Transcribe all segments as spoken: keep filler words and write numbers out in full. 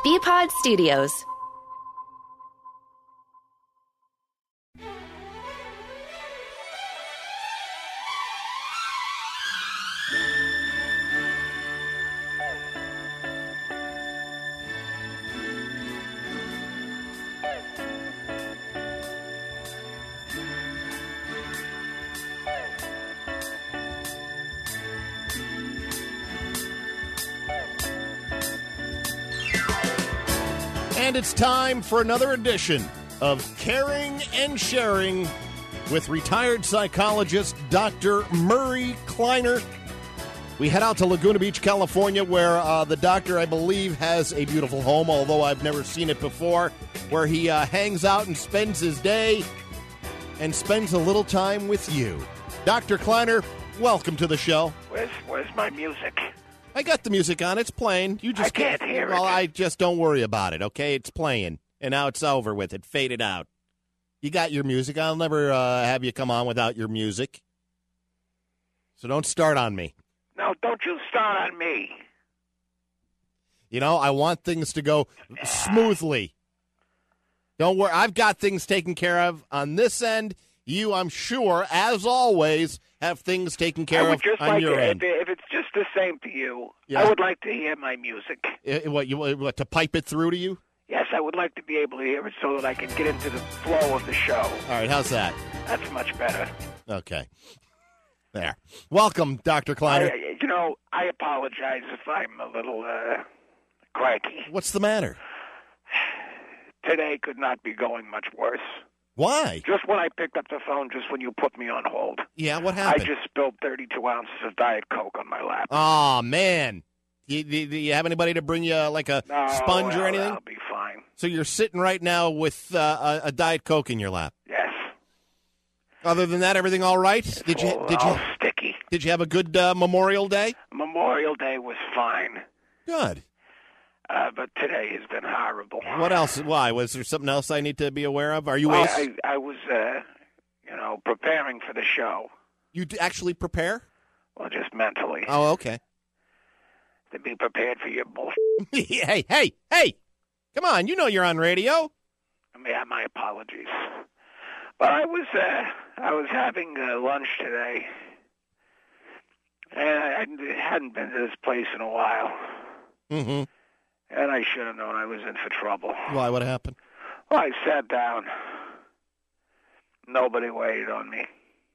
B-Pod Studios. And it's time for another edition of Caring and Sharing with retired psychologist Doctor Murray Kleiner. We head out to Laguna Beach, California, where uh, the doctor, I believe, has a beautiful home, although I've never seen it before, where he uh, hangs out and spends his day and spends a little time with you. Doctor Kleiner, welcome to the show. Where's, where's my music? I got the music on. It's playing. You just I can't hear well, it. I just don't worry about it, okay? It's playing, and now it's over with. It faded out. You got your music. I'll never uh, have you come on without your music. So don't start on me. No, don't you start on me. You know, I want things to go smoothly. Don't worry. I've got things taken care of on this end. You, I'm sure, as always, have things taken care I would of just on like your it, end. If, if it's just the same to you, Yeah. I would like to hear my music. Uh, What, you what, to pipe it through to you? Yes, I would like to be able to hear it so that I can get into the flow of the show. All right, how's that? That's much better. Okay. There. Welcome, Doctor Kleiner. I, you know, I apologize if I'm a little uh, cranky. What's the matter? Today could not be going much worse. Why? Just when I picked up the phone, just when you put me on hold, Yeah, what I happened? just spilled thirty-two ounces of Diet Coke on my lap. Oh, man. You, do, do you have anybody to bring you uh, like a No, sponge or well, anything? I'll be fine. So you're sitting right now with uh, a, a Diet Coke in your lap. Yes. Other than that, everything all right? Did you all, did you all sticky. did you have a good uh, Memorial Day? Memorial Day was fine, Good. uh, but today has been horrible. What else? Why? Was there something else I need to be aware of? Are you Well, ace? I, I was, uh, you know, preparing for the show. You d- actually prepare? Well, just mentally. Oh, okay. To be prepared for your bullshit. hey, hey, hey! Come on, you know you're on radio. I mean, my apologies. But I was, uh, I was having uh, lunch today, and I, I hadn't been to this place in a while. Mm-hmm. And I should have known I was in for trouble. Why? What happened? Well, I sat down. Nobody waited on me.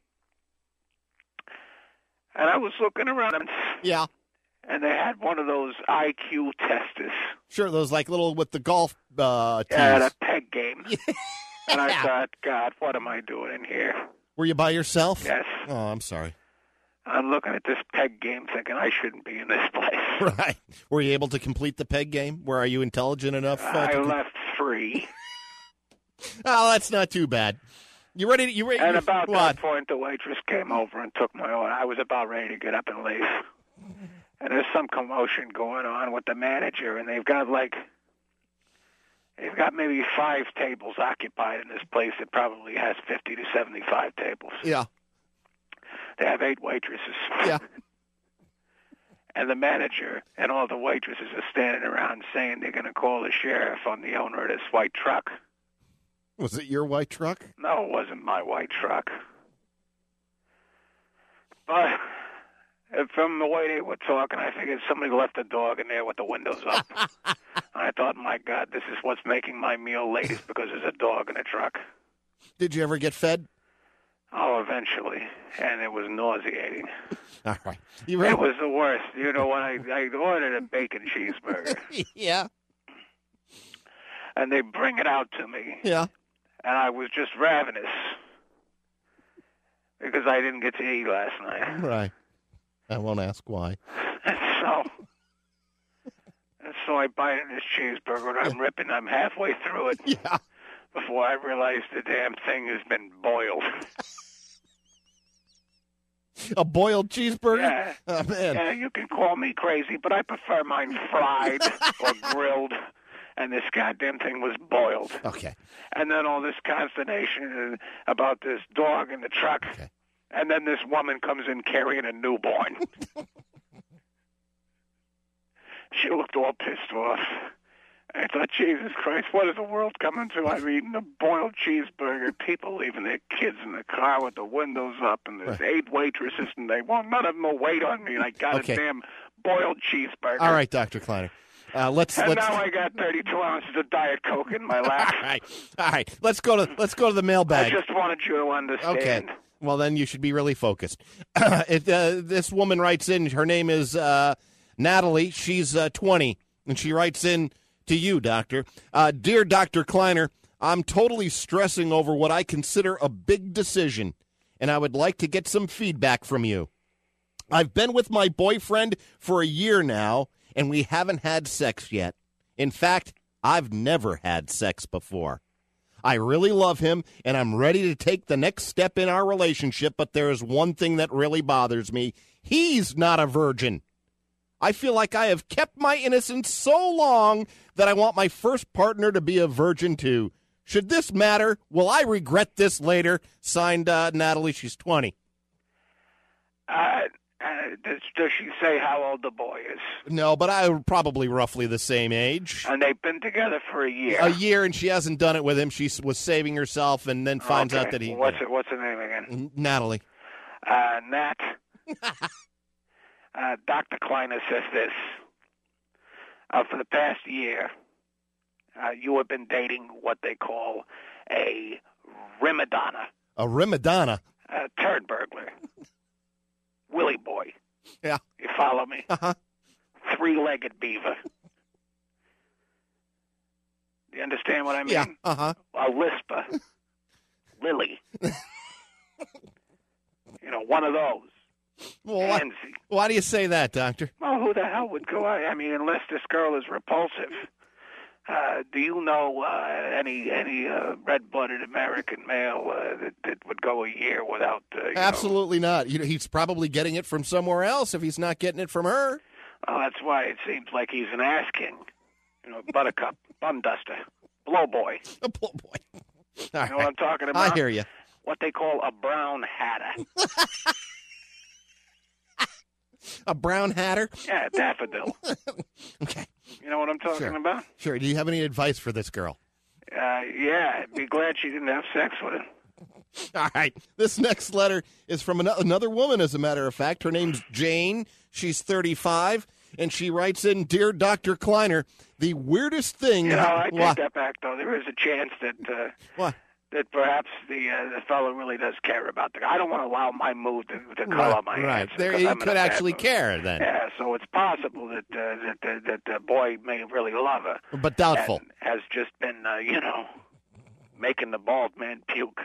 And I was looking around, Yeah. and they had one of those I Q testers. Sure, those like little with the golf uh, tees. At a peg game. And I Yeah. thought, God, what am I doing in here? Were you by yourself? Yes. Oh, I'm sorry. I'm looking at this peg game thinking I shouldn't be in this place. Right. Were you able to complete the peg game? Where are you intelligent enough? Uh, I to... left three. Oh, that's not too bad. You ready? To, you ready? And about what? that point, the waitress came over and took my order. I was about ready to get up and leave. And there's some commotion going on with the manager, and they've got like, they've got maybe five tables occupied in this place that probably has fifty to seventy-five tables. Yeah. They have eight waitresses. Yeah. And the manager and all the waitresses are standing around saying they're going to call the sheriff on the owner of this white truck. Was it your white truck? No, it wasn't my white truck. But from the way they were talking, I figured somebody left a dog in there with the windows up. I thought, my God, this is what's making my meal late is because there's a dog in the truck. Did you ever get fed? Oh, eventually. And it was nauseating. All right. You ready? It was the worst. You know, when I, I ordered a bacon cheeseburger, yeah. and they bring it out to me, Yeah. and I was just ravenous because I didn't get to eat last night. Right. I won't ask why. And so, and so I bite into this cheeseburger, and I'm ripping. I'm halfway through it Yeah. before I realize the damn thing has been boiled. A boiled cheeseburger? Yeah. Oh, man. Yeah, you can call me crazy, but I prefer mine fried or grilled. And this goddamn thing was boiled. Okay. And then all this consternation about this dog in the truck. Okay. And then this woman comes in carrying a newborn. She looked all pissed off. I thought, Jesus Christ, what is the world coming to? I'm eating a boiled cheeseburger. People leaving their kids in the car with the windows up, and there's Right. eight waitresses, and they won't. None of them will wait on me, and I got Okay. a damn boiled cheeseburger. All right, Doctor Kleiner. Uh, let's And let's. now I got thirty-two ounces of Diet Coke in my lap. All right, all right. Let's go to let's go to the I mailbag. just wanted you to understand. Okay. Well, then you should be really focused. it, uh, this woman writes in. Her name is uh, Natalie. She's uh, twenty, and she writes in to you, Doctor. Uh, Dear Doctor Kleiner, I'm totally stressing over what I consider a big decision, and I would like to get some feedback from you. I've been with my boyfriend for a year now, and we haven't had sex yet. In fact, I've never had sex before. I really love him, and I'm ready to take the next step in our relationship, but there is one thing that really bothers me. He's not a virgin. I feel like I have kept my innocence so long that I want my first partner to be a virgin, too. Should this matter? Will I regret this later? Signed, uh, Natalie. She's twenty. Uh, uh, does, does she say how old the boy is? No, but I'm probably roughly the same age. And they've been together for a year. A year, and she hasn't done it with him. She s- was saving herself and then finds Okay. out that he... What's it? What's her name again? Natalie. Uh, Nat. uh, Doctor Kleiner says this. Uh, for the past year, uh, you have been dating what they call a rimadonna, A rimadonna. a turd burglar, Willy boy. Yeah. You follow me? Uh-huh. Three-legged beaver. Do you understand what I mean? Yeah. Uh-huh. A lisper. Lily. You know, one of those. Well, why, Pansy. why do you say that, Doctor? Well, who the hell would go out? I mean, unless this girl is repulsive. Uh, do you know uh, any any uh, red-blooded American male uh, that, that would go a year without? Uh, you Absolutely not. You know, he's probably getting it from somewhere else if he's not getting it from her. Know, well, that's why it seems like he's an ass king. You know, buttercup, bum duster, blow boy. Oh, boy. All You know right. what I'm talking about? I hear you. What they call a brown hatter. A brown hatter? Yeah, daffodil. Okay. You know what I'm talking Sure. about? Sure. Do you have any advice for this girl? Uh, yeah, I'd be glad she didn't have sex with him. All right. This next letter is from an- another woman, as a matter of fact. Her name's Jane. She's thirty-five, and she writes in, Dear Doctor Kleiner, the weirdest thing... You know, I Wha- take that back, though. There is a chance that uh, What? that perhaps the uh, the fellow really does care about the. I don't want to allow my mood to, to color Right, my right. answer. There, 'cause you I'm in a could bad actually mood. care then, Yeah, so it's possible that uh, that that, that the boy may really love her, but doubtful. and has just been, uh, you know, making the bald man puke,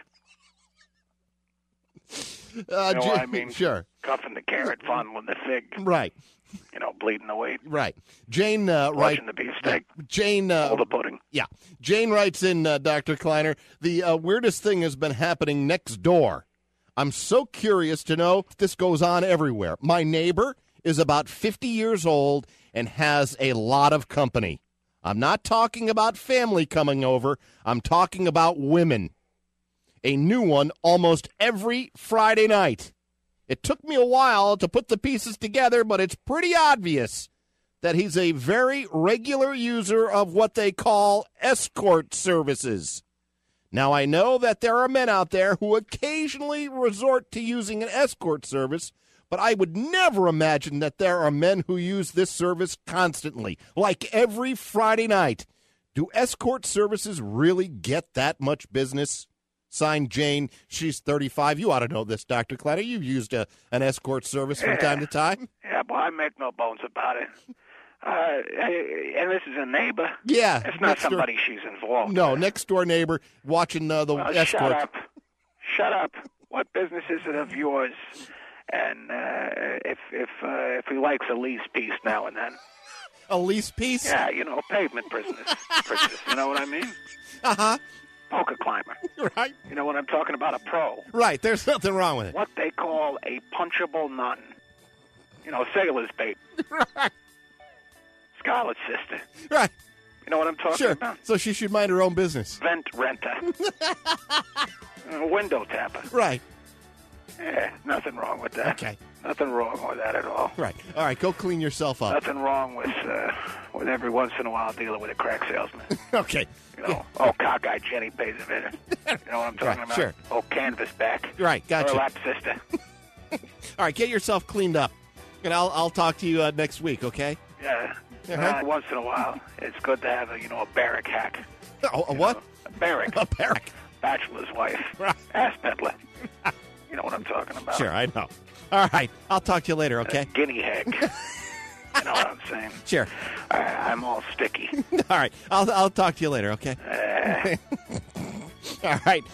Uh, know J- what I mean? Sure. cuffing the carrot, fondling the fig, Right. you know, bleeding the weight, Right. Jane, uh, right. watching the beefsteak, Jane, uh, all the pudding. yeah. Jane writes in, uh, Doctor Kleiner, the uh, weirdest thing has been happening next door. I'm so curious to know if this goes on everywhere. My neighbor is about fifty years old and has a lot of company. I'm not talking about family coming over. I'm talking about women. A new one almost every Friday night. It took me a while to put the pieces together, but it's pretty obvious that he's a very regular user of what they call escort services. Now, I know that there are men out there who occasionally resort to using an escort service, but I would never imagine that there are men who use this service constantly, like every Friday night. Do escort services really get that much business? Signed, Jane. She's thirty-five. You ought to know this, Doctor Kleiner. You've used a, an escort service from Yeah. time to time. Yeah, boy, I make no bones about it. Uh, and this is a neighbor. Yeah. It's not next door- somebody she's involved No, with. next door neighbor watching uh, the Well, escort. shut up. Shut up. What business is it of yours? And uh, if if uh, if he likes a lease piece now and then, A lease piece? yeah, you know, pavement business, business. You know what I mean? Uh huh. Poker climber. Right. You know what I'm talking about? A pro. Right. There's nothing wrong with it. What they call a punchable nun. You know, sailor's bait. Right. Scarlet's sister. Right. You know what I'm talking Sure. about? So she should mind her own business. Vent renter. A window tapper. Right. Yeah, nothing wrong with that. Okay. Nothing wrong with that at all. Right. All right, go clean yourself up. Nothing wrong with uh, with every once in a while dealing with a crack salesman. Okay. You know, oh, cockeyed Jenny pays a visit. You know what I'm talking Right, about? sure. Oh, canvas back. Right, gotcha. Or lap sister. All right, get yourself cleaned up, and I'll I'll talk to you uh, next week, okay? Yeah. Uh-huh. Uh, once in a while, it's good to have a, you know, a barrack hack. Oh, a what? You know, a barrack. A barrack. Bachelor's wife. Right. Ass peddler. You know what I'm talking about? Sure, I know. All right, I'll talk to you later, okay? A guinea hag. You know what I'm saying? Sure. I, I'm all sticky. All right, I'll I'll talk to you later, okay? Uh, All right.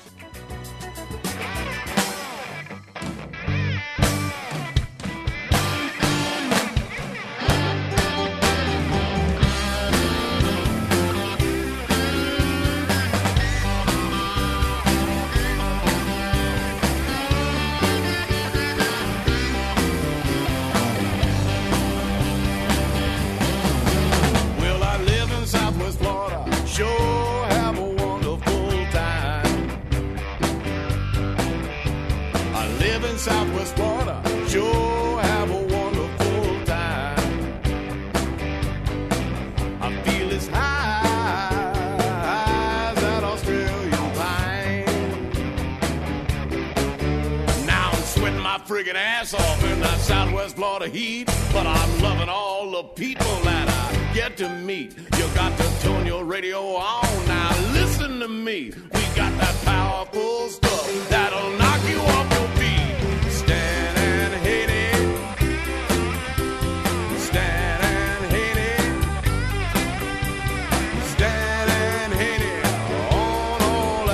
Well, I live in Southwest Florida. Sure have a wonderful time. I live in Southwest Florida. Sure have a wonderful time. I feel as high as that Australian pine. Now I'm sweating my friggin' ass off in that Southwest Florida heat, but I'm loving all the people that I get to meet. You got to turn your radio on now. Listen to me. We got that powerful stuff that'll knock you off your feet. Stand and hit it. Stand and hit it. Stand and hit it on all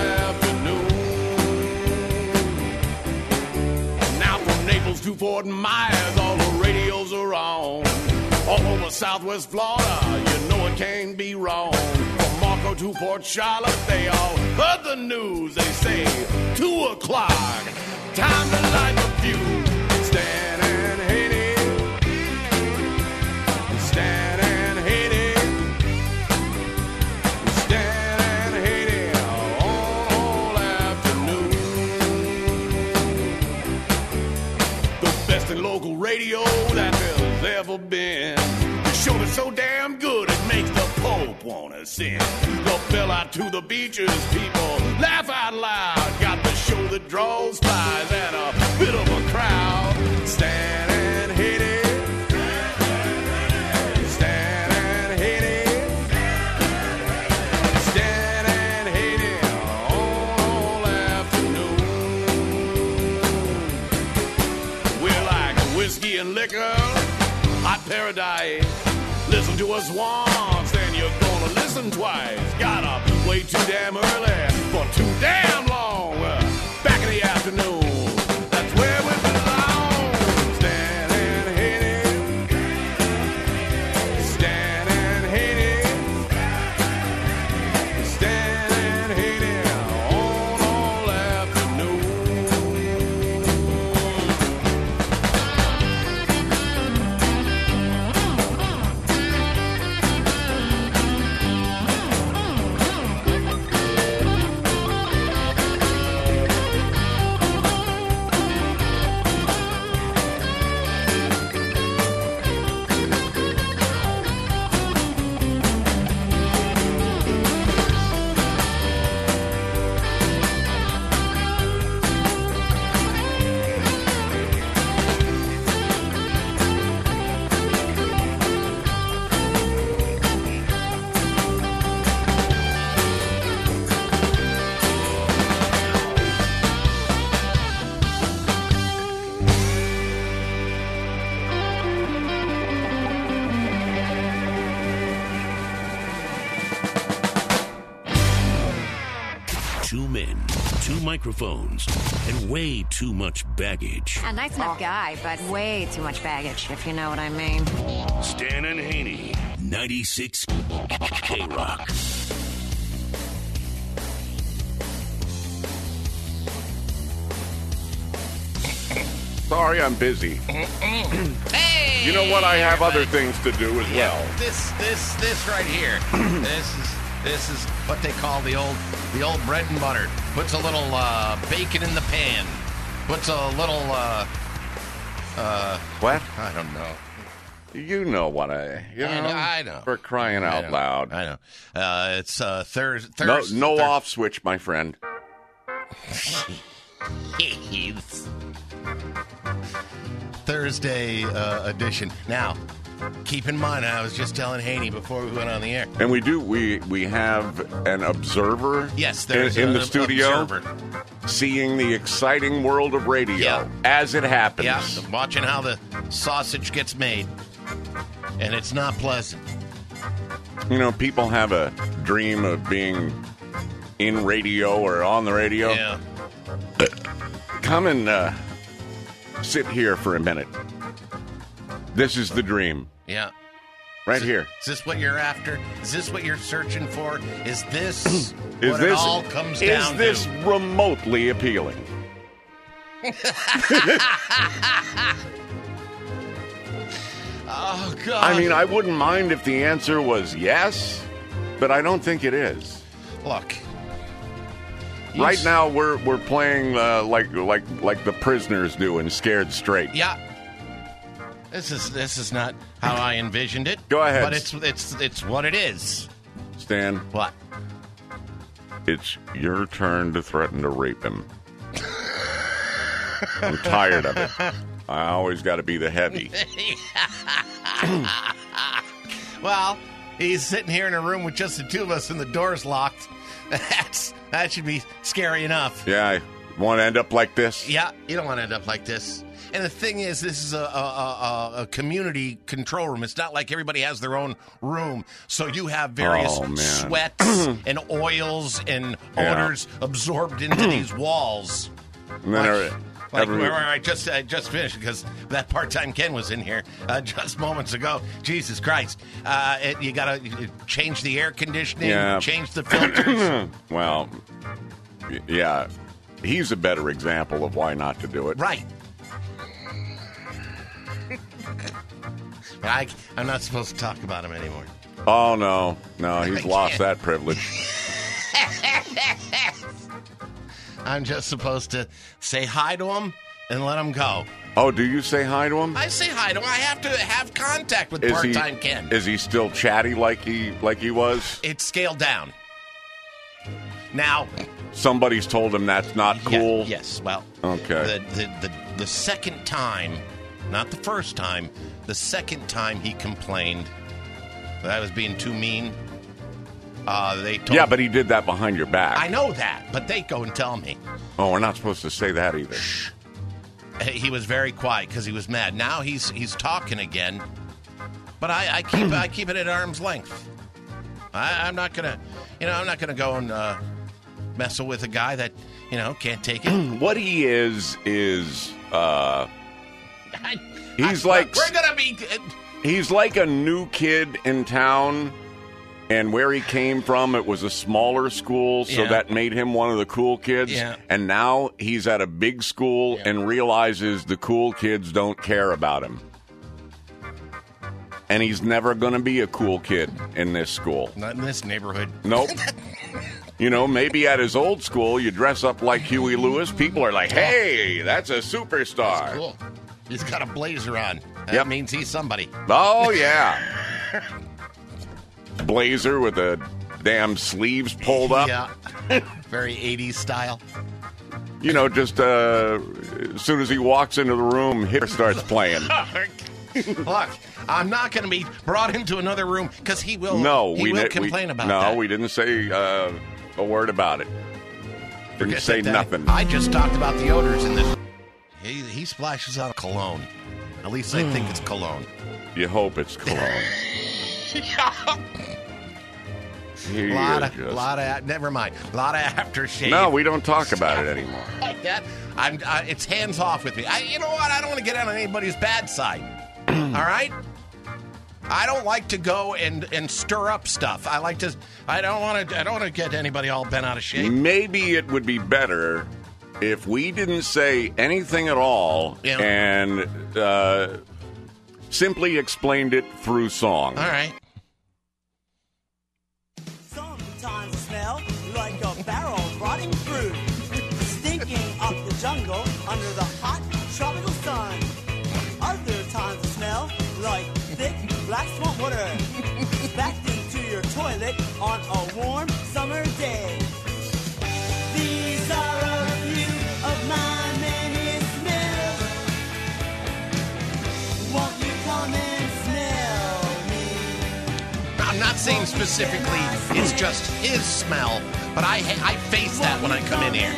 afternoon. Now from Naples to Fort Myers, all the radios are on. All over Southwest Florida, you know it can't be wrong. From Marco to Port Charlotte, they all heard the news. They say, two o'clock, time to light the fuse. Stand and hit it. Stand and hit it. Stand and hit it all afternoon. The best in local radio that there's ever been. The show is so damn good it makes the Pope wanna sing. The bell out to the beaches, people laugh out loud. Got the show that draws flies and a bit of a crowd. Stand and hit it. Stand and hit it. Stand and hit it all afternoon. We're like whiskey and liquor, hot paradise. Listen to us once, then you're gonna listen twice. Gotta wait too damn early for too damn long. Back in the afternoon, that's where we belong. Stand and hit it. Stand and hit it. Stand and hit it on all afternoon. Two men, two microphones, and way too much baggage. A nice enough guy, but way too much baggage, if you know what I mean. Stan and Haney, ninety-six K-Rock. Sorry, I'm busy. Hey! You know what? I have everybody. other things to do as Yeah, well. this this this right here. this is this is what they call the old the old bread and butter. Puts a little uh, bacon in the pan. Puts a little uh, Uh, What? I don't know. You know what I... You know, I know. I know. For crying I out know. loud. I know. Uh, it's uh, Thurs No, Thurs no Thur- off switch, my friend. Thursday uh, edition. Now, keep in mind, I was just telling Haney before we went on the air. And we do. We we have an observer. Yes, in, there's in an the studio, observer. seeing the exciting world of radio Yeah. as it happens. Yeah, watching how the sausage gets made, and it's not pleasant. You know, people have a dream of being in radio or on the radio. Yeah. Come and uh, sit here for a minute. This is the dream. Yeah. Right is, here. Is this what you're after? Is this what you're searching for? Is this Is what this it all comes is down this to? remotely appealing? Oh, God. I mean, I wouldn't mind if the answer was yes, but I don't think it is. Look. Right s- now, we're we're playing uh, like like like the prisoners do in Scared Straight. Yeah. This is this is not how I envisioned it. Go ahead. But it's it's it's what it is. Stan, What? it's your turn to threaten to rape him. I'm tired of it. I always got to be the heavy. Well, he's sitting here in a room with just the two of us and the door's locked. That's that should be scary enough. Yeah, I want to end up like this. Yeah, you don't want to end up like this. And the thing is, this is a, a, a, a community control room. It's not like everybody has their own room. So you have various Oh, man. sweats and oils and Yeah. odors absorbed into these walls. And then Like, every- like every- where I just I just finished because that part-time Ken was in here uh, just moments ago. Jesus Christ! Uh, it, you got to change the air conditioning, Yeah. change the filters. well, y- yeah, he's a better example of why not to do it. Right. But I, I'm not supposed to talk about him anymore. Oh no, no, he's I lost can't. that privilege. I'm just supposed to say hi to him and let him go. Oh, do you say hi to him? I say hi to him. I have to have contact with Is he part-time Ken. is he still chatty like he like he was? It's scaled down. Now, Somebody's told him that's not cool. Yeah, yes. Well, Okay. The, the the the second time, not the first time, the second time he complained that I was being too mean. Uh, they told Yeah, but he did that behind your back. I know that, but they go and tell me. Oh, we're not supposed to say that either. He was very quiet because he was mad. Now he's he's talking again, but I, I keep I keep it at arm's length. I, I'm not gonna, you know, I'm not gonna go and uh, mess with a guy that you know can't take it. What he is is uh I, He's I- like- we're gonna be. Uh, he's like a new kid in town, and where he came from, it was a smaller school, so Yeah. that made him one of the cool kids. Yeah. And now he's at a big school Yeah. and realizes the cool kids don't care about him. And he's never going to be a cool kid in this school. not in this neighborhood. Nope. You know, maybe at his old school, you dress up like Huey Lewis. People are like, hey, that's a superstar. Cool. He's got a blazer on. That Yep. means he's somebody. Oh, yeah. Blazer with the damn sleeves pulled up. Yeah. Very eighties style. You know, just uh, as soon as he walks into the room, Hitler starts playing. Look, I'm not going to be brought into another room because he will. No, he we will ne- complain we, about no, that. we didn't say uh, a word about it. Didn't Forget say that, nothing. I just talked about the odors in this. He, he splashes out cologne. At least I think it's cologne. You hope it's cologne. He A lot is of, just- lot of, never mind. A lot of aftershave. No, we don't talk about it anymore. Like that. I'm. I, it's hands off with me. I, you know what? I don't want to get on anybody's bad side. All right. I don't like to go and, and stir up stuff. I like to. I don't want to. I don't want to get anybody all bent out of shape. Maybe it would be better if we didn't say anything at all Yeah. and uh, simply explained it through song. All right. Sometimes I smell like a barrel of rotting fruit, stinking up the jungle under the hot tropical sun. like swamp water backed into your toilet on a warm summer day. These are a few of my many smells. Won't you come and smell me? I'm not saying specifically it's just his smell, but I I face that when I come in here.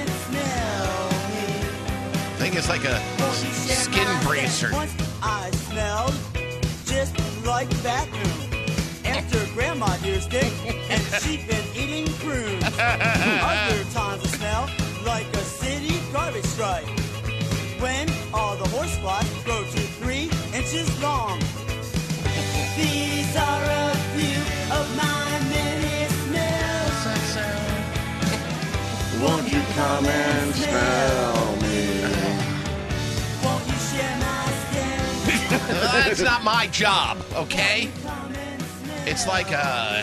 I think it's like a skin bracer. Once I smelled just like bathroom after Grandma used it, and she'd been eating prunes. Other times I smell like a city garbage strike when all the horse flies grow to three inches long. These are a few of my many smells. Won't you come and smell me? Won't you share my skin? That's not my job, okay? It's like a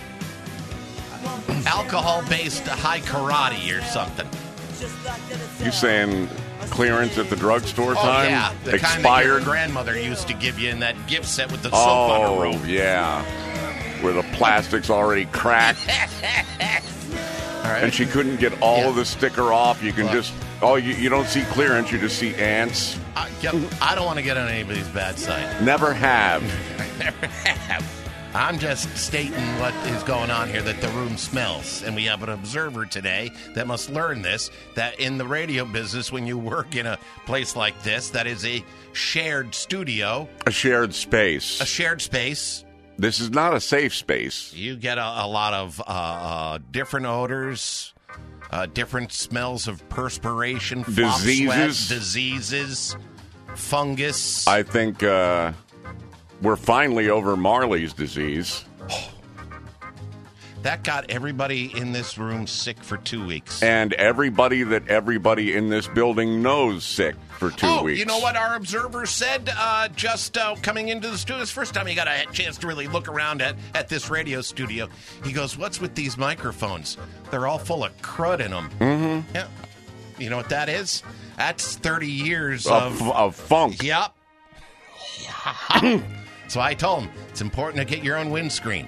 alcohol-based high karate or something. You saying clearance at the drugstore Oh, time? yeah. The kind that your Expired? grandmother used to give you in that gift set with the soap on Oh, the rope. yeah. Where the plastic's already cracked. All right. And she couldn't get all Yeah. of the sticker off. You can Look. just, oh, you, you don't see clearance, you just see ants. I, yep, I don't want to get on anybody's bad side. Never have. Never have. I'm just stating what is going on here, that the room smells. And we have an observer today that must learn this, that in the radio business, when you work in a place like this, that is a shared studio, A shared space. a shared space, This is not a safe space. you get a, a lot of uh, uh, different odors, uh, different smells of perspiration, flop Diseases. sweat, diseases, fungus. I think uh, we're finally over Marley's disease. That got everybody in this room sick for two weeks. And everybody that everybody in this building knows sick for two oh, weeks. you know what our observer said uh, just uh, coming into the studio? This first time he got a chance to really look around at, at this radio studio. He goes, what's with these microphones? They're all full of crud in them. Mm-hmm. Yeah. You know what that is? That's thirty years Of, of... of funk. Yep. So I told him, it's important to get your own windscreen.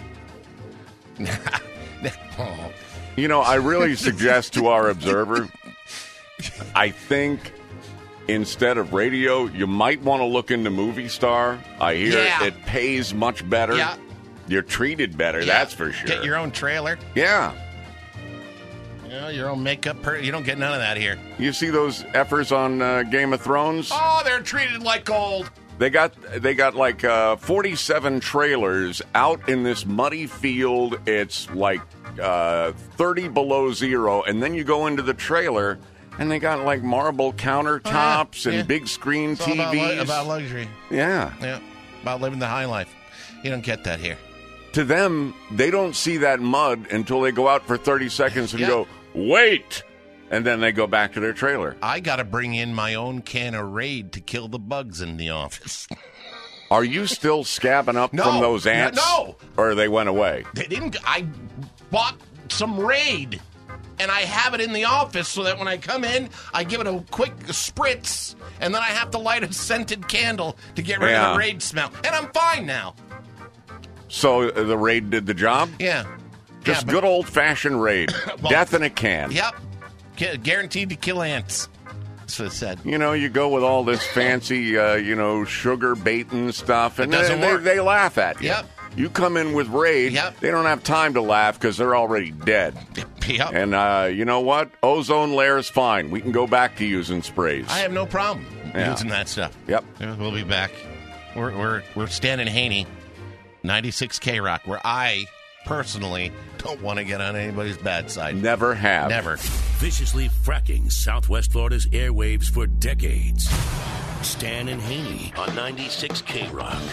Oh. You know, I really suggest to our observer, I think instead of radio, you might want to look into Movie Star. I hear Yeah. it pays much better. Yeah. You're treated better, Yeah. that's for sure. Get your own trailer. Yeah. You know, your own makeup. Per- you don't get none of that here. You see those effers on uh, Game of Thrones? Oh, they're treated like gold. They got they got like uh, forty-seven trailers out in this muddy field. It's like uh, thirty below zero, and then you go into the trailer, and they got like marble countertops Oh, yeah. and big screen It's all T about, Vs. lu- about luxury. yeah. Yeah, about living the high life. You don't get that here. To them, they don't see that mud until they go out for thirty seconds and Yeah. go, wait! And then they go back to their trailer. I got to bring in my own can of Raid to kill the bugs in the office. Are you still scabbing up No. from those ants? No. Or they went away? They didn't. I bought some Raid, and I have it in the office so that when I come in, I give it a quick spritz, and then I have to light a scented candle to get rid of Yeah. the Raid smell, and I'm fine now. So uh, the raid did the job? Yeah. Just Yeah, but- good old-fashioned raid. Well, Death in a can. Yep. Gu- Guaranteed to kill ants. That's what it said. You know, you go with all this fancy, uh, you know, sugar baiting stuff, and It doesn't they, work. they, they laugh at you. Yep. You come in with raid, Yep. they don't have time to laugh because they're already dead. Yep. And uh, you know what? Ozone layer is fine. We can go back to using sprays. I have no problem Yeah. using that stuff. Yep. Yeah, we'll be back. We're we're we're Stan and Haney, ninety-six K Rock, where I personally don't want to get on anybody's bad side. Never have. Never. Viciously fracking Southwest Florida's airwaves for decades. Stan and Haney on ninety-six K Rock.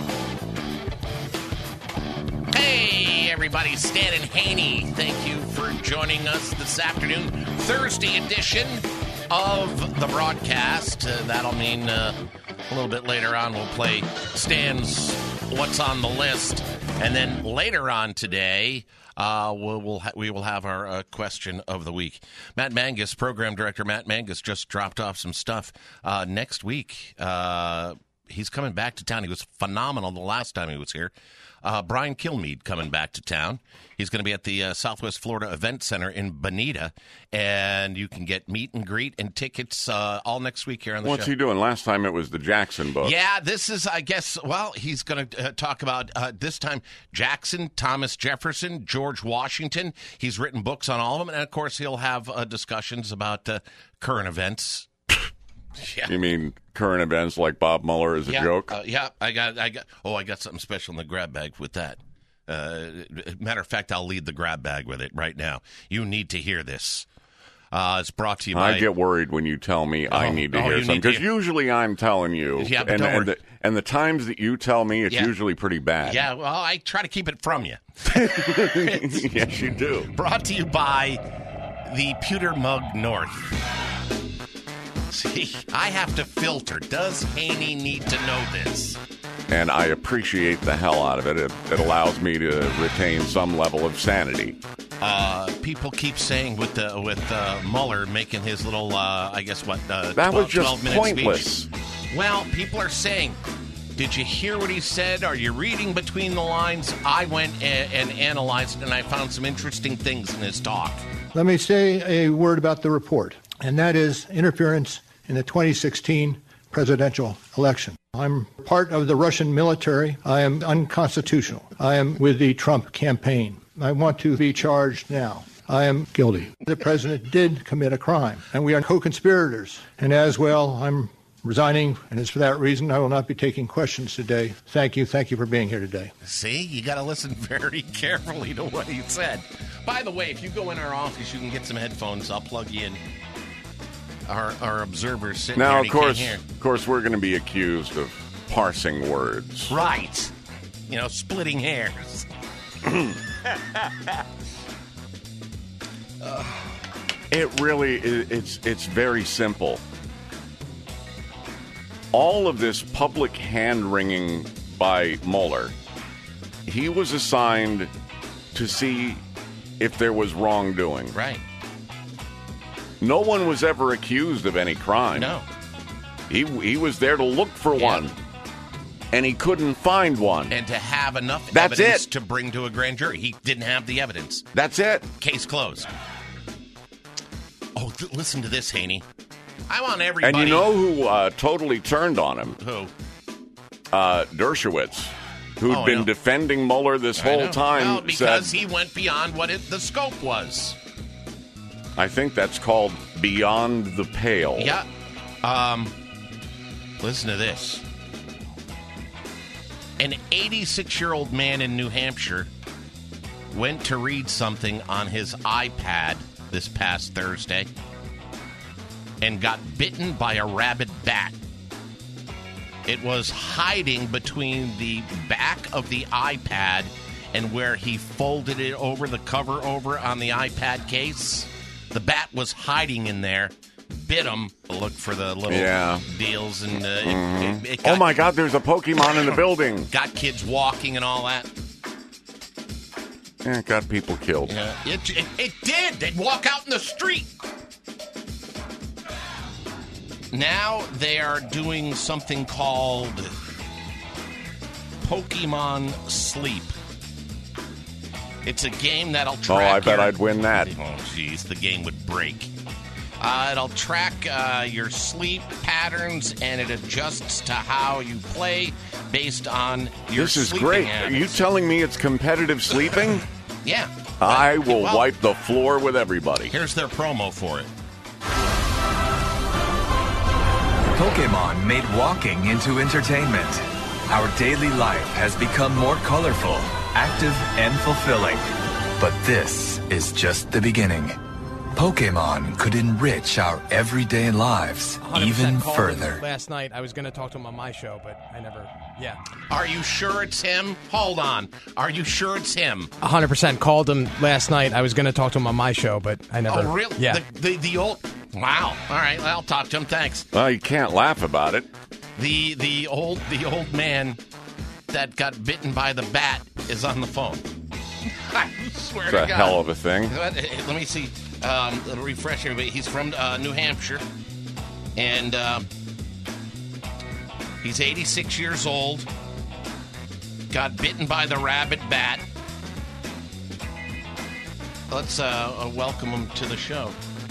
Hey, everybody, Stan and Haney. Thank you for joining us this afternoon. Thursday edition of the broadcast. Uh, that'll mean uh, a little bit later on we'll play Stan's What's on the List. And then later on today, uh, we'll, we'll ha- we will have our uh, question of the week. Matt Mangus, program director Matt Mangus, just dropped off some stuff. Uh, next week, uh, he's coming back to town. He was phenomenal the last time he was here. Uh, Brian Kilmeade coming back to town. He's going to be at the uh, Southwest Florida Event Center in Bonita, and you can get meet and greet and tickets uh, all next week here on the What's show. he doing? Last time it was the Jackson book. Yeah, this is, I guess, well, he's going to uh, talk about uh, this time Jackson, Thomas Jefferson, George Washington. He's written books on all of them, and of course he'll have uh, discussions about uh, current events. Yeah. You mean current events like Bob Mueller is a yeah, joke? Uh, yeah, I got, I got. Oh, I got something special in the grab bag with that. Uh, matter of fact, I'll lead the grab bag with it right now. You need to hear this. Uh, it's brought to you by. I get worried when you tell me oh, I need to oh, hear something because hear... usually I'm telling you, yeah, but and, don't and, worry. the, and the times that you tell me, it's yeah. usually pretty bad. Yeah, well, I try to keep it from you. Yes, you do. Brought to you by the Pewter Mug North. See, I have to filter. Does Haney need to know this? And I appreciate the hell out of it. It, it allows me to retain some level of sanity. Uh, people keep saying with the with uh, Mueller making his little, uh, I guess what? Uh, that twelve, was just twelve minute pointless. Speech. Well, people are saying, did you hear what he said? Are you reading between the lines? I went and, and analyzed it, and I found some interesting things in his talk. Let me say a word about the report, and that is interference in the twenty sixteen presidential election. I'm part of the Russian military. I am unconstitutional. I am with the Trump campaign. I want to be charged now. I am guilty. The president did commit a crime, and we are co-conspirators. And as well, I'm resigning, and it's for that reason I will not be taking questions today. Thank you. Thank you for being here today. See, you got to listen very carefully to what he said. By the way, if you go in our office, you can get some headphones. I'll plug you in. Our, our observers sitting now, here. of course, of course, we're going to be accused of parsing words. Right. You know, splitting hairs. uh, it really is, it's it's very simple. All of this public hand-wringing by Mueller, he was assigned to see if there was wrongdoing. Right. No one was ever accused of any crime. No. He he was there to look for yeah. one, and he couldn't find one. And to have enough That's evidence it. to bring to a grand jury. He didn't have the evidence. That's it. Case closed. Oh, th- listen to this, Haney. I want everybody... And you know who uh, totally turned on him? Who? Uh, Dershowitz, who'd oh, been defending Mueller this whole time. Well, because said, he went beyond what it, the scope was. I think that's called beyond the pale. Yeah. Um, listen to this. An eighty-six-year-old man in New Hampshire went to read something on his iPad this past Thursday and got bitten by a rabid bat. It was hiding between the back of the iPad and where he folded it over, the cover over on the iPad case. The bat was hiding in there, bit him, looked for the little yeah. deals, and uh, mm-hmm. it, it, it got, oh my God, there's a Pokemon in the building. Got kids walking and all that. Yeah, it got people killed. Yeah, it, it, it did. They'd walk out in the street. Now they are doing something called Pokemon Sleep. It's a game that'll track. Oh, I bet your, I'd win that. Oh, jeez, the game would break. Uh, it'll track uh, your sleep patterns, and it adjusts to how you play based on your This is sleeping great. habits. Are you telling me it's competitive sleeping? Yeah. I But, will well, wipe the floor with everybody. Here's their promo for it. Pokemon made walking into entertainment. Our daily life has become more colorful, active, and fulfilling. But this is just the beginning. Pokemon could enrich our everyday lives even further. Last night, I was going to talk to him on my show, but I never, yeah. Are you sure it's him? Hold on. Are you sure it's him? one hundred percent called him last night. I was going to talk to him on my show, but I never. Oh, really? Yeah. The, the, the old... Wow. All right, I'll talk to him. Thanks. Well, you can't laugh about it. The the old the old man that got bitten by the bat is on the phone. I swear It's to a God. hell of a thing. Let, let me see. Um, it'll refresh everybody. He's from uh, New Hampshire, and um, He's eighty-six years old. Got bitten by the rabid bat. Let's uh, welcome him to the show.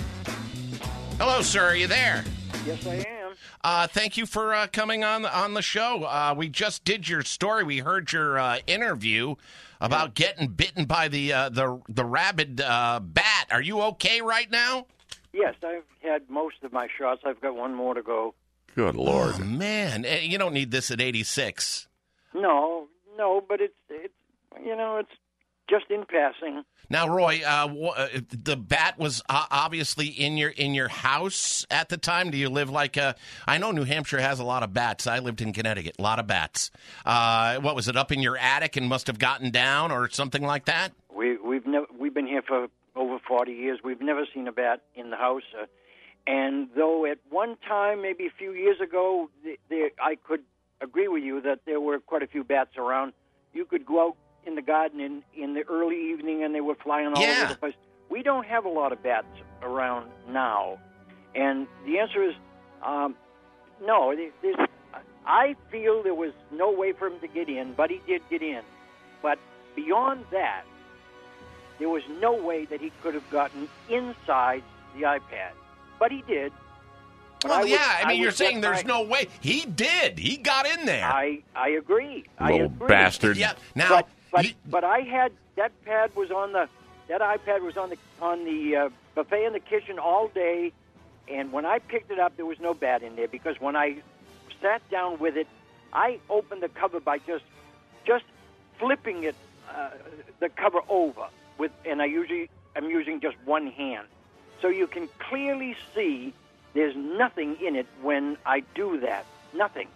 Hello, sir. Are you there? Yes, I am. Uh, thank you for uh, coming on on the show. Uh, we just did your story. We heard your uh, interview about getting bitten by the uh, the the rabid uh, bat. Are you okay right now? Yes, I've had most of my shots. I've got one more to go. Good Lord. Oh, man. You don't need this at eighty-six. No, no, but it's, it's you know, it's just in passing. Now, Roy, uh, w- the bat was uh, obviously in your in your house at the time. Do you live like a... I know New Hampshire has a lot of bats. I lived in Connecticut. A lot of bats. Uh, what, was it up in your attic and must have gotten down or something like that? We, we've never we've been here for over forty years. We've never seen a bat in the house. Uh, and though at one time, maybe a few years ago, th- there, I could agree with you that there were quite a few bats around. You could go out in the garden in, in the early evening and they were flying all Yeah. over the place. We don't have a lot of bats around now. And the answer is um, no. There's, I feel there was no way for him to get in, but he did get in. But beyond that, there was no way that he could have gotten inside the iPad. But he did. But Well, I would- yeah. I mean, would you're saying bet there's my- no way. He did. He got in there. I, I agree. I Little agree. bastard. Yeah. Now, But but, you- but I had that pad was on the that iPad was on the on the uh, buffet in the kitchen all day, and when I picked it up, there was no bat in there because when I sat down with it, I opened the cover by just just flipping it uh, the cover over with, and I usually I'm using just one hand, so you can clearly see there's nothing in it when I do that. Nothing.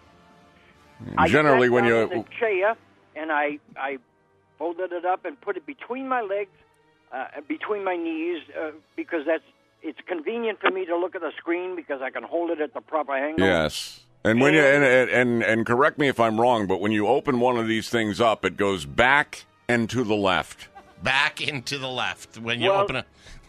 I Generally, sat when down you in the chair and I I folded it up and put it between my legs, uh, between my knees, uh, because that's it's convenient for me to look at the screen because I can hold it at the proper angle. Yes. And when you and, and and and correct me if I'm wrong, but when you open one of these things up, it goes back and to the left. back into the left when you Well, open it.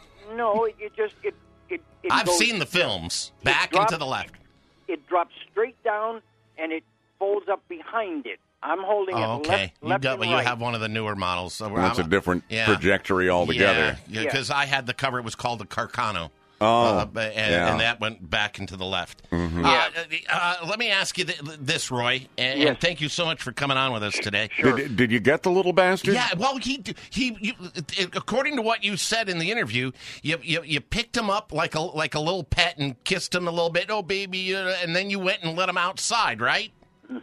No, it, it just it it. it I've goes, seen the films. Back drops- into the left. It drops straight down and it folds up behind it. I'm holding Oh, it okay. left, You left got. and Well, you right. have one of the newer models. So That's I'm- a different yeah. trajectory altogether. Yeah, because I had the cover. It was called the Carcano. Oh, Uh, but- and, yeah. and that went back into the left. Mhm. Uh, uh, let me ask you th- this, Roy, and, Yes. and thank you so much for coming on with us today. Did, did you get the little bastard? Yeah, well, he he. You, according to what you said in the interview, you, you you picked him up like a like a little pet and kissed him a little bit. Oh, baby, uh, and then you went and let him outside, right?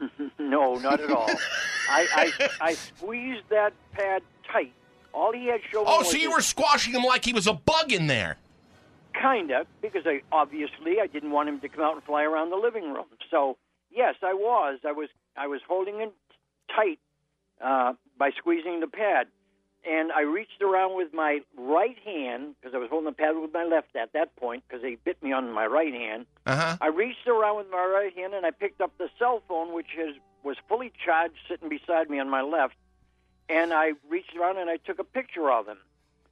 No, not at all. I, I I squeezed that pad tight. All he had shown me Oh, was so you his- were squashing him like he was a bug in there. Kind of, because I obviously I didn't want him to come out and fly around the living room. So yes, I was. I was. I was holding it tight uh, by squeezing the pad, and I reached around with my right hand because I was holding the pad with my left at that point because they bit me on my right hand. Uh huh. I reached around with my right hand and I picked up the cell phone, which is was fully charged, sitting beside me on my left, and I reached around and I took a picture of him.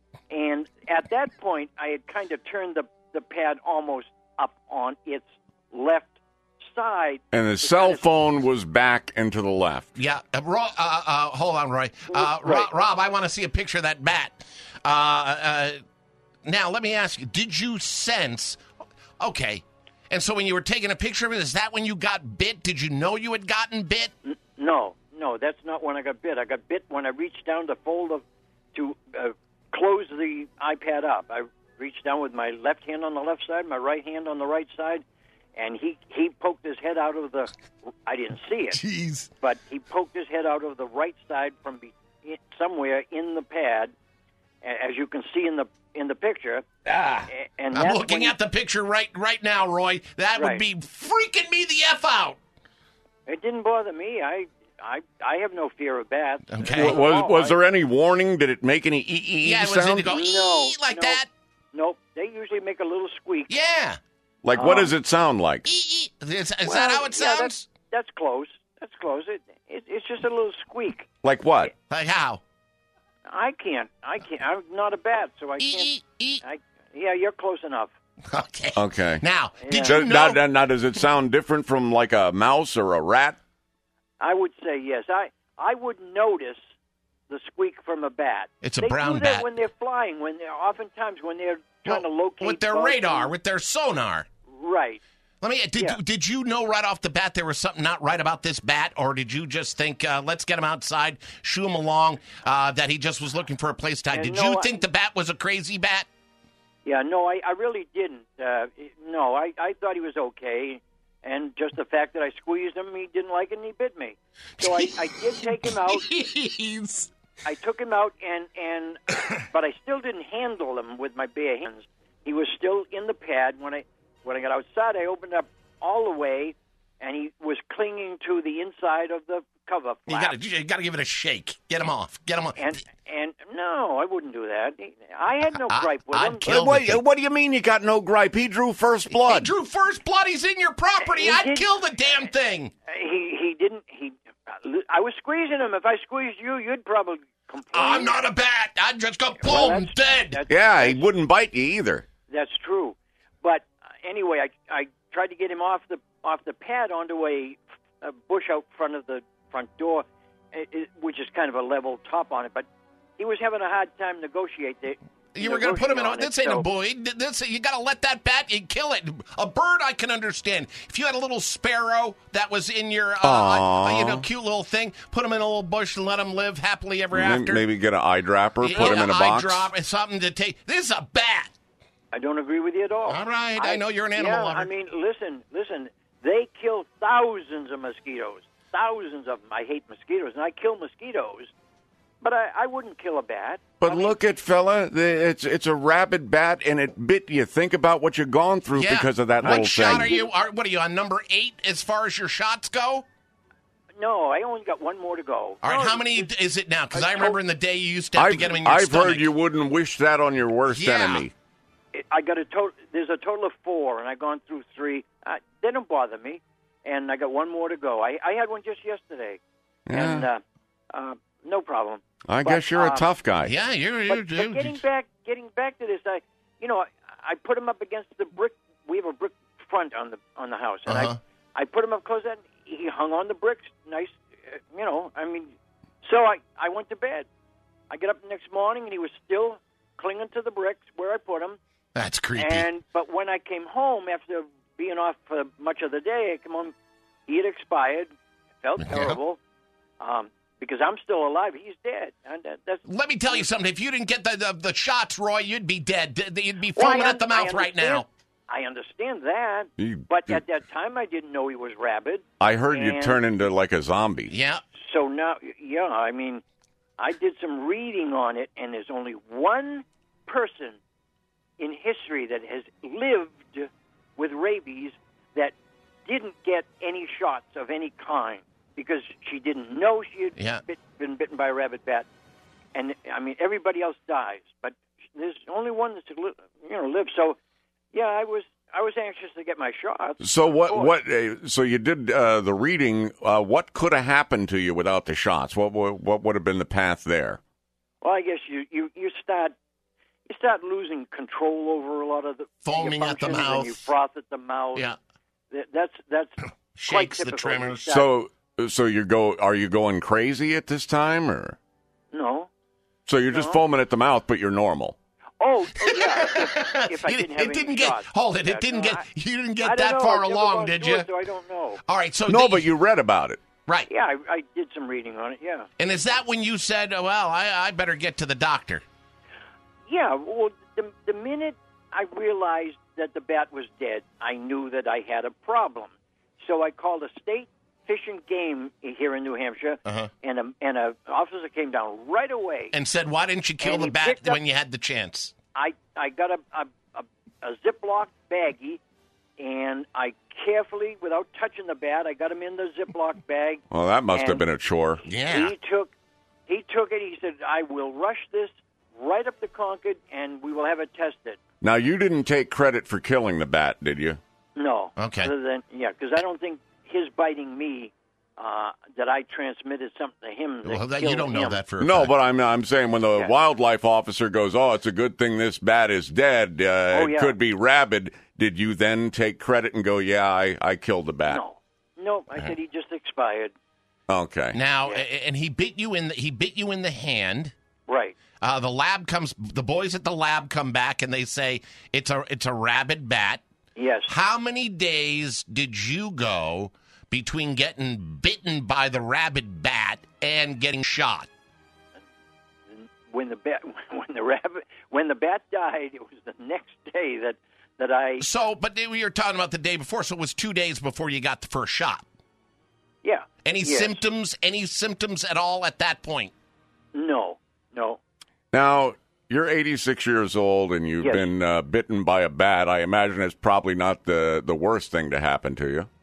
And at that point, I had kind of turned the, the pad almost up on its left side. And the cell phone was back and to the left. Yeah, uh, Ro- uh, uh, hold on, Roy. Uh, Ro- Right. Rob, I want to see a picture of that bat. Uh, uh, now, let me ask you: did you sense? Okay, and so when you were taking a picture of it, is that when you got bit? Did you know you had gotten bit? No, no, that's not when I got bit. I got bit when I reached down to fold of, to uh, close the iPad up. I reached down with my left hand on the left side, my right hand on the right side, and he, he poked his head out of the, I didn't see it, Jeez. but he poked his head out of the right side from be, somewhere in the pad, a- as you can see in the in the picture. Ah, A- and I'm that's looking when at the picture right right now, Roy. That would Right. be freaking me the F out. It didn't bother me. I I I have no fear of bats. Okay. Was was, Oh, was I- there any warning? Did it make any ee ee Yeah, it was sound? in to go No, "Ee," like no. that. Nope, they usually make a little squeak. Yeah. Like, what Um, does it sound like? Ee, ee. Is, is Well, that how it yeah, sounds? that's, that's close. That's close. It, it it's just a little squeak. Like what? Like how? I can't. I can't. I'm not a bat, so I Ee, can't. ee, ee. I, yeah, you're close enough. Okay. Okay. Now, did So- you now, know? now, now, does it sound different from like a mouse or a rat? I would say yes. I I would notice the squeak from a bat. It's a they brown do that bat. when they're flying. When they're oftentimes when they're trying to locate With their bugs radar, and- with their sonar. right. Let me. Did Yeah. you, did you know right off the bat there was something not right about this bat, or did you just think, uh, let's get him outside, shoo him along, uh, that he just was looking for a place to hide? Uh, Did no, you I- think the bat was a crazy bat? Yeah, no, I, I really didn't. Uh, no, I, I thought he was okay. And just the fact that I squeezed him, he didn't like it and he bit me. So I, I did take him out. Jeez. I took him out, and, and but I still didn't handle him with my bare hands. He was still in the pad. When I when I got outside, I opened up all the way, and he was clinging to the inside of the cover You flap. got to you got to give it a shake. Get him off. Get him off. And and no, I wouldn't do that. I had no I- gripe with I'd him. kill What, the thing. what do you mean you got no gripe? He drew first blood. He drew first blood. He's in your property. He I'd did- kill the damn thing. He he didn't. He. I was squeezing him. If I squeezed you, you'd probably complain. I'm not a bat. I'd just go Well, boom, that's- dead. that's- yeah, he wouldn't bite you either. That's true. But uh, anyway, I I tried to get him off the off the pad onto a, a bush out front of the front door, it, it, which is kind of a level top on it. But he was having a hard time negotiate it. You were going to put him in. negotiating A, on this it, ain't so- a boy. This you got to let that bat and kill it. A bird I can understand. If you had a little sparrow that was in your, uh, Aw. you know, cute little thing, put him in a little bush and let him live happily ever Maybe, after. maybe get an eyedropper, put him in a eye box. drop and something to take. This is a bat. I don't agree with you at all. All right, I know you're an animal yeah, lover. I mean, listen, listen. They kill thousands of mosquitoes, thousands of them. I hate mosquitoes, and I kill mosquitoes, but I, I wouldn't kill a bat. But I mean, look at fella, the- it's it's a rabid bat and it bit you. Think about what you've gone through Yeah. because of that what whole shot thing. are you? Are, what are you on number eight as far as your shots go? no, I only got one more to go. All right, No, how many it's- is it now? Because I I remember told- in the day you used to have to I've, get them in your I've stomach. heard you wouldn't wish that on your worst Yeah. enemy. I got a total. There's a total of four, and I've gone through three. Uh, they don't bother me, and I got one more to go. I, I had one just yesterday, Yeah. and uh, uh, no problem. I But, guess you're um, a tough guy. Yeah, you're. you're, But, but getting back, getting back to this, I, you know, I, I put him up against the brick. We have a brick front on the on the house, and Uh-huh. I, I put him up close. And he hung on the bricks, nice, uh, you know. I mean, so I, I went to bed. I get up the next morning, and he was still clinging to the bricks where I put him. That's creepy. And but when I came home after being off for much of the day, I came home. He had expired. Felt Yeah. terrible. Um, because I'm still alive. He's dead. And that, that's Let me tell you something. If you didn't get the, the, the shots, Roy, you'd be dead. D- You'd be Well, I foaming un- at the I mouth right understand- now. I understand that, You- but at that time I didn't know he was rabid. I heard you And turn into like a zombie. Yeah. So now, yeah, I mean, I did some reading on it, and there's only one person in history that has lived with rabies that didn't get any shots of any kind because she didn't know she had Yeah. bit, been bitten by a rabid bat. And I mean, everybody else dies, but there's only one that's li- you know lived. So, yeah, I was I was anxious to get my shots. So of what? course. What? Uh, so you did uh, the reading. Uh, what could have happened to you without the shots? What? What, what would have been the path there? Well, I guess you, you, you start you start losing control over a lot of the Foaming your at the functions, mouth. And you froth at the mouth. Yeah. That- That's that's Shakes quite the typical. You tremors. start- So, so you go? Are you going crazy at this time, or no. so you're just No. foaming at the mouth, but you're normal? Oh, oh yeah. If, if I You- didn't have it didn't any get. shots. Hold it. Yeah, It didn't no, get. I- you didn't I get don't that know. far I've never along, gone did through you? it, so I don't know. All right. So No, they- but you read about it. right. Yeah, I, I did some reading on it. Yeah. And is that when you said, oh, "Well, I, I better get to the doctor"? Yeah. Well, the the minute I realized that the bat was dead, I knew that I had a problem. So I called a state fish and game here in New Hampshire, Uh-huh. and a and a officer came down right away. And said, "Why didn't you kill And the he bat picked up- when you had the chance?" I I got a a, a, a Ziploc baggie, and I carefully, without touching the bat, I got him in the Ziploc bag. Well, that must have And been a chore. Yeah. He took he took it. He said, "I will rush this right up to Concord, and we will have it tested." Now, you didn't take credit for killing the bat, did you? No. Okay. Other than yeah, because I don't think his biting me uh, that I transmitted something to him. That Well, that, you killed don't know him. that for a No, fact. but I'm I'm saying when the Yeah. wildlife officer goes, "Oh, it's a good thing this bat is dead. Uh, Oh, yeah. It could be rabid." Did you then take credit and go, "Yeah, I, I killed the bat"? No, no. I said he just expired. Okay. Now, a- and he bit you in the, he bit you in the hand. Right. Uh, the lab comes. The boys at the lab come back and they say it's a it's a rabid bat. Yes. How many days did you go between getting bitten by the rabid bat and getting shot? When the bat, when the rabbit, when the bat died, it was the next day that that I. So, but we were talking about the day before, so it was two days before you got the first shot. Yeah. Any Yes. symptoms? Any symptoms at all at that point? No, no. Now, you're eighty-six years old and you've Yes. been uh, bitten by a bat. I imagine it's probably not the, the worst thing to happen to you.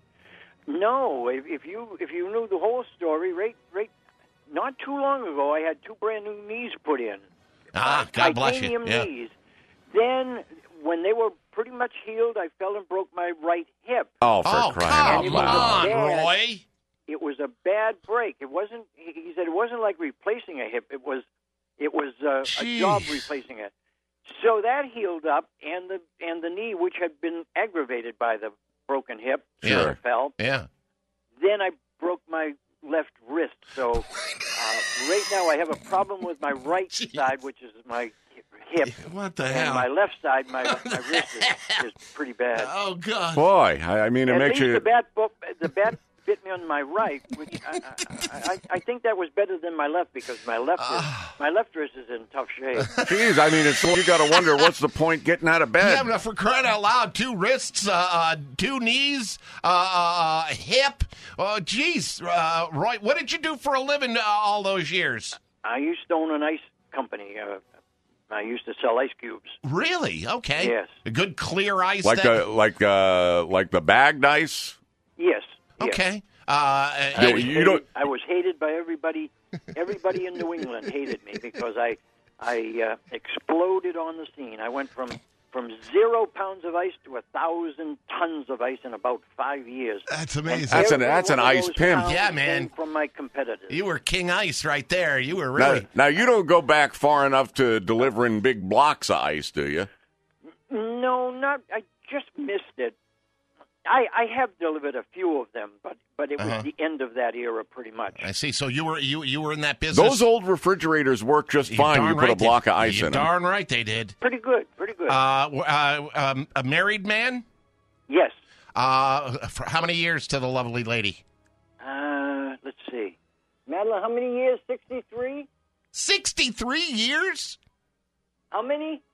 No, if, if you if you knew the whole story, right, right, not too long ago, I had two brand new knees put in. Ah, God bless you. Titanium Yeah. knees. Then, when they were pretty much healed, I fell and broke my right hip. Oh, for Oh, crying come out loud. on, Bad. Roy. It was a bad break. It wasn't. He he said it wasn't like replacing a hip. It was, it was uh, a job Jeez. replacing it. So that healed up, and the and the knee, which had been aggravated by the broken hip, Sure. I fell. Yeah. Then I broke my left wrist. So uh, right now I have a problem with my right side, which is my hip. What the And hell? my left side, my, my wrist is, is pretty bad. Oh, God. Boy, I, I mean, it At makes least you... the bat, bo- the bat bit me on my right, which I, I, I, I think that was better than my left because my left is, my left wrist is in tough shape. Jeez, I mean, it's, you got to wonder, what's the point getting out of bed? Yeah, but for crying out loud, two wrists, uh, uh, two knees, uh, uh, hip. Oh, geez, uh, Roy, what did you do for a living uh, all those years? I used to own an ice company. Uh, I used to sell ice cubes. Really? Okay. Yes. A good clear ice. Like then? the like uh like the bagged ice? Yes. yes. Okay. Uh, I Yeah, was you hated, don't- I was hated by everybody. Everybody in New England hated me because I, I uh, exploded on the scene. I went from from zero pounds of ice to a thousand tons of ice in about five years. That's And amazing. That's an- every that's an one of ice those pimp. pounds Yeah, came man. From my competitors. You were King Ice right there. You were Now, really. now, you don't go back far enough to delivering big blocks of ice, do you? No, not. I just missed it. I, I have delivered a few of them, but but it was Uh-huh. the end of that era, pretty much. I see. So you were you you were in that business. Those old refrigerators work just You're fine. darn You put a right they- block of ice you're in them. Darn right they did. Pretty good, pretty good. Uh, w- uh, um, a married man. yes. Uh, for how many years to the lovely lady? Uh, let's see. Madeline, how many years? Sixty-three. Sixty-three years. How many?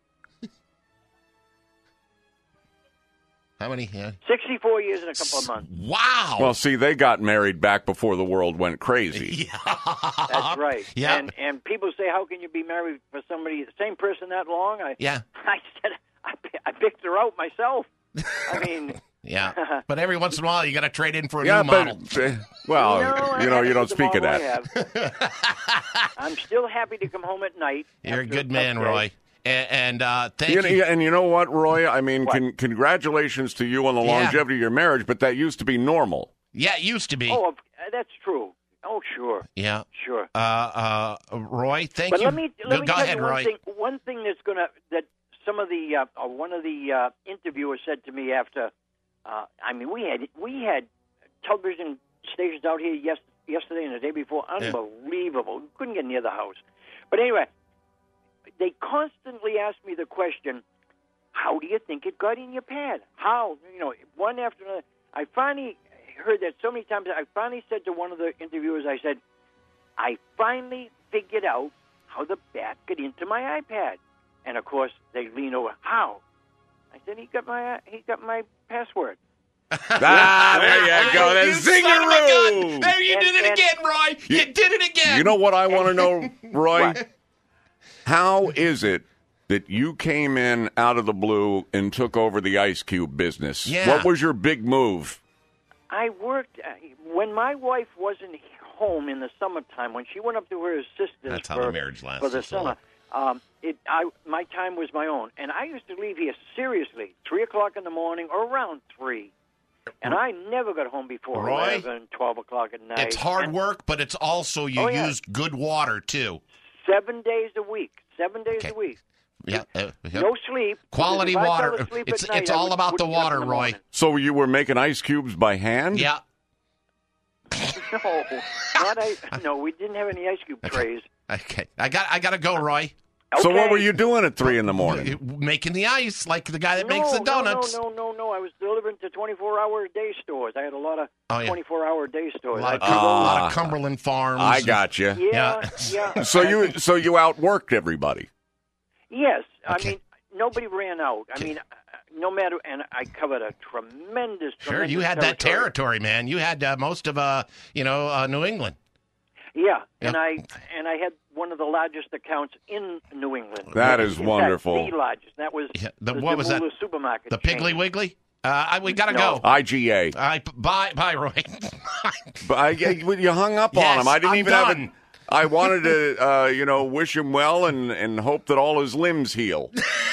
How many? Yeah. Sixty-four years in a couple of months. Wow. Well, see, they got married back before the world went crazy. That's right. Yeah. And and people say, how can you be married for somebody, the same person that long? I Yeah. I said, I, I picked her out myself. I mean, Yeah. But every once in a while, you got to trade in for a Yeah, new but model. uh, well, no, I you know, haven't you don't with the speak of model I that. have. I'm still happy to come home at night. You're a after good tough man, day. Roy. And, and uh, thank You you. know, and you know what, Roy? I mean, What? con- congratulations to you on the Yeah. longevity of your marriage, but that used to be normal. Yeah, it used to be. Oh, that's true. Oh, sure, Yeah. sure. Uh, uh, Roy, thank But you. let me let go me go tell ahead, you one Roy. thing. One thing that's gonna that some of the uh, uh, one of the uh, interviewers said to me after. Uh, I mean, we had we had television stations out here yes, yesterday and the day before. Unbelievable. We couldn't get near the house. But anyway, they constantly asked me the question, "How do you think it got in your pad? How?" You know, one after another. I finally heard that so many times. I finally said to one of the interviewers, I said, I finally figured out how the bat got into my iPad. And of course, they lean over. How? I said, he got my he got my password. Ah, there you go. You That's son of a zingaroo. gun. There you And- did it and- again, Roy. You, did it again. You know what I want to know, Roy? What? How is it that you came in out of the blue and took over the Ice Cube business? Yeah. What was your big move? I worked uh, when my wife wasn't home in the summertime. When she went up to her sister's That's how for, the marriage lasts for the so summer. Um, it, I, my time was my own, and I used to leave here seriously three o'clock in the morning or around three. And I never got home before Roy? eleven, twelve o'clock at night. It's hard And work, but it's also you Oh, yeah. used good water, too. Seven days a week. Seven days Okay. a week. Yeah, uh, yeah. No sleep. Quality Because if I water. fell asleep It's at night, it's I all would- about the wouldn't get up water, in the Roy. morning. So you were making ice cubes by hand? Yeah. No, not ice. No, we didn't have any ice cube trays. Okay. I got I got to go, Roy. So what Okay. were you doing at three in the morning? Making the ice like the guy that no, makes the donuts. No, no, no, no, no. I was delivering to twenty-four hour day stores. I had a lot of Oh, yeah. twenty-four hour day A stores. lot, of, I- a lot Ah. of Cumberland Farms. I got you. yeah, yeah. So you so you outworked everybody. Yes, I Okay. mean nobody ran out. I mean, uh, no matter, and I covered a tremendous. Sure, tremendous you had that territory. territory, man. You had uh, most of uh, you know, uh, New England. Yeah, and Yeah. I and I had one of the largest accounts in New England. That In is fact, wonderful. the largest. That was Yeah, the- the what was that? Demoulas supermarket. The chain. Piggly Wiggly. Uh, I, we gotta No. go. I G A. I bye bye, Roy. But I, you hung up on Yes, him. I didn't I'm even have done. it. I wanted to, uh, you know, wish him well and, and hope that all his limbs heal.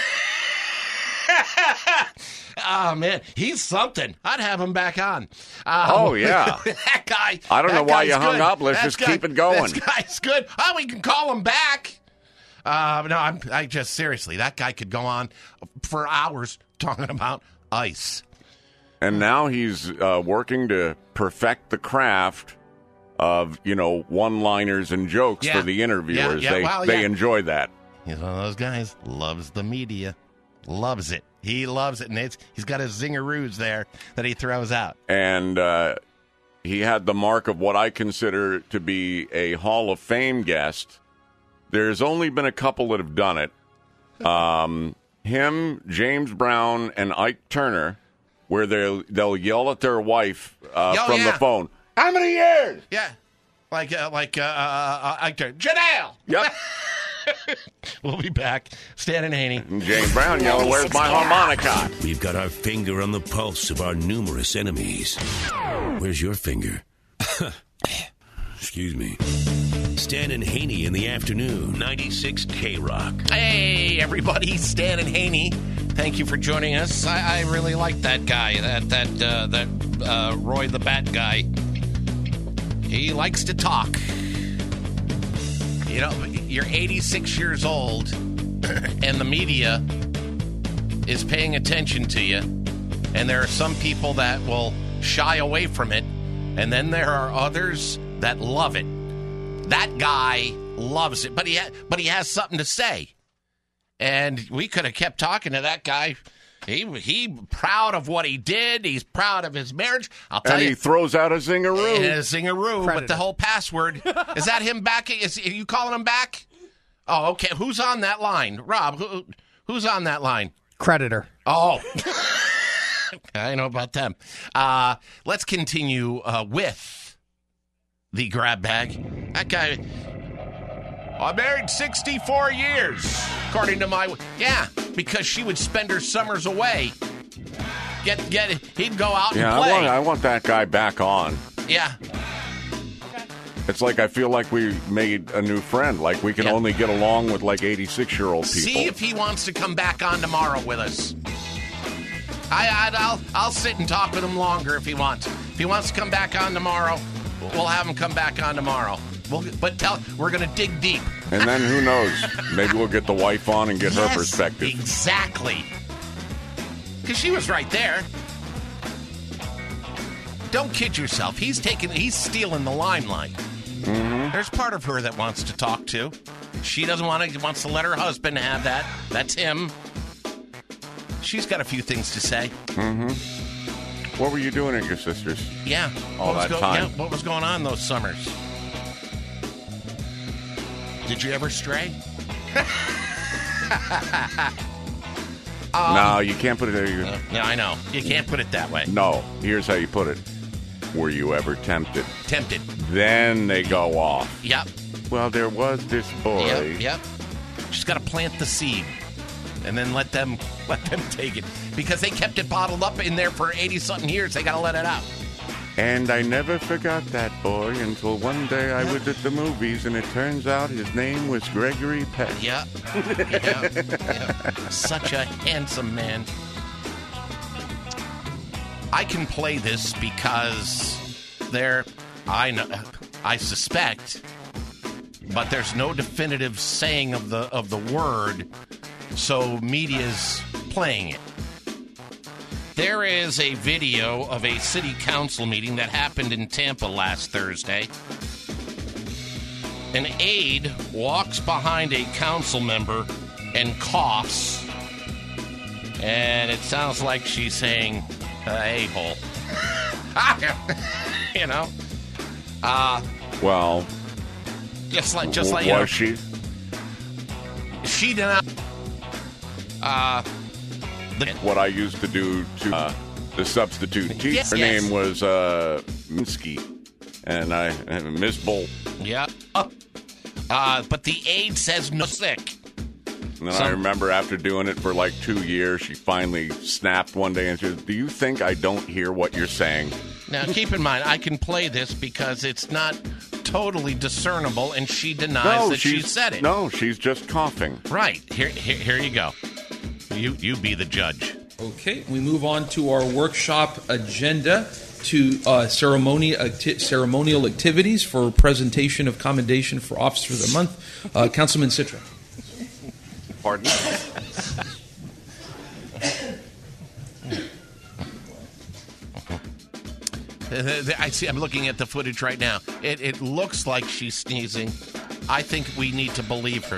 Oh man, he's something. I'd have him back on. Um, Oh, yeah. that guy. I don't that know why guy's you hung good. up. Let's That just guy- keep it going. This guy's good. Oh, we can call him back. Uh, no, I'm. I just seriously, that guy could go on for hours talking about ice. And now he's uh, working to perfect the craft of, you know, one-liners and jokes Yeah. for the interviewers. Yeah, yeah, They well, they yeah. enjoy that. He's one of those guys. Loves the media. Loves it. He loves it, and it's, he's got his zingaroos there that he throws out. And uh, he had the mark of what I consider to be a Hall of Fame guest. There's only been a couple that have done it. Um, him, James Brown, and Ike Turner, where they'll, they'll yell at their wife uh, Oh, from yeah. the phone. How many years? Yeah, like uh, like uh, uh, uh, Janelle. Yep. We'll be back. Stan and Haney. And James Brown yelling, "Where's my harmonica?" We've got our finger on the pulse of our numerous enemies. Where's your finger? Excuse me. Stan and Haney in the afternoon. ninety-six K Rock. Hey, everybody. Stan and Haney. Thank you for joining us. I, I really like that guy, that that uh, that uh, Roy the Bat guy. He likes to talk. You know, you're eighty-six years old, and the media is paying attention to you, and there are some people that will shy away from it, and then there are others that love it. That guy loves it, but he ha- but he has something to say. And we could have kept talking to that guy. He he proud of what he did. He's proud of his marriage. I'll tell And you. he throws out a zingaroo. And a zingaroo with Predator. the whole password. Is that him back? Is are you calling him back? Oh, okay. Who's on that line? Rob, who, who's on that line? Creditor. Oh. I know about them. Uh, let's continue uh, with the grab bag. That guy... I married sixty-four years, according to my... Yeah, because she would spend her summers away. Get, get, he'd go out Yeah, and play. I want, I want that guy back on. Yeah. It's like I feel like we made a new friend. Like we can Yeah. only get along with like eighty-six-year-old people. See if he wants to come back on tomorrow with us. I, I, I'll, I'll sit and talk with him longer if he wants. If he wants to come back on tomorrow, we'll have him come back on tomorrow. We'll, but tell we're going to dig deep. And then who knows? Maybe we'll get the wife on and get her Yes, perspective. Exactly. Because she was right there. Don't kid yourself. He's taking, he's stealing the limelight. Mm-hmm. There's part of her that wants to talk to. She doesn't want to, wants to let her husband have that. That's him. She's got a few things to say. Mm-hmm. What were you doing at your sister's? Yeah. All what was that go- time. Yeah, what was going on those summers? Did you ever stray? um, no, you can't put it there. You- uh, yeah, I know. You can't put it that way. No, here's how you put it. Were you ever tempted? Tempted. Then they go off. Yep. Well, there was this boy. Yep. Yep. Just got to plant the seed, and then let them let them take it because they kept it bottled up in there for eighty something years. They got to let it out. And I never forgot that boy until one day I was at the movies and it turns out his name was Gregory Peck. Yep. Yep. Yep. Such a handsome man. I can play this because there, I know, I suspect, but there's no definitive saying of the of the word, so media's playing it. There is a video of a city council meeting that happened in Tampa last Thursday. An aide walks behind a council member and coughs, and it sounds like she's saying, uh, a-hole. You know? Uh, well, just like, just like, you was know, she? She did not. Uh, the, what I used to do to uh, the substitute teacher. Yes, Her yes. name was uh, Minsky, and I and Miss Bull. Yeah. Uh, uh, but the aide says no sick. And then Some- I remember after doing it for like two years, she finally snapped one day and she said, "Do you think I don't hear what you're saying?" Now, keep in mind, I can play this because it's not totally discernible, and she denies No, that she she's- said it. No, she's just coughing. Right. Here, here, here you go. You, you be the judge. Okay, we move on to our workshop agenda to uh, ceremony acti- ceremonial activities for presentation of commendation for Officer of the Month. Uh, Councilman Citra. Pardon? I see. I'm looking at the footage right now. It, it looks like she's sneezing. I think we need to believe her.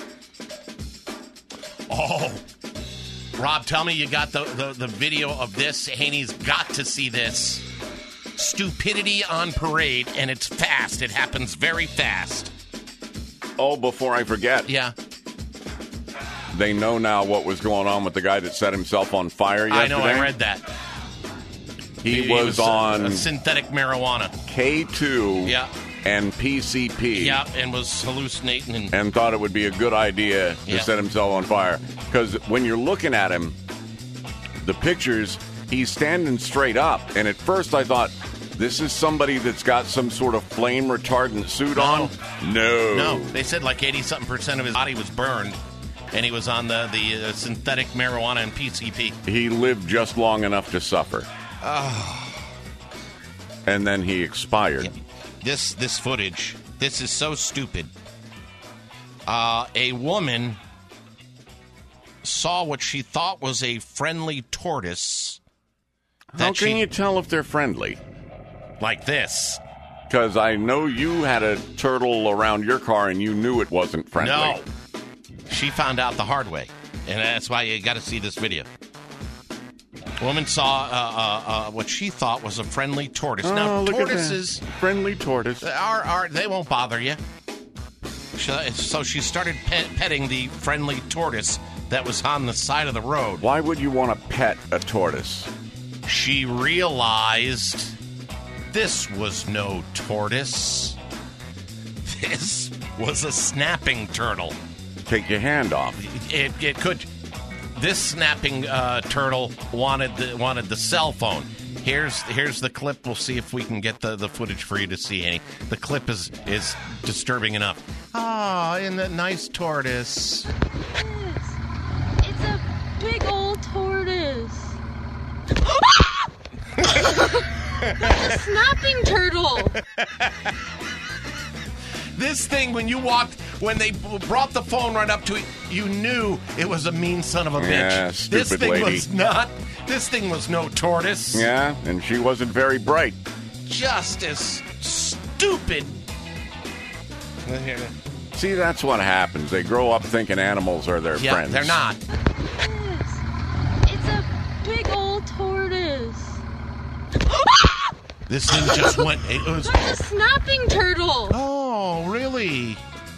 Oh, Rob, tell me you got the, the, the video of this. Haney's got to see this. Stupidity on parade, and it's fast. It happens very fast. Oh, before I forget. Yeah. They know now what was going on with the guy that set himself on fire yesterday. I know, I read that. He, He was, was, uh, on a synthetic marijuana. K two Yeah. and P C P. Yeah, and was hallucinating. And, and thought it would be a good idea to Yeah. set himself on fire. Because when you're looking at him, the pictures, he's standing straight up. And at first I thought, this is somebody that's got some sort of flame retardant suit on? No. No, they said like eighty-something percent of his body was burned, and he was on the, the uh, synthetic marijuana and P C P. He lived just long enough to suffer. Oh. And then he expired. This this footage, this is so stupid. Uh, a woman saw what she thought was a friendly tortoise. How that can she- you tell if they're friendly? Like this. Because I know you had a turtle around your car and you knew it wasn't friendly. No. She found out the hard way, and that's why you got to see this video. Woman saw uh, uh, uh, what she thought was a friendly tortoise. Oh, now, look at tortoises, that. Friendly tortoise. are, are they won't bother you. So she started pet, petting the friendly tortoise that was on the side of the road. Why would you want to pet a tortoise? She realized this was no tortoise. This was a snapping turtle. Take your hand off. It, it could. This snapping uh, turtle wanted the, wanted the cell phone. Here's here's the clip. We'll see if we can get the, the footage for you to see, Annie. The clip is is disturbing enough. Ah, oh, and that nice tortoise. It's a big old tortoise. It's a snapping turtle. This thing, when you walked, when they brought the phone right up to it, you knew it was a mean son of a bitch. Yeah, this stupid thing lady. was not. This thing was no tortoise. Yeah, and she wasn't very bright. Just as stupid. See, that's what happens. They grow up thinking animals are their Yeah, friends. they're not. It's a big old tortoise. This thing just went. It was. It's a snapping turtle. Oh, really?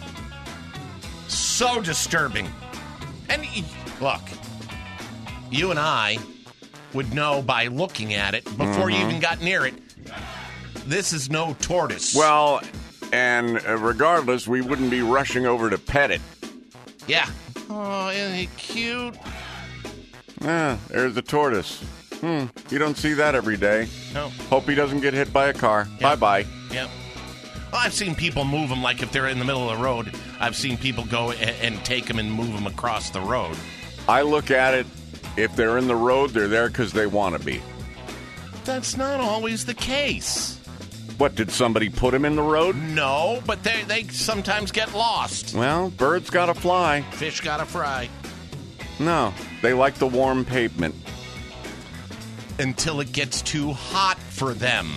So disturbing. And y- look, you and I would know by looking at it before you Mhm. even got near it. This is no tortoise. Well, and uh, regardless, we wouldn't be rushing over to pet it. Yeah. Oh, isn't he cute? Ah, there's the tortoise. Hmm, you don't see that every day. No. Hope he doesn't get hit by a car. Bye-bye. Yep. Well, I've seen people move them like if they're in the middle of the road. I've seen people go and, and take them and move them across the road. I look at it, if they're in the road, they're there because they want to be. That's not always the case. What, did somebody put him in the road? No, but they they sometimes get lost. Well, birds gotta fly. Fish gotta fry. No, they like the warm pavement. Until it gets too hot for them.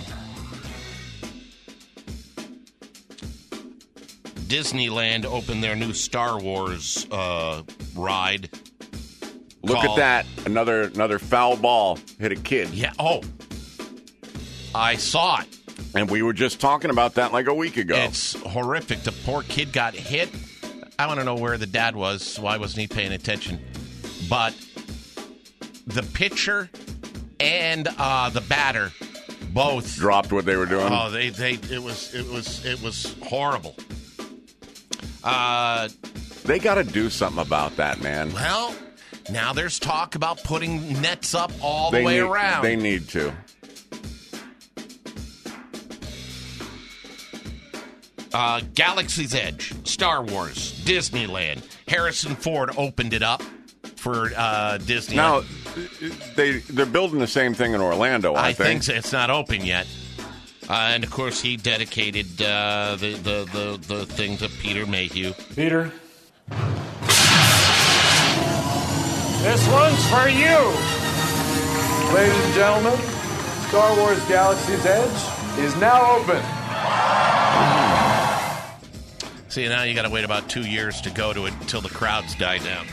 Disneyland opened their new Star Wars uh, ride. Look called, at that. Another another foul ball hit a kid. Yeah. Oh. I saw it. And we were just talking about that like a week ago. It's horrific. The poor kid got hit. I want to know where the dad was. Why wasn't he paying attention? But the pitcher and uh, the batter both dropped what they were doing. Oh, they they it was it was it was horrible. Uh, they got to do something about that, man. Well, now there's talk about putting nets up all the they way need, around. They need to. Uh, Galaxy's Edge, Star Wars, Disneyland. Harrison Ford opened it up for uh, Disney. Now, they, they're building the same thing in Orlando, aren't I they? think so. It's not open yet. Uh, and, of course, he dedicated uh, the, the, the, the thing to Peter Mayhew. Peter, this one's for you. Ladies and gentlemen, Star Wars Galaxy's Edge is now open. See, now you got to wait about two years to go to it until the crowds die down.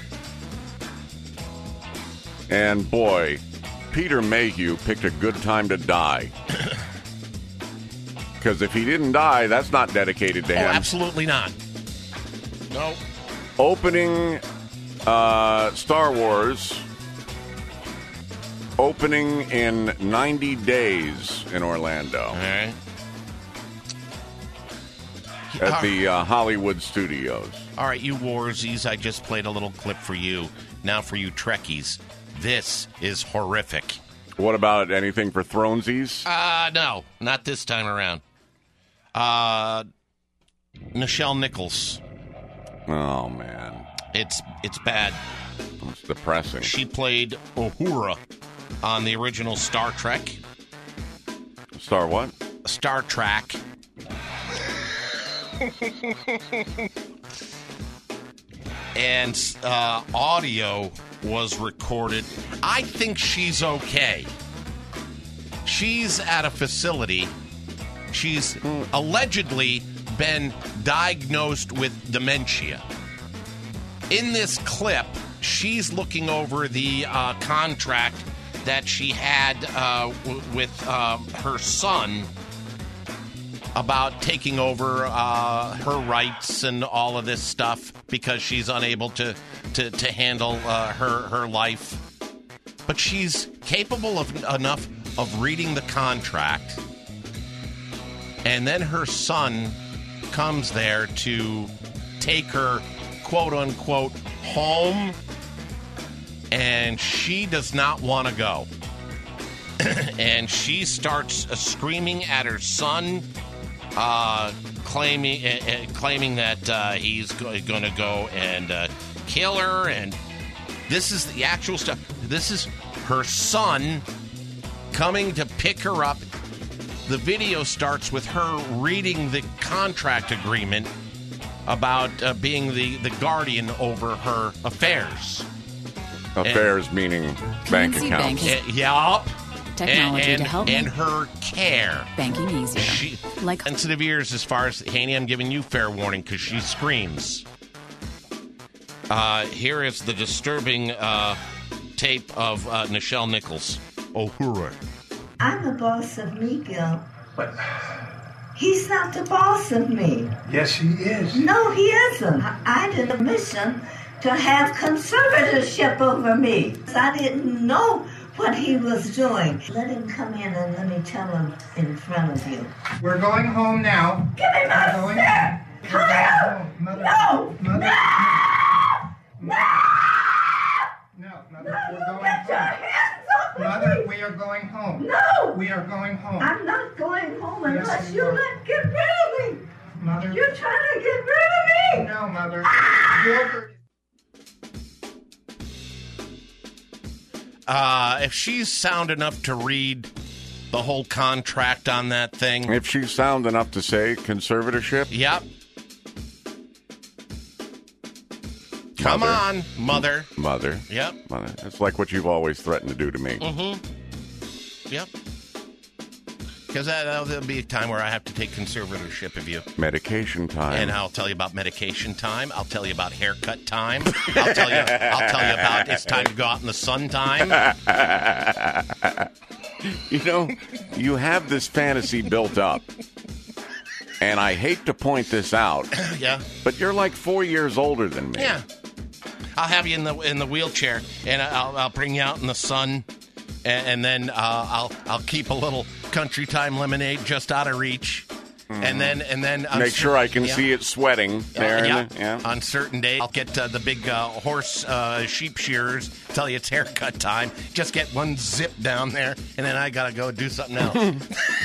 And, boy, Peter Mayhew picked a good time to die. Because if he didn't die, that's not dedicated to oh, him. Absolutely not. No. Opening uh, Star Wars, opening in ninety days in Orlando. All right. At the uh, Hollywood Studios. All right, you Warsies, I just played a little clip for you. Now for you Trekkies, this is horrific. What about anything for Thronesies? Uh, no, not this time around. Uh, Nichelle Nichols. Oh, man. It's it's bad. It's depressing. She played Uhura on the original Star Trek. Star what? Star Trek. And uh, audio was recorded. I think she's okay. She's at a facility. She's allegedly been diagnosed with dementia. In this clip, she's looking over the uh, contract that she had uh, w- with uh, her son about taking over uh, her rights and all of this stuff because she's unable to to, to handle uh, her her life. But she's capable of enough of reading the contract, and then her son comes there to take her, quote unquote, home, and she does not want to go. And she starts uh, screaming at her son. Uh, claiming uh, uh, claiming that uh, he's go- going to go and uh, kill her, and this is the actual stuff. This is her son coming to pick her up. The video starts with her reading the contract agreement about uh, being the, the guardian over her affairs. Affairs and, meaning bank accounts. Uh, yup. Technology and, and, to help and make her care. Banking easier. She, like sensitive ears as far as Haney, I'm giving you fair warning because she screams. Uh, here is the disturbing uh, tape of uh, Nichelle Nichols. Uhura. I'm the boss of me, Gil. What? He's not the boss of me. Yes, he is. No, he isn't. I, I did a mission to have conservatorship over me. I didn't know what he was doing. Let him come in and let me tell him in front of you. We're going home now. Give me my going stick! Kyle! Mother, No! Mother, No! No! No, Mother, No, we're you going get your home. hands off of Mother, me! we are going home. No! We are going home. I'm not going home unless Yes, you you are. let get rid of me! Mother. You're trying to get rid of me! No, Mother. Ah! Gilbert. Uh, if she's sound enough to read the whole contract on that thing. If she's sound enough to say conservatorship. Yep. Come Mother. on, mother. Mother. Yep. Mother. It's like what you've always threatened to do to me. Mm-hmm. Yep. Because there'll be a time where I have to take conservatorship of you. Medication time. And I'll tell you about medication time. I'll tell you about haircut time. I'll tell you I'll tell you about it's time to go out in the sun time. You know, you have this fantasy built up. And I hate to point this out. Yeah. But you're like four years older than me. Yeah. I'll have you in the in the wheelchair, and I'll I'll bring you out in the sun, and, and then uh, I'll I'll keep a little country time lemonade just out of reach, mm-hmm. and then and then make cer- sure I can yeah. see it sweating there. Uh, yeah. In the, yeah. On certain days, I'll get uh, the big uh, horse uh, sheep shearers, tell you it's haircut time. Just get one zip down there, and then I gotta go do something else.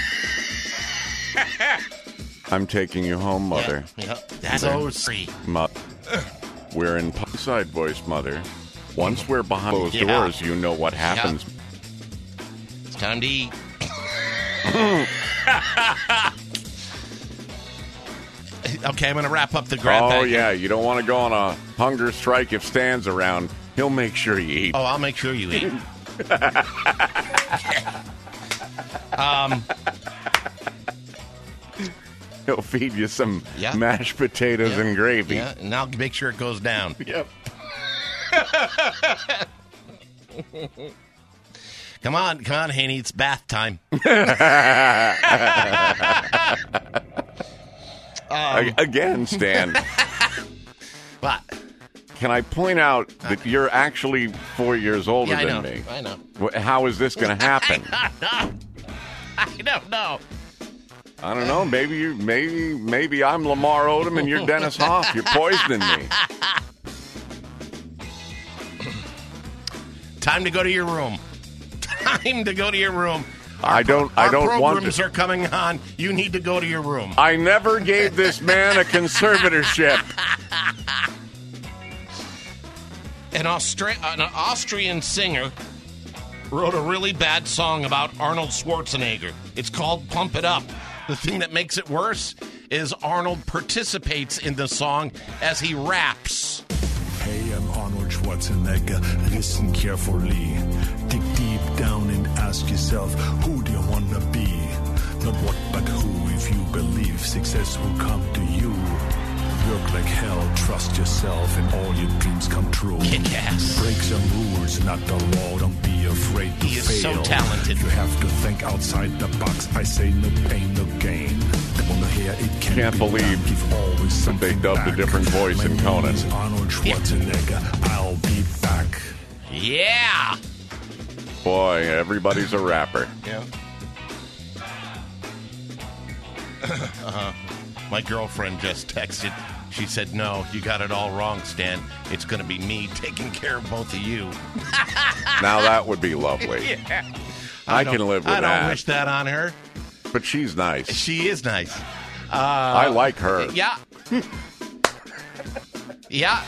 I'm taking you home, Mother. Yeah, yeah. That's so sweet. Mother. We're in side voice, Mother. Once we're behind closed yeah. doors, you know what happens. Yeah. It's time to eat. Okay, I'm going to wrap up the grab Oh, bag. yeah. You don't want to go on a hunger strike if Stan's around. He'll make sure you eat. Oh, I'll make sure you eat. um... He'll feed you some yeah. mashed potatoes yeah. and gravy. Yeah, and I'll make sure it goes down. Yep. Come on, come on, Haney. It's bath time. um, Again, Stan. What? Can I point out that you're actually four years older yeah, I than know. me? I know. How is this going to happen? I don't know. I don't know. I don't know. Maybe you, maybe, maybe I'm Lamar Odom and you're Dennis Hoff. You're poisoning me. Time to go to your room. Time to go to your room. Our, I don't. Our I don't want. Programs to. are coming on. You need to go to your room. I never gave this man a conservatorship. An, Austra- an Austrian singer wrote a really bad song about Arnold Schwarzenegger. It's called "Pump It Up." The thing that makes it worse is Arnold participates in the song as he raps. Hey, I'm Arnold Schwarzenegger. Listen carefully. Dig deep down and ask yourself, who do you want to be? Not what, but who. If you believe success will come to you. Work like hell, trust yourself, and all your dreams come true. Kick ass. Break some rules, not the law. Don't be afraid to he is fail. So talented. You have to think outside the box. I say no pain, no gain. Here it can Can't be believe that they dubbed back. a different voice My in Conan. name is Arnold Schwarzenegger. Yeah. I'll be back. Yeah. Boy, everybody's a rapper. Yeah. uh-huh. My girlfriend just texted. She said, no, you got it all wrong, Stan. It's going to be me taking care of both of you. Now that would be lovely. Yeah. I, I can live with I that. I don't wish that on her. But she's nice. She is nice. Uh, I like her. Yeah. Yeah.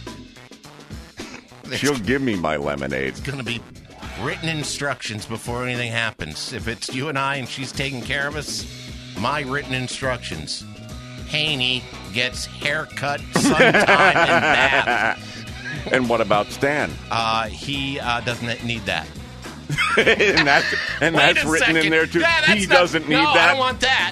She'll give me my lemonade. It's going to be written instructions before anything happens. If it's you and I and she's taking care of us, my written instructions. Haney gets haircut, sometime, and bath. And what about Stan? Uh, he uh, doesn't need that. and that's, and that's written second. in there, too. Yeah, he not, doesn't need no, that. I don't want that.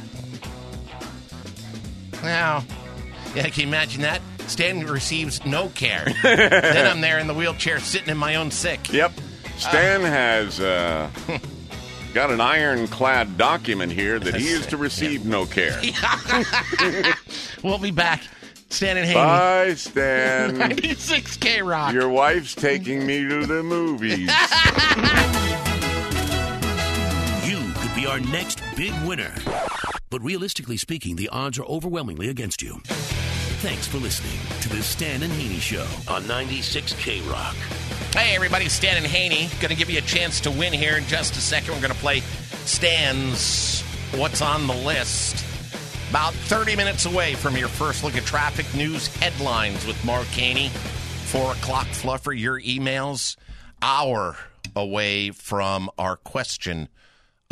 Now, yeah, can you imagine that? Stan receives no care. Then I'm there in the wheelchair sitting in my own sick. Yep. Stan uh, has uh, got an ironclad document here that he is to receive yeah. no care. We'll be back. Stan and Haney. Bye, Stan. ninety-six K Rock. Your wife's taking me to the movies. You could be our next big winner. But realistically speaking, the odds are overwhelmingly against you. Thanks for listening to the Stan and Haney Show on ninety-six K Rock. Hey, everybody, Stan and Haney. Going to give you a chance to win here in just a second. We're going to play Stan's What's on the List. About thirty minutes away from your first look at traffic news headlines with Mark Haney. Four o'clock fluffer, your emails. Hour away from our question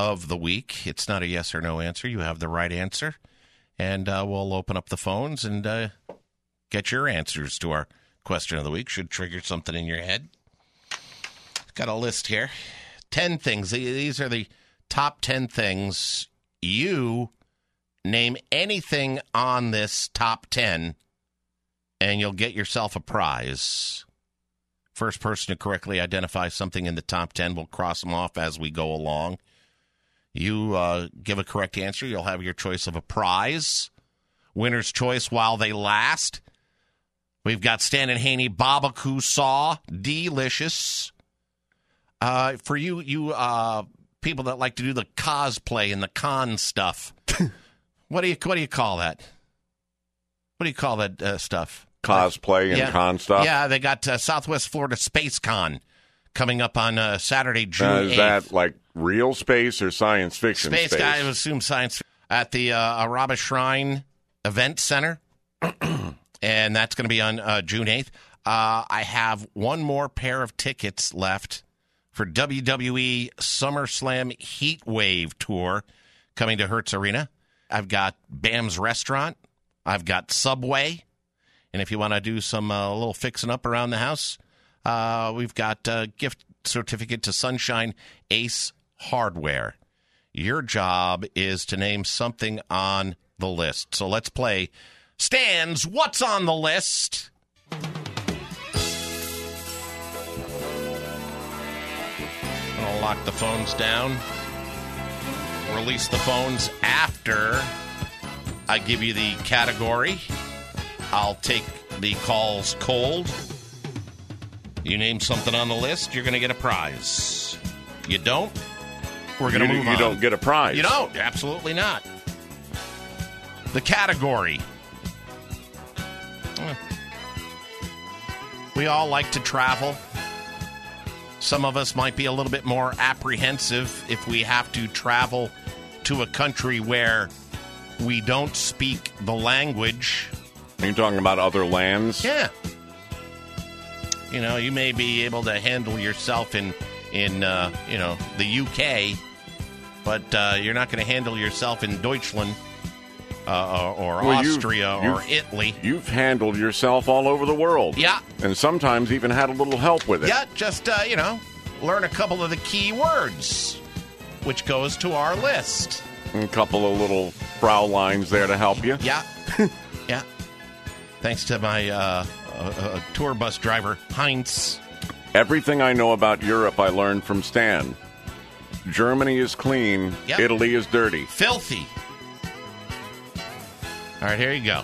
of the week. It's not a yes or no answer. You have the right answer. And uh, we'll open up the phones and uh, get your answers to our question of the week. Should trigger something in your head. Got a list here. Ten things. These are the top ten things. You name anything on this top ten, and you'll get yourself a prize. First person to correctly identify something in the top ten, we'll cross them off as we go along. You uh, give a correct answer, you'll have your choice of a prize. Winner's choice while they last. We've got Stan and Haney Barbecue Saw. Delicious. Uh, for you, you uh, people that like to do the cosplay and the con stuff, what do you what do you call that? What do you call that uh, stuff? Cosplay and yeah. con stuff? Yeah, they got uh, Southwest Florida Space Con coming up on uh, Saturday, June uh, eighth. Is that like real space or science fiction space? Space Guy, I would assume science at the uh, Araba Shrine Event Center, and that's going to be on uh, June eighth. Uh, I have one more pair of tickets left for W W E SummerSlam Heat Wave Tour coming to Hertz Arena. I've got Bam's Restaurant. I've got Subway. And if you want to do some uh, little fixing up around the house, uh, we've got a gift certificate to Sunshine Ace Hardware. Your job is to name something on the list. So let's play Stan's What's on the List? I'll lock the phones down. Release the phones after I give you the category. I'll take the calls cold. You name something on the list, you're going to get a prize. You don't, we're going to move you on. You don't get a prize. You don't. Absolutely not. The category. We all like to travel. Some of us might be a little bit more apprehensive if we have to travel to a country where we don't speak the language. Are you talking about other lands? Yeah. You know, you may be able to handle yourself in, in uh, you know, the U K, but uh, you're not going to handle yourself in Deutschland uh, or, or well, Austria you've, or you've, Italy. You've handled yourself all over the world. Yeah. And sometimes even had a little help with it. Yeah, just, uh, you know, learn a couple of the key words, which goes to our list. And a couple of little brow lines there to help you. Yeah. Yeah. Thanks to my uh, uh, uh, tour bus driver, Heinz. Everything I know about Europe I learned from Stan. Germany is clean. Yep. Italy is dirty. Filthy. All right, here you go.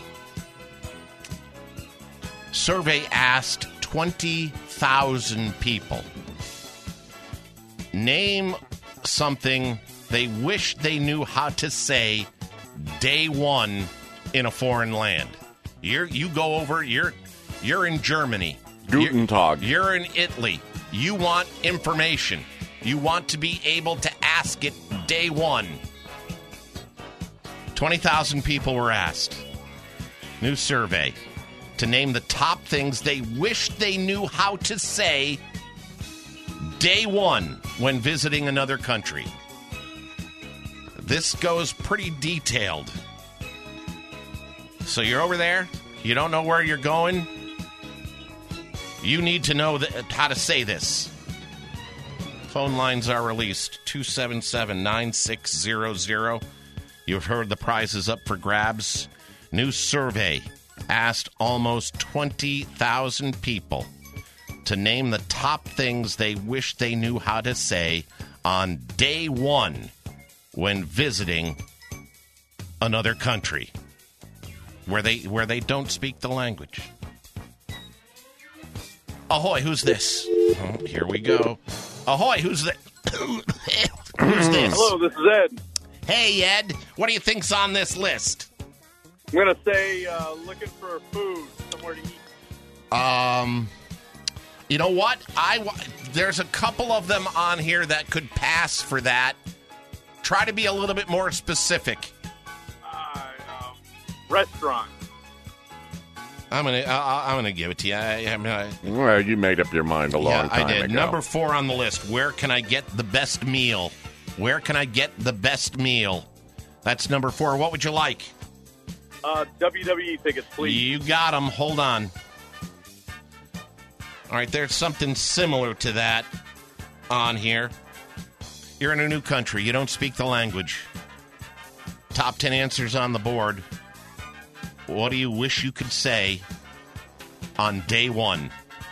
Survey asked twenty thousand people. Name something they wish they knew how to say day one in a foreign land. You're, you go over, you're, you're in Germany. Guten Tag. You're in Italy. You want information. You want to be able to ask it day one. twenty thousand people were asked. New survey to name the top things they wish they knew how to say day one when visiting another country. This goes pretty detailed. So you're over there, you don't know where you're going, you need to know that, how to say this. Phone lines are released, two seven seven, nine six zero zero. You've heard the prizes up for grabs. New survey asked almost twenty thousand people to name the top things they wish they knew how to say on day one when visiting another country where they where they don't speak the language. Ahoy, who's this? Oh, here we go. Ahoy, who's that? Who's this? Hello, this is Ed. Hey, Ed. What do you think's on this list? I'm going to say uh, looking for food, somewhere to eat. Um, you know what? I there's a couple of them on here that could pass for that. Try to be a little bit more specific. Uh, uh, restaurant. I'm gonna I, I'm gonna give it to you. I, I, I, well, you made up your mind a long yeah, time I did. ago. Number four on the list. Where can I get the best meal? Where can I get the best meal? That's number four. What would you like? Uh, W W E tickets, please. You got them. Hold on. All right, there's something similar to that on here. You're in a new country. You don't speak the language. Top ten answers on the board. What do you wish you could say on day one?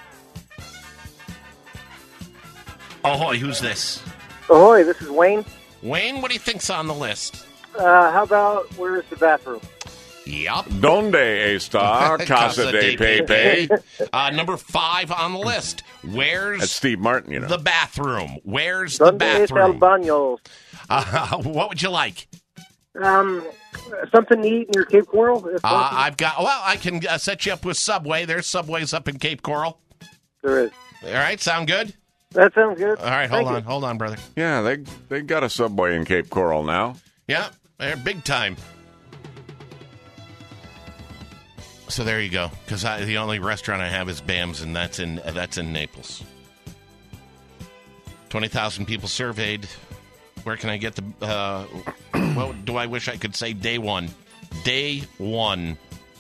Ahoy, who's this? Ahoy, this is Wayne. Wayne, what do you think's on the list? Uh, how about where's the bathroom? Yup. Donde está Casa de Pepe? Uh, number five on the list. Where's That's Steve Martin, you know. the bathroom? Where's Donde the es el bathroom? baño? Uh, what would you like? Um, something to eat near Cape Coral? If Uh, possible? I've got. Well, I can uh, set you up with Subway. There's Subways up in Cape Coral. There is. All right, sound good? That sounds good. All right, hold Thank on, you. hold on, brother. Yeah, they they got a Subway in Cape Coral now. Yeah, they're big time. So there you go. Because the only restaurant I have is Bam's, and that's in uh, that's in Naples. Twenty thousand people surveyed. Where can I get the? Uh, what do I wish I could say? Day one. Day one.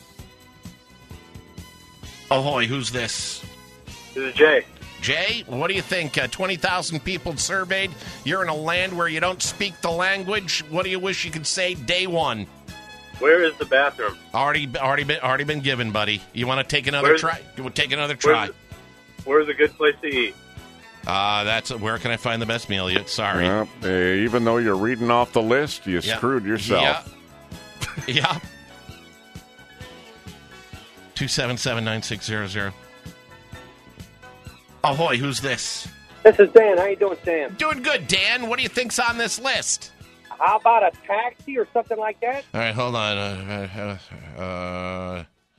Ahoy! Who's this? This is Jay. Jay, what do you think? Uh, twenty thousand people surveyed. You're in a land where you don't speak the language. What do you wish you could say? Day one. Where is the bathroom? Already, already been, already been given, buddy. You want to take another Where's- try? You want to take another try? Where's, where's a good place to eat? Uh, that's where can I find the best meal? Yet, sorry. Well, uh, even though you're reading off the list, you Yeah. screwed yourself. Yeah. yeah. Two seven seven nine six zero zero. Ahoy! Who's this? This is Dan. How you doing, Sam? Doing good, Dan. What do you think's on this list? How about a taxi or something like that? All right, hold on. Uh, uh,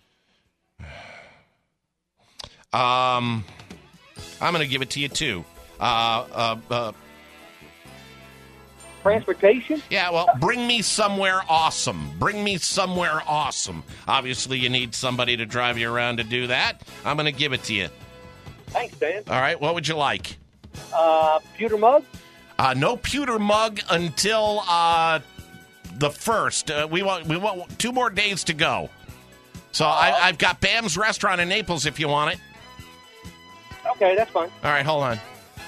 uh, um, I'm going to give it to you too. Uh, uh, uh, Transportation? yeah, well, bring me somewhere awesome. Bring me somewhere awesome. Obviously, you need somebody to drive you around to do that. I'm going to give it to you. Thanks, Dan. All right, what would you like? Uh, pewter mug? Uh, no pewter mug until uh, the first. Uh, we want we want two more days to go. So I, I've got Bam's Restaurant in Naples if you want it. Okay, that's fine. All right, hold on.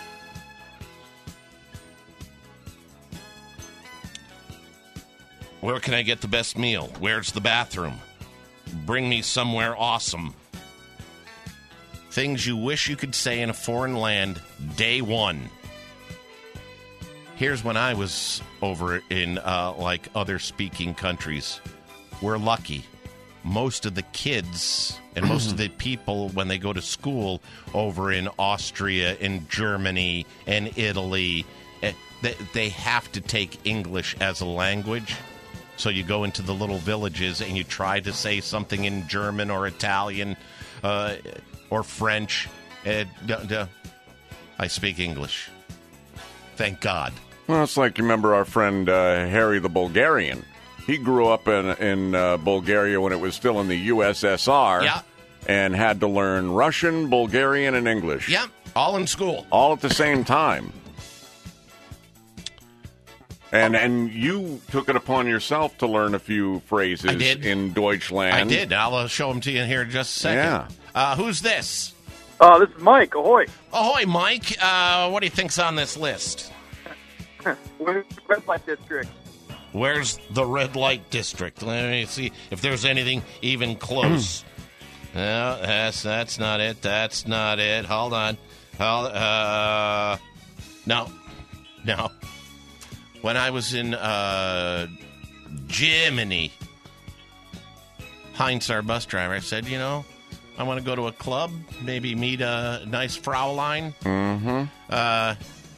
Where can I get the best meal? Where's the bathroom? Bring me somewhere awesome. Things you wish you could say in a foreign land, day one. Here's when I was over in, uh, like, other speaking countries. We're lucky. Most of the kids and most of the people, when they go to school over in Austria and Germany and Italy, eh, they, they have to take English as a language. So you go into the little villages and you try to say something in German or Italian uh, or French. Uh, d- d- I speak English. Thank God. Well, it's like you remember our friend uh, Harry the Bulgarian. He grew up in in uh, Bulgaria when it was still in the U S S R. Yeah. And had to learn Russian, Bulgarian, and English. Yeah, all in school. All at the same time. And and you took it upon yourself to learn a few phrases I did. in Deutschland. I did. I'll uh, show them to you in here in just a second. Yeah. Uh, who's this? Uh, this is Mike. Ahoy. Ahoy, Mike. Uh, what do you think's on this list? Where's the red light district? Where's the red light district? Let me see if there's anything even close. No, that's that's not it. That's not it. Hold on. Hold, uh, no, no. When I was in uh, Germany, Heinz, our bus driver, said, you know, I want to go to a club, maybe meet a nice Fraulein, Mm-hmm. uh,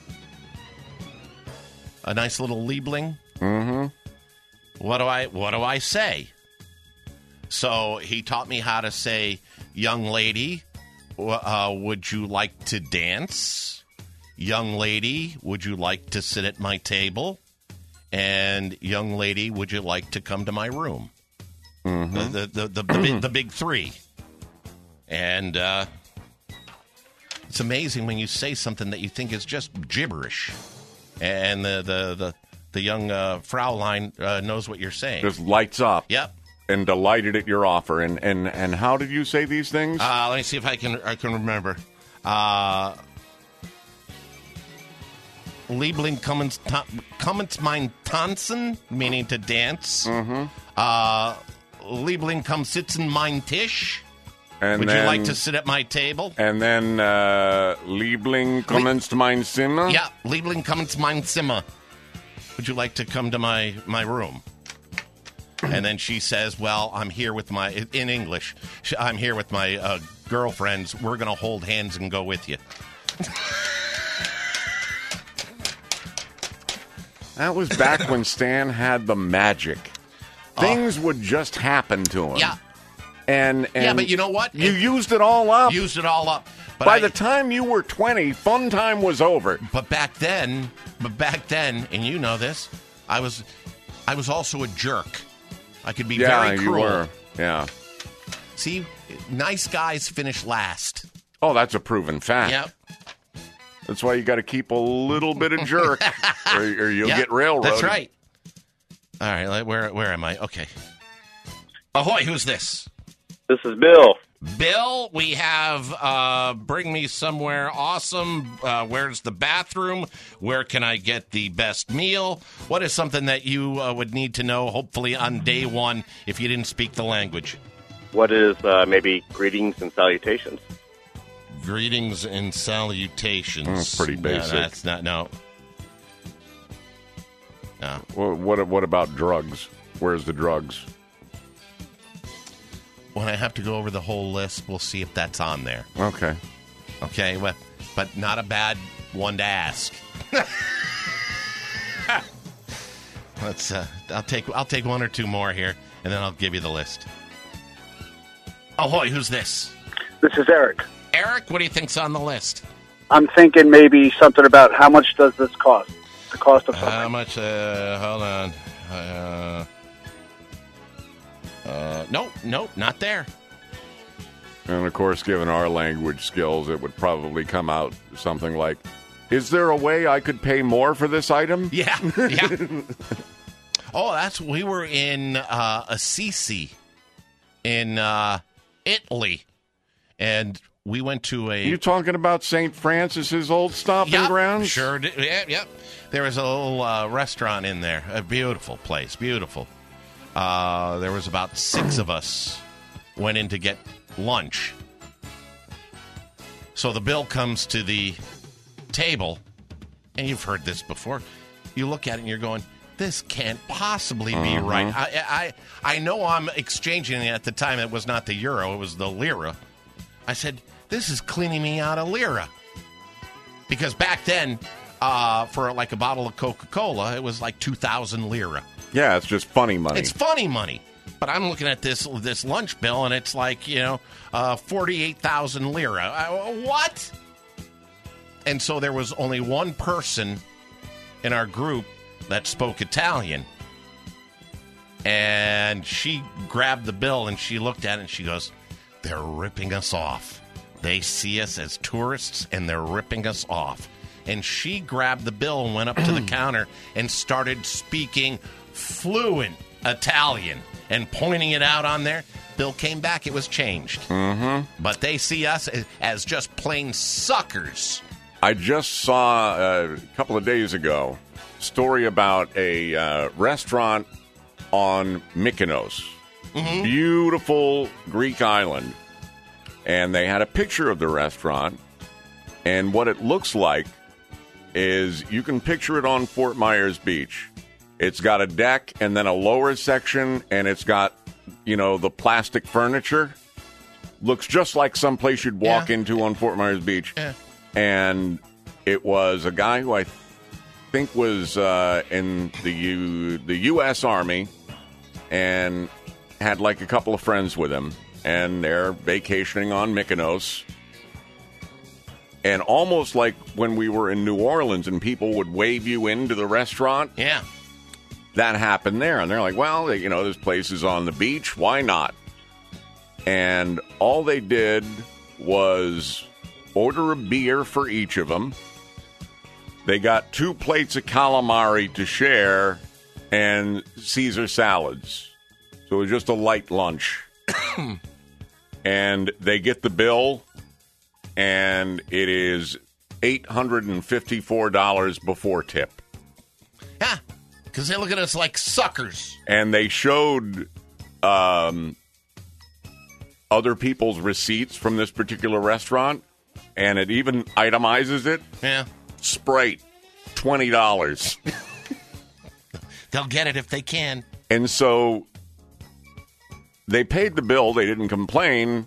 a nice little Liebling. Mm-hmm. What do I what do I say? So he taught me how to say, young lady, uh, would you like to dance? Young lady, would you like to sit at my table? And young lady, would you like to come to my room? Mm-hmm. The, the, the, the, the, big, the big three. And uh, it's amazing when you say something that you think is just gibberish. and the the the, the young uh, Fraulein uh, knows what you're saying. Just lights up. Yep. And delighted at your offer. And, and, and how did you say these things? Uh, let me see if I can I can remember. Uh, Liebling Cummins Cummins mein Tanzen, meaning to dance. Mm-hmm. Uh, Liebling komm sitzen mein Tisch. And Would then, you like to sit at my table? And then uh, Liebling kommst mein Zimmer? Yeah, Liebling kommst mein Zimmer. Would you like to come to my, my room? And then she says, well, I'm here with my, in English, I'm here with my uh, girlfriends. We're going to hold hands and go with you. That was back when Stan had the magic. Things oh. would just happen to him. Yeah. And, and yeah, but you know what? You it, used it all up. Used it all up. But By I, the time you were twenty, fun time was over. But back then, but back then, and you know this, I was, I was also a jerk. I could be yeah, very cruel. you were. Yeah. See, nice guys finish last. Oh, that's a proven fact. Yep. That's why you got to keep a little bit of jerk, or, or you'll yep, get railroaded. That's right. All right, where where am I? Okay. Ahoy! Who's this? This is Bill. Bill, we have uh, Bring Me Somewhere Awesome. Uh, where's the bathroom? Where can I get the best meal? What is something that you uh, would need to know, hopefully on day one, if you didn't speak the language? What is uh, maybe greetings and salutations? Greetings and salutations. That's pretty basic. No, that's not, no. No. Well, what, what about drugs? Where's the drugs? When I have to go over the whole list, we'll see if that's on there. Okay. Okay, but, but not a bad one to ask. Let's. Uh, I'll take. I'll take one or two more here, and then I'll give you the list. Ahoy! Who's this? This is Eric. Eric, what do you think's on the list? I'm thinking maybe something about how much does this cost? The cost of something. How much? Uh, hold on. Uh, uh, nope, nope, not there. And, of course, given our language skills, it would probably come out something like, is there a way I could pay more for this item? Yeah, yeah. Oh, that's, we were in uh, Assisi in uh, Italy, and we went to a... You talking about Saint Francis's old stomping yep, grounds? Sure did. Yeah, yep. There was a little uh, restaurant in there. A beautiful place. Beautiful. Uh, there was about six of us went in to get lunch. So the bill comes to the table, and you've heard this before. You look at it and you're going, this can't possibly be uh-huh. right. I, I I know I'm exchanging it at the time. It was not the euro. It was the lira. I said, this is cleaning me out of lira. Because back then, uh, for like a bottle of Coca-Cola, it was like two thousand lira. Yeah, it's just funny money. It's funny money. But I'm looking at this this lunch bill, and it's like, you know, uh, forty-eight thousand lira. Uh, what? And so there was only one person in our group that spoke Italian. And she grabbed the bill, and she looked at it, and she goes, they're ripping us off. They see us as tourists, and they're ripping us off. And she grabbed the bill and went up to the counter and started speaking fluent Italian and pointing it out on there. Bill came back. It was changed. Mm-hmm. But they see us as just plain suckers. I just saw uh, a couple of days ago a story about a uh, restaurant on Mykonos. Mm-hmm. Beautiful Greek island. And they had a picture of the restaurant. And what it looks like is you can picture it on Fort Myers Beach. It's got a deck and then a lower section, and it's got, you know, the plastic furniture. Looks just like someplace you'd walk yeah. into on Fort Myers Beach. Yeah. And it was a guy who I th- think was uh, in the U- the U S Army and had like a couple of friends with him. And they're vacationing on Mykonos. And almost like when we were in New Orleans and people would wave you into the restaurant. Yeah. That happened there. And they're like, well, you know, this place is on the beach. Why not? And all they did was order a beer for each of them. They got two plates of calamari to share and Caesar salads. So it was just a light lunch. And they get the bill, and it is eight hundred fifty-four dollars before tip. Yeah, because they look at us like suckers. And they showed um, other people's receipts from this particular restaurant, and it even itemizes it. Yeah. Sprite, twenty dollars. They'll get it if they can. And so they paid the bill. They didn't complain.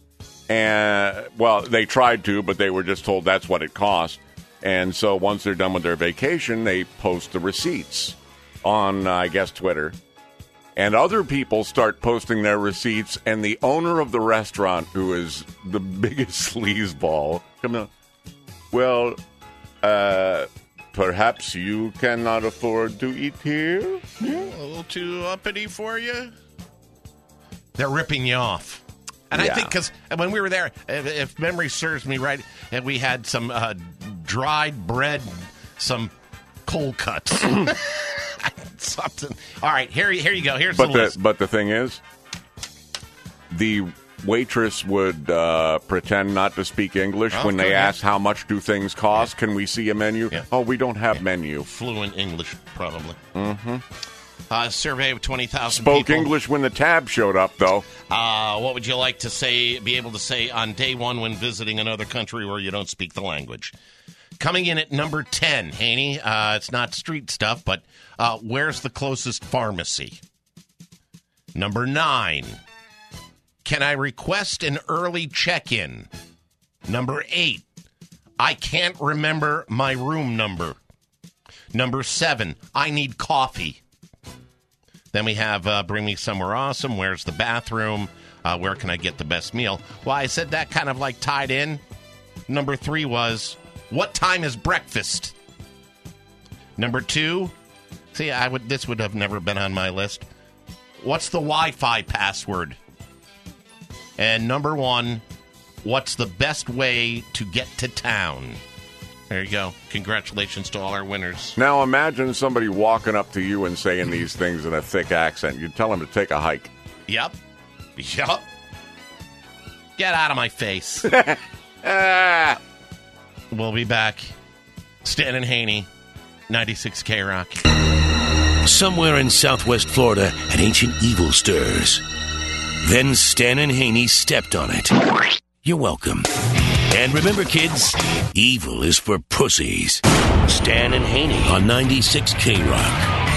And, well, they tried to, but they were just told that's what it cost. And so once they're done with their vacation, they post the receipts on, uh, I guess, Twitter. And other people start posting their receipts, and the owner of the restaurant, who is the biggest sleazeball, come on. Well, uh, perhaps you cannot afford to eat here? A little too uppity for you? They're ripping you off. And Yeah. I think because when we were there, if, if memory serves me right, and we had some uh, dried bread, some cold cuts. Something. All right, here, here you go. Here's But the, the list. but the thing is, the waitress would uh, pretend not to speak English Oh, when they go ahead. ask how much do things cost. Can we see a menu? Oh, we don't have menu. Fluent English, probably. Mm-hmm. Uh, survey of twenty thousand Spoke people. English when the tab showed up, though. Uh, what would you like to say? Be able to say on day one when visiting another country where you don't speak the language? Coming in at number ten, Haney. Uh, it's not street stuff, but uh, where's the closest pharmacy? Number nine. Can I request an early check-in? Number eight. I can't remember my room number. Number seven. I need coffee. Then we have uh, Bring Me Somewhere Awesome. Where's the bathroom? Uh, where can I get the best meal? Well, I said that kind of like tied in. Number three was, what time is breakfast? Number two, see, I would this would have never been on my list. What's the Wi-Fi password? And number one, what's the best way to get to town? There you go. Congratulations to all our winners. Now imagine somebody walking up to you and saying these things in a thick accent. You tell them to take a hike. Yep. Yep. Get out of my face. We'll be back. Stan and Haney, ninety-six K Rock. Somewhere in southwest Florida, an ancient evil stirs. Then Stan and Haney stepped on it. You're welcome. And remember, kids, evil is for pussies. Stan and Haney on ninety-six K Rock.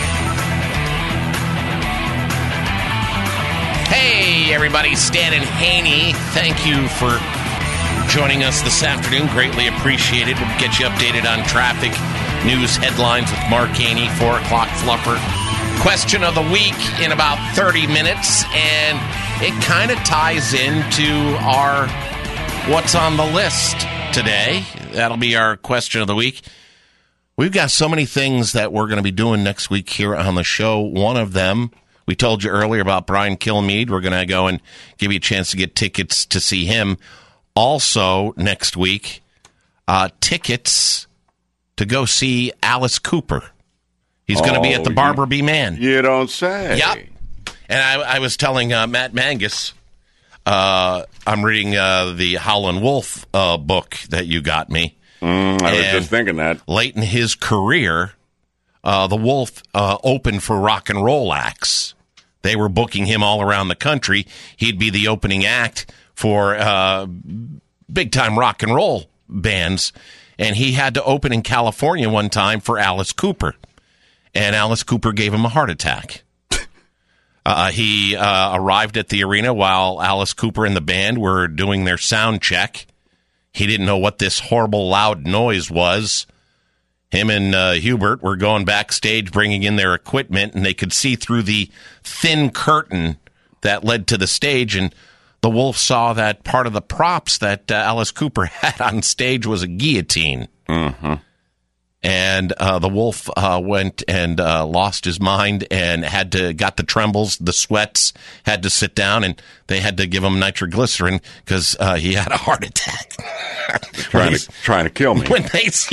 Hey, everybody. Stan and Haney, thank you for joining us this afternoon. Greatly appreciated. We'll get you updated on traffic, news, headlines with Mark Haney, four o'clock fluffer. Question of the week in about thirty minutes, and it kind of ties into our what's on the list today. That'll be our question of the week. We've got so many things that we're going to be doing next week here on the show. One of them, we told you earlier about Brian Kilmeade. We're going to go and give you a chance to get tickets to see him. Also, next week, uh, tickets to go see Alice Cooper. He's going to be at the Barbara B. Mann. You don't say. Yep. And I, I was telling uh, Matt Mangus, uh, I'm reading uh, the Howlin' Wolf uh, book that you got me. Mm, I was And just thinking that. Late in his career, uh, the Wolf uh, opened for rock and roll acts. They were booking him all around the country. He'd be the opening act for uh, big-time rock and roll bands. And he had to open in California one time for Alice Cooper. And Alice Cooper gave him a heart attack. Uh, he uh, arrived at the arena while Alice Cooper and the band were doing their sound check. He didn't know what this horrible loud noise was. Him and uh, Hubert were going backstage bringing in their equipment, and they could see through the thin curtain that led to the stage, and the Wolf saw that part of the props that uh, Alice Cooper had on stage was a guillotine. Mm-hmm. And uh, the Wolf uh, went and uh, lost his mind and had to got the trembles, the sweats, had to sit down, and they had to give him nitroglycerin because uh, he had a heart attack. trying to trying to kill me. When they see all,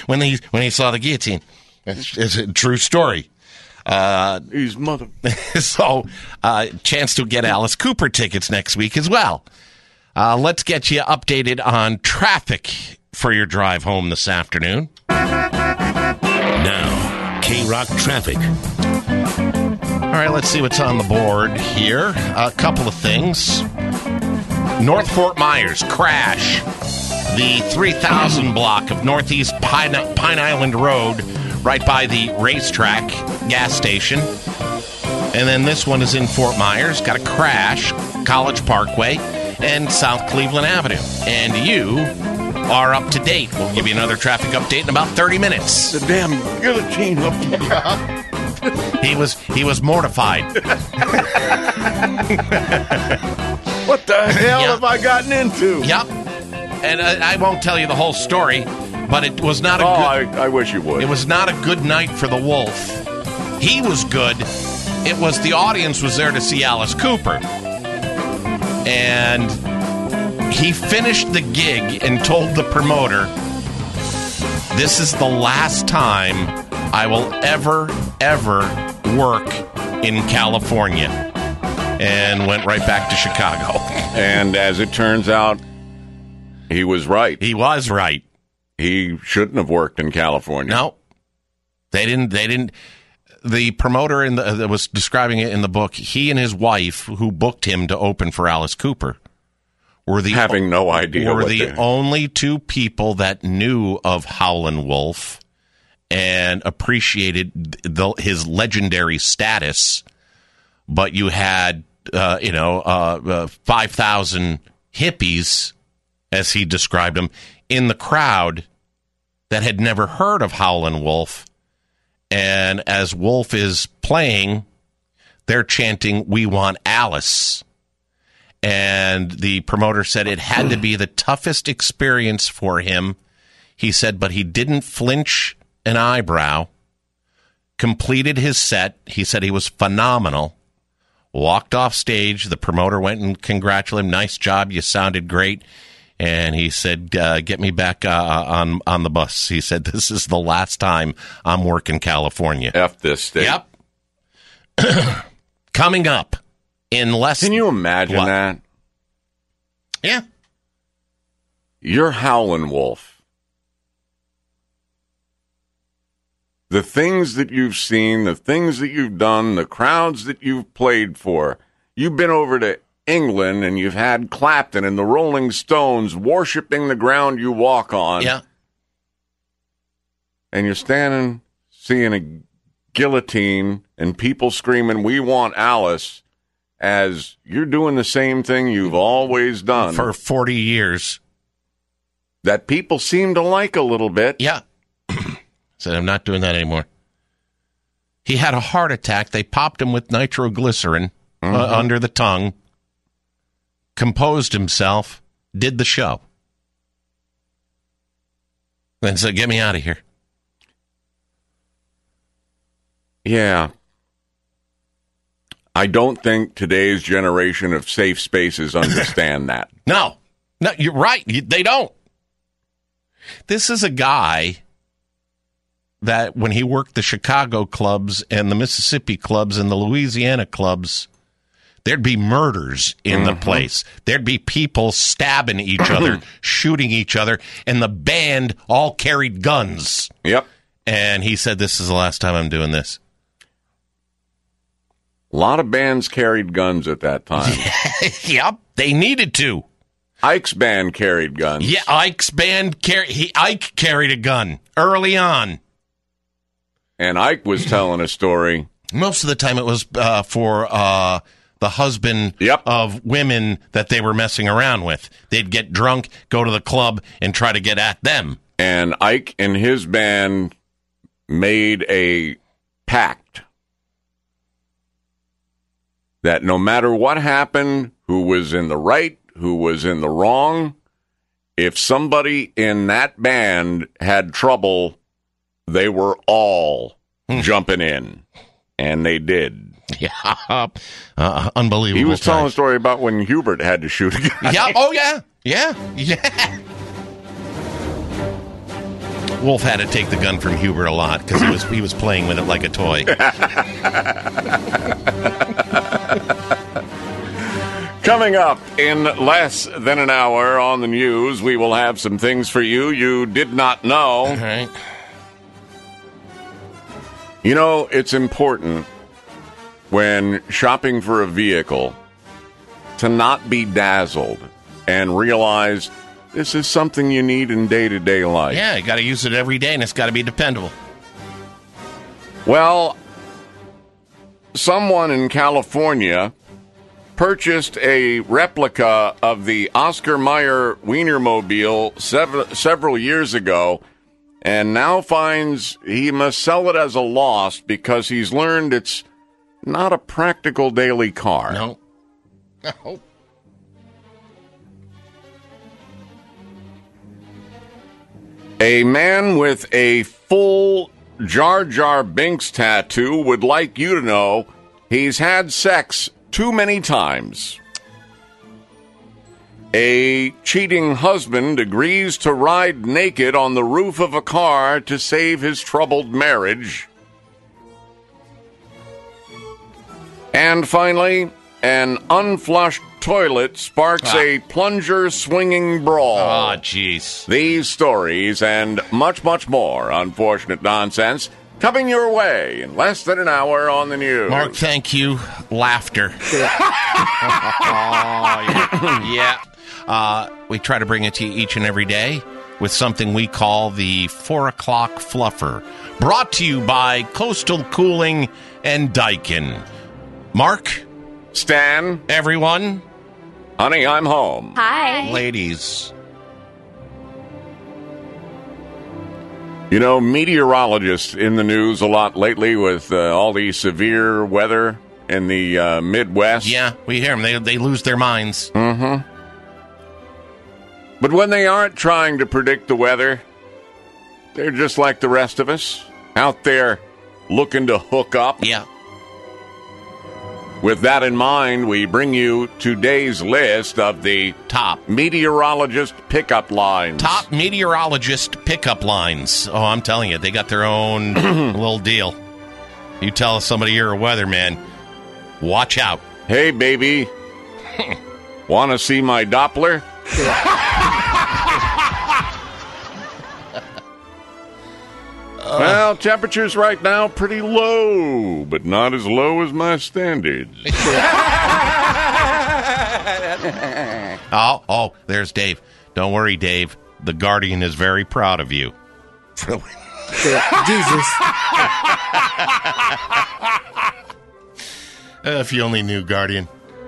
when he when he saw the guillotine. It's, it's a true story. Uh, His mother. So, uh, chance to get Alice Cooper tickets next week as well. Uh, let's get you updated on traffic for your drive home this afternoon. Now, K-Rock traffic. All right, let's see what's on the board here. A couple of things. North Fort Myers, crash. The three thousand block of Northeast Pine, Pine Island Road, right by the racetrack gas station. And then this one is in Fort Myers. Got a crash, College Parkway and South Cleveland Avenue. And you are up to date. We'll give you another traffic update in about thirty minutes. The damn guillotine up He was he was mortified. What the hell Yep. have I gotten into? Yep. And I, I won't tell you the whole story, but it was not a oh, good... I, I wish you would. It was not a good night for the Wolf. He was good. It was the audience was there to see Alice Cooper. And he finished the gig and told the promoter, this is the last time I will ever, ever work in California. And went right back to Chicago. And as it turns out, he was right. He was right. He shouldn't have worked in California. No. They didn't, they didn't... The promoter in the, that was describing it in the book, he and his wife, who booked him to open for Alice Cooper, were the having no idea. Were what the they... only two people that knew of Howlin' Wolf and appreciated the, his legendary status. But you had, uh, you know, uh, uh, five thousand hippies, as he described them, in the crowd that had never heard of Howlin' Wolf. And as Wolf is playing, they're chanting, "We want Alice." And the promoter said it had to be the toughest experience for him. He said, but he didn't flinch an eyebrow, completed his set. He said he was phenomenal. Walked off stage. The promoter went and congratulated him. Nice job. You sounded great. And he said, uh, get me back uh, on on the bus. He said, this is the last time I'm working California. F this state. Yep. Coming up in less... Can you imagine what? that? Yeah. You're Howlin' Wolf. The things that you've seen, the things that you've done, the crowds that you've played for. You've been over to England, and you've had Clapton and the Rolling Stones worshiping the ground you walk on. Yeah. And you're standing, seeing a guillotine, and people screaming, "We want Alice," as you're doing the same thing you've always done. For forty years. That people seem to like a little bit. Yeah. Said, I'm not doing that anymore. He had a heart attack. They popped him with nitroglycerin mm-hmm. uh, under the tongue. Composed himself, did the show. Then said, get me out of here. Yeah. I don't think today's generation of safe spaces understand that. No. No, you're right. They don't. This is a guy that when he worked the Chicago clubs and the Mississippi clubs and the Louisiana clubs, there'd be murders in mm-hmm. the place. There'd be people stabbing each other, shooting each other, and the band all carried guns. Yep. And he said, this is the last time I'm doing this. A lot of bands carried guns at that time. Yep, they needed to. Ike's band carried guns. Yeah, Ike's band carried. He Ike carried a gun early on. And Ike was telling a story. Most of the time it was uh, for uh, the husband yep. of women that they were messing around with. They'd get drunk, go to the club, and try to get at them. And Ike and his band made a pact that no matter what happened, who was in the right, who was in the wrong, if somebody in that band had trouble, they were all jumping in. And they did. Yeah. Uh, unbelievable. He was times. telling a story about when Hubert had to shoot a guy. Yeah. Oh, yeah. Yeah. Yeah. Wolf had to take the gun from Huber a lot because he was he was playing with it like a toy. Coming up in less than an hour on the news, we will have some things for you you did not know. All right. You know, it's important when shopping for a vehicle to not be dazzled and realize this is something you need in day-to-day life. Yeah, you got to use it every day, and it's got to be dependable. Well, someone in California purchased a replica of the Oscar Mayer Wienermobile sev- several years ago and now finds he must sell it as a loss because he's learned it's not a practical daily car. No. No. A man with a full Jar Jar Binks tattoo would like you to know he's had sex too many times. A cheating husband agrees to ride naked on the roof of a car to save his troubled marriage. And finally, an unflushed toilet sparks Ah. a plunger-swinging brawl. Oh, jeez. These stories and much, much more unfortunate nonsense coming your way in less than an hour on the news. Mark, thank you. Laughter. Oh, yeah. yeah. Uh, we try to bring it to you each and every day with something we call the four o'clock fluffer. Brought to you by Coastal Cooling and Daikin. Mark? Stan? Everyone? Honey, I'm home. Hi. Ladies. You know, meteorologists in the news a lot lately with uh, all the severe weather in the uh, Midwest. Yeah, we hear them. They, they lose their minds. Mm-hmm. But when they aren't trying to predict the weather, they're just like the rest of us, out there looking to hook up. Yeah. With that in mind, we bring you today's list of the top meteorologist pickup lines. Top meteorologist pickup lines. Oh, I'm telling you, they got their own little deal. You tell somebody you're a weatherman, watch out. Hey, baby, want to see my Doppler? Well, temperatures right now pretty low, but not as low as my standards. oh, oh, there's Dave. Don't worry, Dave. The Guardian is very proud of you. Jesus. Uh, if you only knew, Guardian.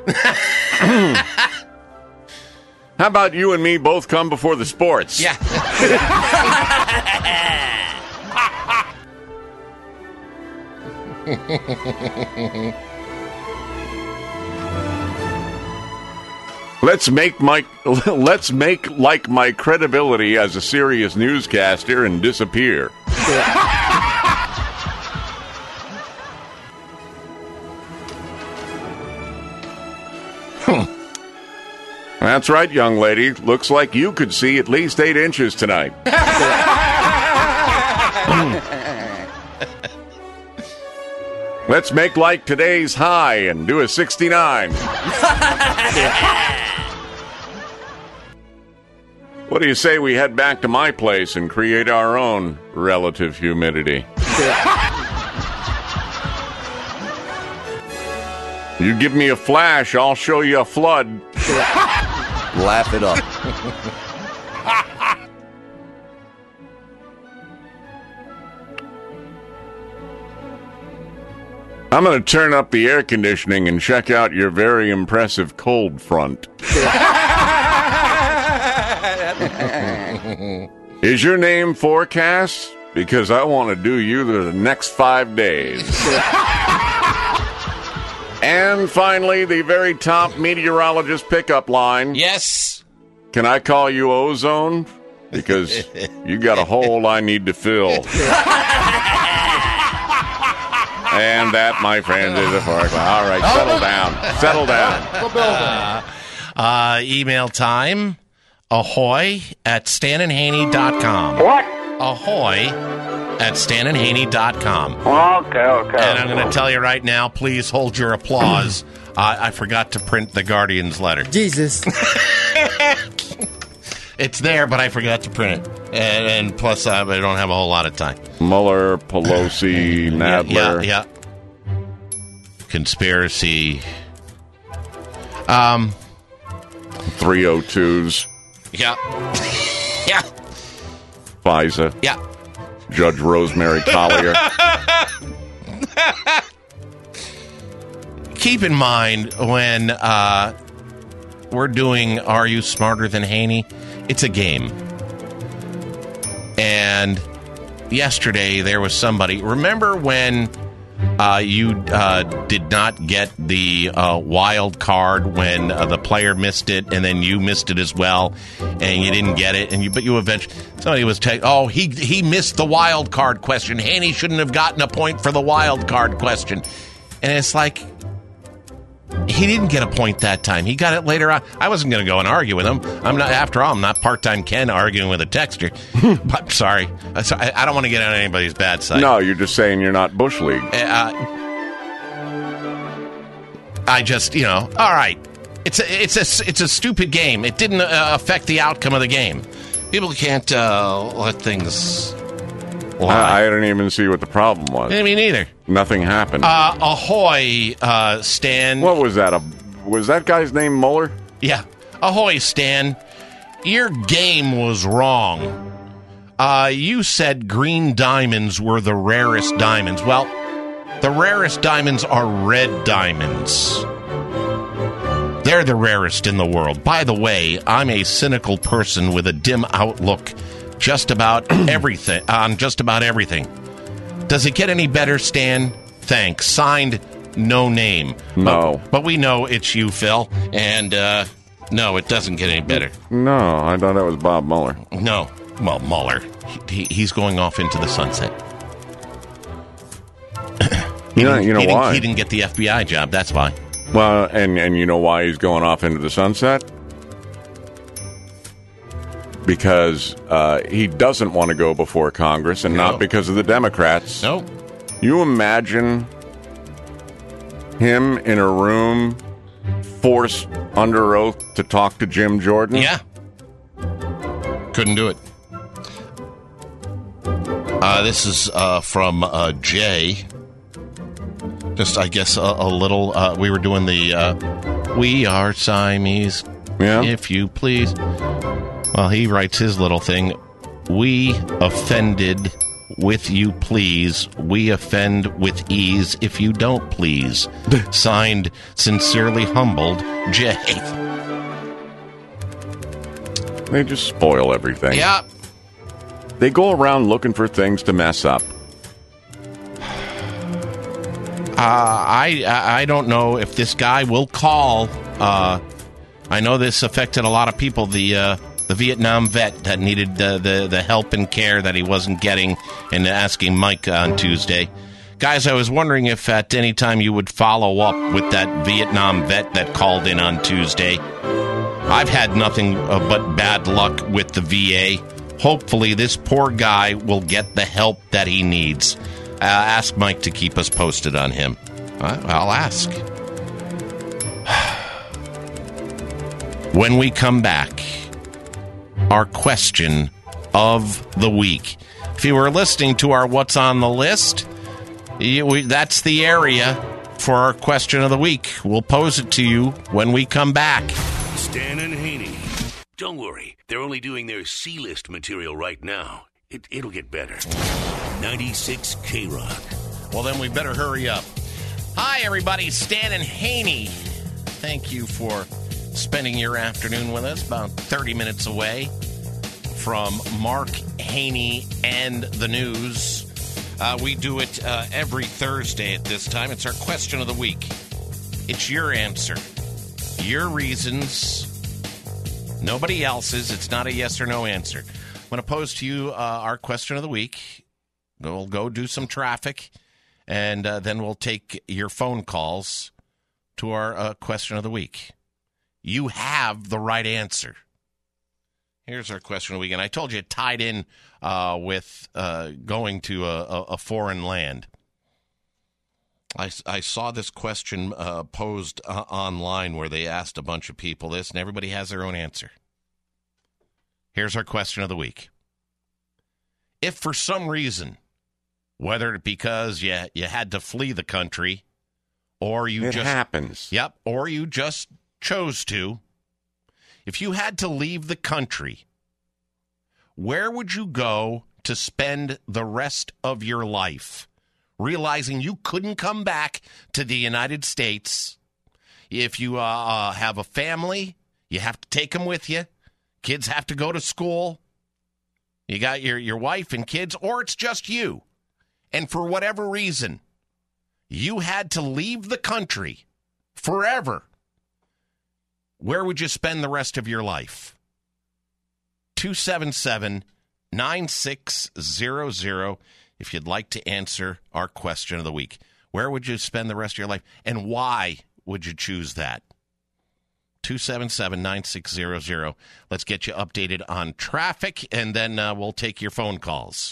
How about you and me both come before the sports? Yeah. Let's make my let's make like my credibility as a serious newscaster and disappear. That's right, young lady. Looks like you could see at least eight inches tonight. Let's make like today's high and do a sixty-nine. What do you say we head back to my place and create our own relative humidity? You give me a flash, I'll show you a flood. Laugh it up. I'm going to turn up the air conditioning and check out your very impressive cold front. Is your name Forecast? Because I want to do you the next five days. And finally, the very top meteorologist pickup line. Yes. Can I call you Ozone? Because you got a hole I need to fill. And that, my friend, is a forecast. All right, settle down. Settle down. Uh, uh, email time. Ahoy at stan and haney dot com. What? ahoy at stan and haney dot com. Okay, okay. And I'm going to tell you right now, please hold your applause. uh, I forgot to print the Guardian's letter. Jesus. It's there, but I forgot to print it. And, and plus, uh, I don't have a whole lot of time. Mueller, Pelosi, Nadler. Yeah, yeah. Conspiracy. Um, three oh twos. Yeah. Yeah. FISA. Yeah. Judge Rosemary Collier. Keep in mind when uh, we're doing Are You Smarter Than Haney? It's a game. And yesterday there was somebody. Remember when uh, you uh, did not get the uh, wild card when uh, the player missed it, and then you missed it as well, and you didn't get it, and you but you eventually somebody was taking. Oh, he he missed the wild card question. Haney shouldn't have gotten a point for the wild card question, and it's like. He didn't get a point that time. He got it later on. I wasn't going to go and argue with him. I'm not. After all, I'm not part-time Ken arguing with a texter. I'm sorry. I don't want to get on anybody's bad side. No, you're just saying you're not Bush League. Uh, I just, you know, all right. It's a, it's a, it's a stupid game. It didn't uh, affect the outcome of the game. People can't uh, let things lie. I, I didn't even see what the problem was. I mean, neither. Nothing happened. Uh, ahoy, uh, Stan. What was that? A, was that guy's name Mueller? Yeah. Ahoy, Stan. Your game was wrong. Uh, you said green diamonds were the rarest diamonds. Well, the rarest diamonds are red diamonds. They're the rarest in the world. By the way, I'm a cynical person with a dim outlook just about everything, on just about everything. Does it get any better, Stan? Thanks. Signed, no name. No. But, but we know it's you, Phil. And, uh, no, it doesn't get any better. No, I thought that was Bob Mueller. No. Well, Mueller. He, he's going off into the sunset. he you know, you know he why? Didn't, he didn't get the F B I job, that's why. Well, and, and you know why he's going off into the sunset? Because uh, he doesn't want to go before Congress, and No. not because of the Democrats. No. You imagine him in a room, forced under oath to talk to Jim Jordan? Yeah. Couldn't do it. Uh, this is uh, from uh, Jay. Just, I guess, a, a little. Uh, we were doing the uh, We Are Siamese, yeah. if you please. Well, he writes his little thing. We offended with you, please. We offend with ease if you don't, please. Signed, sincerely humbled, Jay. They just spoil everything. Yeah. They go around looking for things to mess up. Uh, I I don't know if this guy will call. Uh, I know this affected a lot of people. The uh, the Vietnam vet that needed the, the, the help and care that he wasn't getting, and asking Mike on Tuesday. Guys, I was wondering if at any time you would follow up with that Vietnam vet that called in on Tuesday. I've had nothing uh, but bad luck with the V A. Hopefully this poor guy will get the help that he needs. Uh, ask Mike to keep us posted on him. Uh, I'll ask. When we come back, our question of the week. If you were listening to our What's on the List, you, we, that's the area for our question of the week. We'll pose it to you when we come back. Stan and Haney. Don't worry, they're only doing their C-list material right now. It, it'll get better. ninety-six K-Rock. Well, then we better hurry up. Hi, everybody. Stan and Haney. Thank you for spending your afternoon with us, about thirty minutes away from Mark Haney and the news. Uh, we do it uh, every Thursday at this time. It's our question of the week. It's your answer. Your reasons. Nobody else's. It's not a yes or no answer. I'm going to pose to you uh, our question of the week. We'll go do some traffic, and uh, then we'll take your phone calls to our uh, question of the week. You have the right answer. Here's our question of the week, and I told you it tied in uh, with uh, going to a, a, a foreign land. I, I saw this question uh, posed uh, online where they asked a bunch of people this, and everybody has their own answer. Here's our question of the week. If for some reason, whether because you, you had to flee the country, or you it just... happens. Yep, or you just chose to, if you had to leave the country, where would you go to spend the rest of your life? Realizing you couldn't come back to the United States. If you uh, uh, have a family, you have to take them with you. Kids have to go to school. You got your, your wife and kids, or it's just you. And for whatever reason, you had to leave the country forever. Where would you spend the rest of your life? two seven seven, nine six zero zero if you'd like to answer our question of the week. Where would you spend the rest of your life, and why would you choose that? two seven seven, nine six zero zero. Let's get you updated on traffic, and then uh, we'll take your phone calls.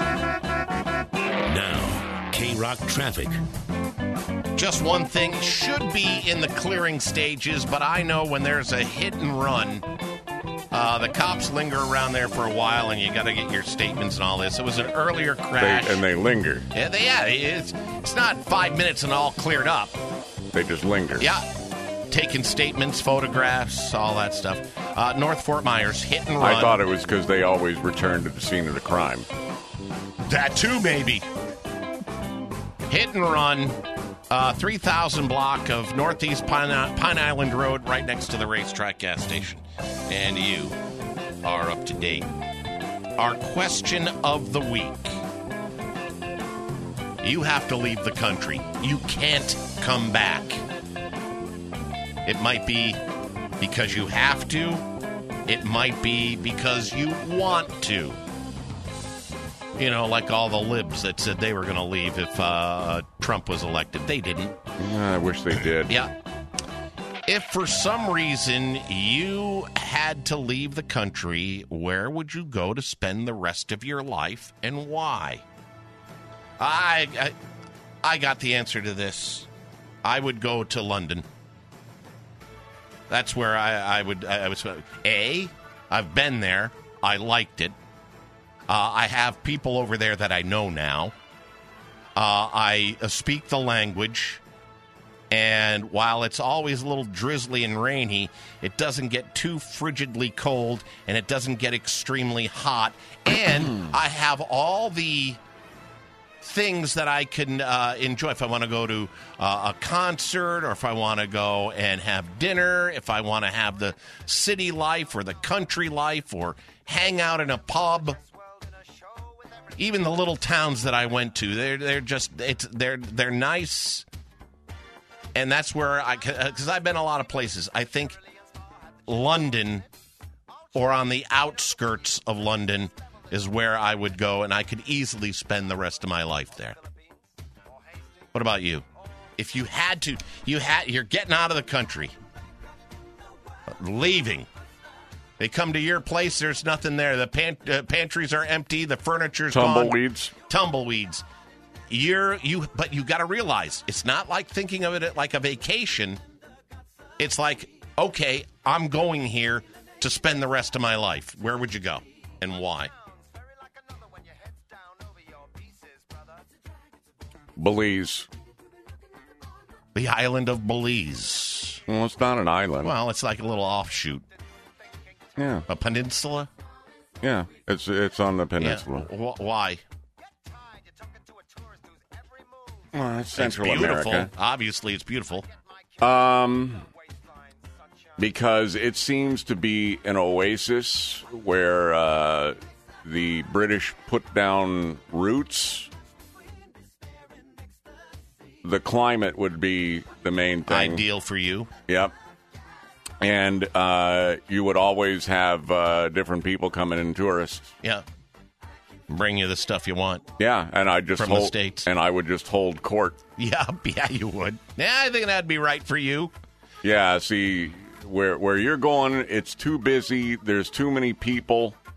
Now, K-Rock traffic. Just one thing, should be in the clearing stages, but I know when there's a hit and run, uh, the cops linger around there for a while, and you got to get your statements and all this. It was an earlier crash. They, and they linger. Yeah, they, yeah it's, it's not five minutes and all cleared up. They just linger. Yeah. Taking statements, photographs, all that stuff. Uh, North Fort Myers, hit and run. I thought it was because they always return to the scene of the crime. That too, maybe. Hit and run. Uh, three thousand block of Northeast Pine, Pine Island Road, right next to the racetrack gas station. And you are up to date. Our question of the week. You have to leave the country. You can't come back. It might be because you have to. It might be because you want to. You know, like all the libs that said they were going to leave if uh, Trump was elected. They didn't. I wish they did. Yeah. If for some reason you had to leave the country, where would you go to spend the rest of your life, and why? I, I, I got the answer to this. I would go to London. That's where I, I would. I was. A, I've been there. I liked it. Uh, I have people over there that I know now. Uh, I uh, speak the language. And while it's always a little drizzly and rainy, it doesn't get too frigidly cold, and it doesn't get extremely hot. And I have all the things that I can uh, enjoy. If I want to go to uh, a concert, or if I want to go and have dinner, if I want to have the city life or the country life, or hang out in a pub. Even the little towns that I went to, they're they're just it's they're they're nice, and that's where I because I've been a lot of places. I think London, or on the outskirts of London, is where I would go, and I could easily spend the rest of my life there. What about you? If you had to, you had you're getting out of the country, leaving. They come to your place, there's nothing there. The pant- uh, pantries are empty, the furniture's Tumbleweeds. gone. Tumbleweeds. You're you but you got to realize it's not like thinking of it like a vacation. It's like, okay, I'm going here to spend the rest of my life. Where would you go and why? Belize. The island of Belize. Well, it's not an island. Well, it's like a little offshoot. Yeah. A peninsula? Yeah, it's it's on the peninsula. Yeah. W- why? Well, it's Central it's beautiful. America. Obviously, it's beautiful. Um, because it seems to be an oasis where uh, the British put down roots. The climate would be the main thing. Ideal for you. Yep. And uh, you would always have uh, different people coming in, tourists. Yeah. Bring you the stuff you want. Yeah, and I just From hold, the States. and I would just hold court. Yeah, yeah, you would. Yeah, I think that'd be right for you. Yeah, see, where where you're going, it's too busy. There's too many people.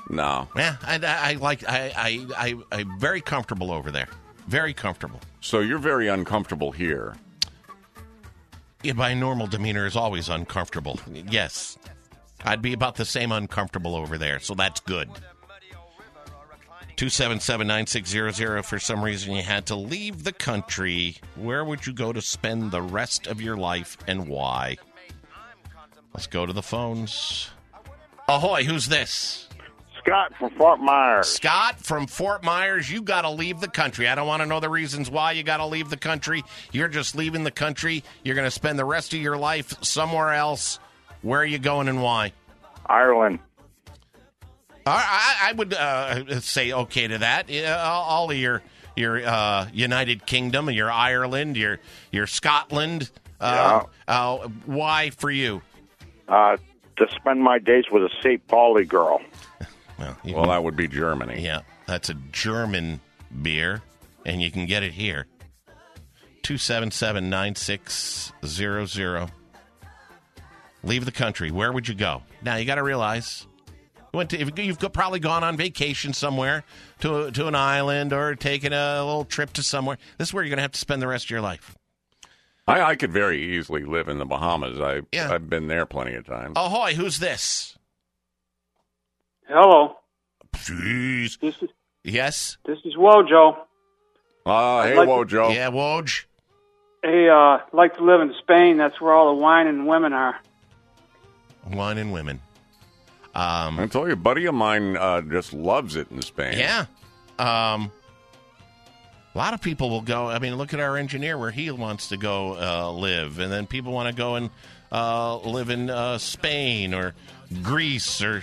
No. Yeah, I, I, I like. I, I, I, I'm very comfortable over there. Very comfortable. So you're very uncomfortable here. Yeah, my normal demeanor is always uncomfortable. Yes, I'd be about the same uncomfortable over there. So that's good. two seven seven, nine six zero zero. If for some reason you had to leave the country, where would you go to spend the rest of your life and why? Let's go to the phones. Ahoy, who's this? Scott from Fort Myers. Scott from Fort Myers, you got to leave the country. I don't want to know the reasons why you got to leave the country. You're just leaving the country. You're going to spend the rest of your life somewhere else. Where are you going and why? Ireland. I, I would uh, say okay to that. Uh, all of your your uh, United Kingdom, your Ireland, your your Scotland. Uh, Yeah. Uh, why for you? Uh, to spend my days with a Saint Pauli girl. Well, well, that would be Germany. Yeah, that's a German beer, and you can get it here. two seven seven, nine six zero zero. Leave the country. Where would you go? Now, you got to realize, you went to, if you've probably gone on vacation somewhere to, to an island or taken a little trip to somewhere. This is where you're going to have to spend the rest of your life. I, I could very easily live in the Bahamas. I, Yeah. I've been there plenty of times. Ahoy, who's this? Hello. Jeez. This is Yes? this is Wojo. Uh, hey, like to- Wojo. Yeah, Woj. Hey, uh, I'd like to live in Spain. That's where all the wine and women are. Wine and women. Um, I tell you, a buddy of mine uh, just loves it in Spain. Yeah. Um, a lot of people will go. I mean, look at our engineer where he wants to go uh, live. And then people want to go and uh, live in uh, Spain or Greece or...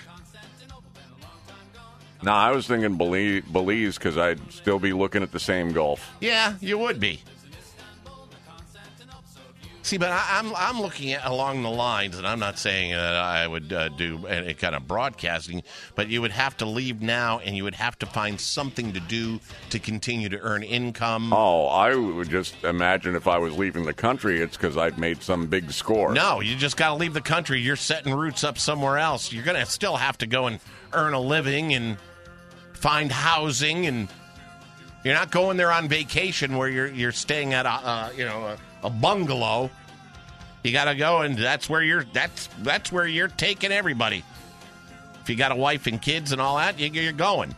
No, I was thinking Belize because I'd still be looking at the same Gulf. Yeah, you would be. See, but I, I'm I'm looking at along the lines, and I'm not saying that I would uh, do any kind of broadcasting, but you would have to leave now, and you would have to find something to do to continue to earn income. Oh, I would just imagine if I was leaving the country, it's because I'd made some big score. No, you just got to leave the country. You're setting roots up somewhere else. You're going to still have to go and earn a living and find housing, and you're not going there on vacation where you're you're staying at a uh, you know a, a bungalow. You got to go, and that's where you're that's that's where you're taking everybody. If you got a wife and kids and all that, you, you're going.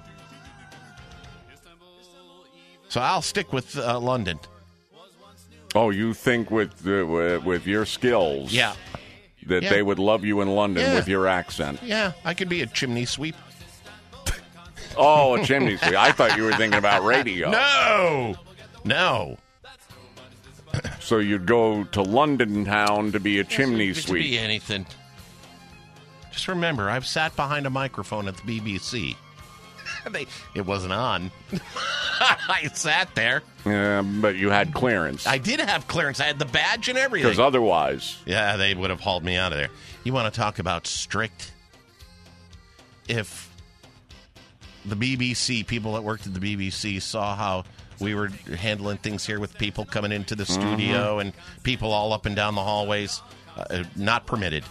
So I'll stick with uh, London. Oh, you think with uh, with, with your skills, Yeah. that Yeah. they would love you in London Yeah. with your accent? Yeah, I could be a chimney sweep. Oh, a chimney sweep. I thought you were thinking about radio. No, no. So you'd go to London town to be a chimney It could sweep. be anything. Just remember, I've sat behind a microphone at the B B C. they, it wasn't on. I sat there. Yeah, but you had clearance. I did have clearance. I had the badge and everything. Because otherwise... Yeah, they would have hauled me out of there. You want to talk about strict? If the B B C, people that worked at the B B C saw how we were handling things here with people coming into the studio Mhm. and people all up and down the hallways, uh, not permitted.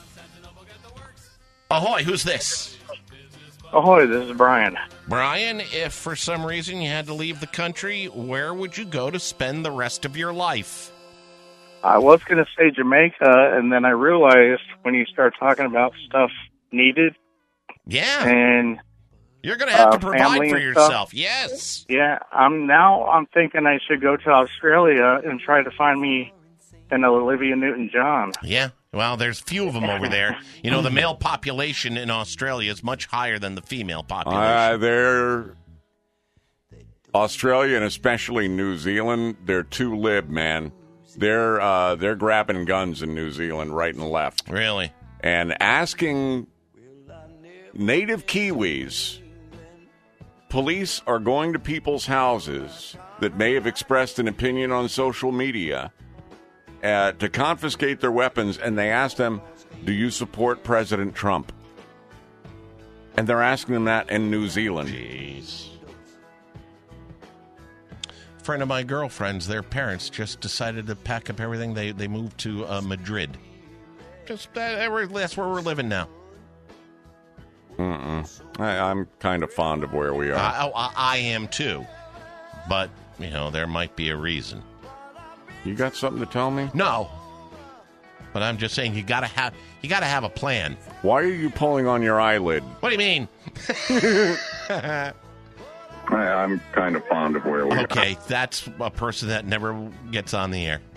Ahoy, who's this? Ahoy, this is Brian. Brian, if for some reason you had to leave the country, where would you go to spend the rest of your life? I was going to say Jamaica, and then I realized when you start talking about stuff needed, Yeah. and You're going to have uh, to provide family for and yourself. stuff. Yes. Yeah, I'm now I'm thinking I should go to Australia and try to find me an Olivia Newton-John. Yeah. Well, there's few of them over there. You know, the male population in Australia is much higher than the female population. Uh, they're... Australia and especially New Zealand, they're too lib, man. They're, uh, they're grabbing guns in New Zealand right and left. Really? And asking native Kiwis... Police are going to people's houses that may have expressed an opinion on social media uh, to confiscate their weapons, and they ask them, do you support President Trump? And they're asking them that in New Zealand. Jeez. A friend of my girlfriend's, their parents just decided to pack up everything. They they moved to uh, Madrid. Just uh, that's where we're living now. Mm-mm. I, I'm kind of fond of where we are. I, I, I am too, but you know there might be a reason. You got something to tell me? No, but I'm just saying you gotta have you gotta have a plan. Why are you pulling on your eyelid? What do you mean? I, I'm kind of fond of where we are. Okay, that's a person that never gets on the air.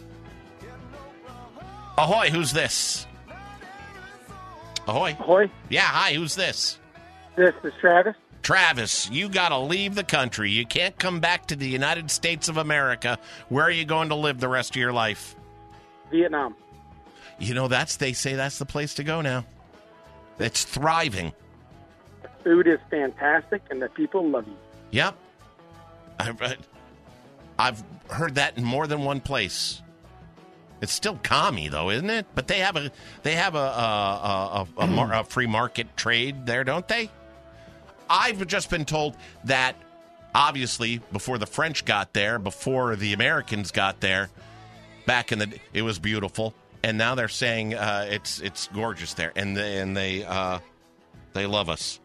Ahoy, who's this? Ahoy. Ahoy. Yeah, hi, who's this? This is Travis. Travis, you got to leave the country. You can't come back to the United States of America. Where are you going to live the rest of your life? Vietnam. You know, that's they say that's the place to go now. It's thriving. The food is fantastic, and the people love you. Yep. I've, I've heard that in more than one place. It's still commie, though, isn't it? But they have a they have a a, a, a, mar- a free market trade there, don't they? I've just been told that, obviously, before the French got there, before the Americans got there, back in the it was beautiful, and now they're saying uh, it's it's gorgeous there, and they, and they uh, they love us.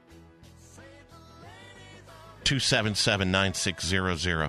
Two seven seven nine six zero zero.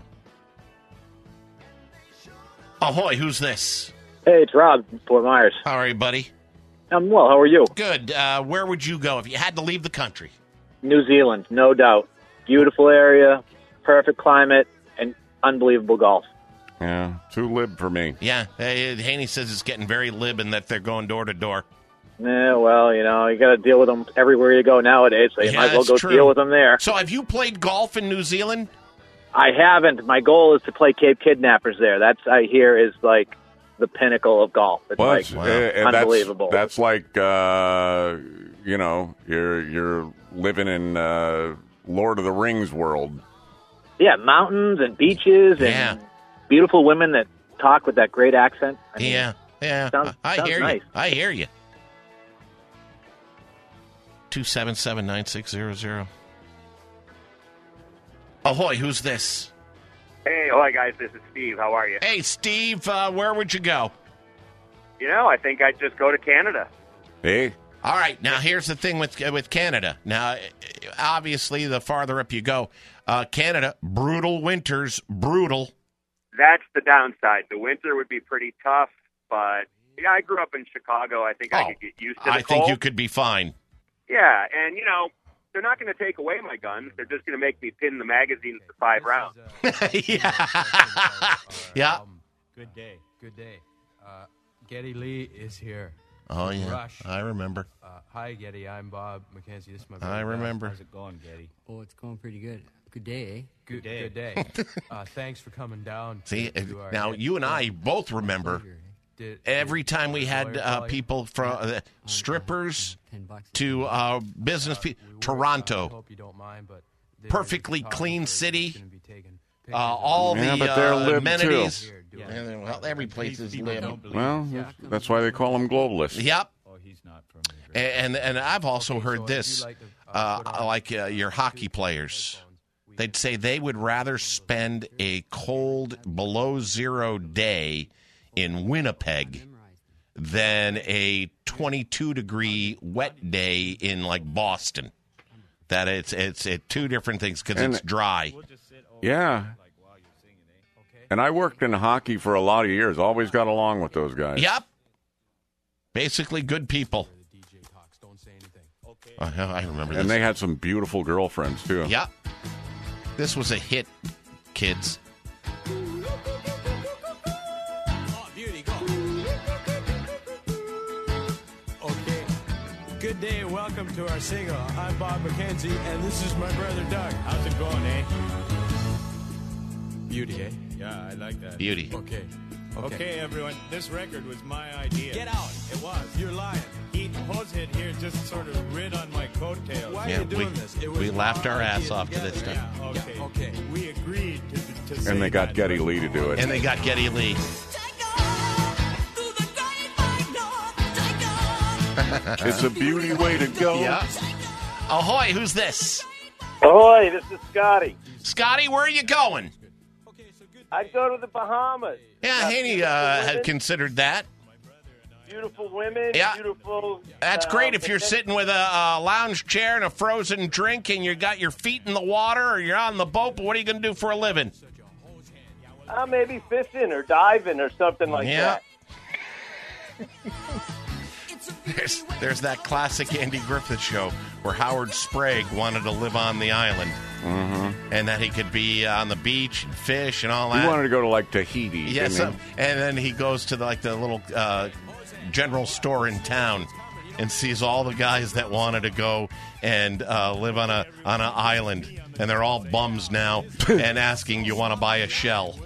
Ahoy, who's this? Hey, it's Rob, Fort Myers. How are you, buddy? I'm well. How are you? Good. Uh, where would you go if you had to leave the country? New Zealand, no doubt. Beautiful area, perfect climate, and unbelievable golf. Yeah, too lib for me. Yeah, uh, Haney says it's getting very lib and that they're going door to door. Yeah, well, you know, you got to deal with them everywhere you go nowadays, so you Yeah, might as well that's go true. deal with them there. So have you played golf in New Zealand? I haven't. My goal is to play Cape Kidnappers there. That's, I hear, is like the pinnacle of golf. It's Well, like it's, uh, uh, unbelievable. That's, that's like, uh, you know, you're you're living in uh, Lord of the Rings world. Yeah, mountains and beaches and Yeah. beautiful women that talk with that great accent. I mean, Yeah, yeah. sounds- I sounds hear nice. you. I hear you. two seven seven nine six zero zero. Ahoy, who's this? Hey, hi guys, this is Steve. How are you? Hey, Steve, uh, where would you go? You know, I think I'd just go to Canada. Hey. All right, now here's the thing with uh, with Canada. Now, obviously, the farther up you go, uh, Canada, brutal winters, brutal. That's the downside. The winter would be pretty tough, but yeah, I grew up in Chicago. I think I Oh, could get used to the I cold. think you could be fine. Yeah, and you know, they're not going to take away my guns. They're just going to make me pin the magazines to five rounds. yeah. yeah. Good day. Good day. Uh, Getty Lee is here. Oh, yeah. Rush. I remember. Uh, hi, Getty. I'm Bob McKenzie. This is my brother. I Doug. remember. How's it going, Getty? Oh, it's going pretty good. Good day, eh? Good, good day. uh, thanks for coming down. To, See, to our now you and I both remember Did- every did- time we did had lawyer uh, call you? people from uh, strippers to uh, business people. Toronto, Hope you don't mind, but perfectly clean city. Uh, all Yeah, the but they're uh, lib, amenities. too. Yeah, well, every place is lib. Well, that's why they call them globalists. Yep. And and I've also heard this, uh, like uh, your hockey players, they'd say they would rather spend a cold below zero day in Winnipeg than a twenty-two degree wet day in like Boston. That it's it's it, two different things because And- it's dry. Yeah. And I worked in hockey for a lot of years. Always got along with those guys. Yep. Basically, good people. Uh, I remember this. And they had some beautiful girlfriends, too. Yep. This was a hit, kids. Okay. Good day and welcome to our single. I'm Bob McKenzie, and this is my brother Doug. How's it going, eh? Beauty, eh? Yeah, I like that. Beauty. Okay. Okay. Okay, everyone, this record was my idea. Get out. It was. You're lying. He, Hosehead here just sort of rid on my coattails. Why Yeah, are you doing we, this? It was we laughed our my ass idea off to this together. stuff. Yeah, okay. Yeah, okay. We agreed to, to say And they got that, Getty but- Lee to do it. And they got Getty Lee. It's a beauty way to go. Yeah. Ahoy, who's this? Ahoy, this is Scotty. Scotty, where are you going? I'd go to the Bahamas. Yeah, Got Haney beautiful uh, had women. considered that. beautiful women, Yeah. beautiful. That's uh, great if you're sitting with a, a lounge chair and a frozen drink and you got your feet in the water or you're on the boat, but what are you going to do for a living? Uh, maybe fishing or diving or something like Yeah. that. There's, there's that classic Andy Griffith show where Howard Sprague wanted to live on the island Mm-hmm. and that he could be on the beach and fish and all that. He wanted to go to, like, Tahiti. Yes, didn't uh, he? and then he goes to the, like the little uh, general store in town and sees all the guys that wanted to go and uh, live on a on an island, and they're all bums now and asking, "You want to buy a shell?"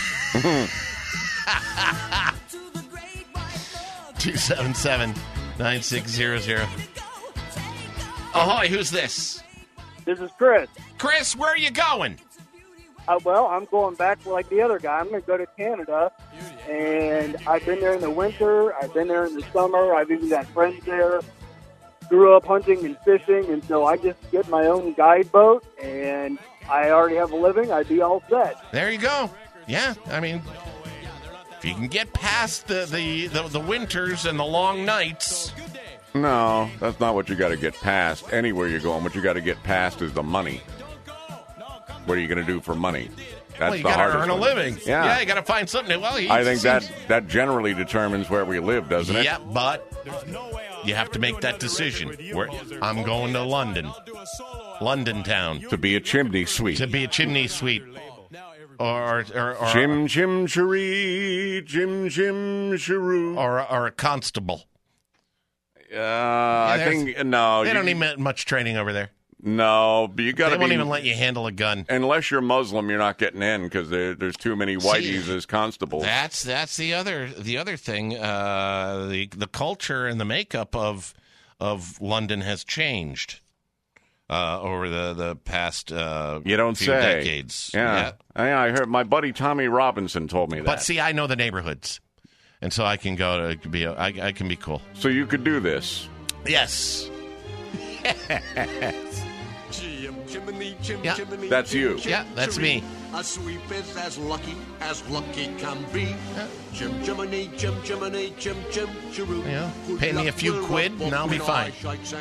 Two seven seven nine six zero zero. Ahoy! Who's this? This is Chris. Chris, where are you going? Uh, well, I'm going back like the other guy. I'm going to go to Canada, and I've been there in the winter. I've been there in the summer. I've even got friends there. Grew up hunting and fishing, and so I just get my own guide boat, and I already have a living. I'd be all set. There you go. Yeah, I mean, if you can get past the, the, the, the winters and the long nights. No, that's not what you got to get past. Anywhere you're going, what you got to get past is the money. What are you going to do for money? That's well, you the got to hardest earn a one. living. Yeah, yeah you got to find something. Well, he I think seems- that that generally determines where we live, doesn't it? Yeah, but you have to make that decision. Where I'm going to London, London town, to be a chimney sweep. To be a chimney sweep, or or, or Chim chim cheree, chim chim cheroo, or or a constable. Uh, I think no. They you, don't need much training over there. No, but you got to They be. won't even let you handle a gun unless you're Muslim. You're not getting in because there, there's too many whiteys as constables. That's that's the other the other thing. Uh, the the culture and the makeup of of London has changed uh, over the the past uh, you don't few say. decades. Yeah. yeah, I heard my buddy Tommy Robinson told me that. But see, I know the neighborhoods, and so I can go to be I, I can be cool. So you could do this. Yes. Yeah. That's you. Yeah, that's me. A sweep is as lucky as lucky can be. Chim chimney, chim chimney, chim chim chiroo. Yeah. Pay me a few quid and I'll be fine.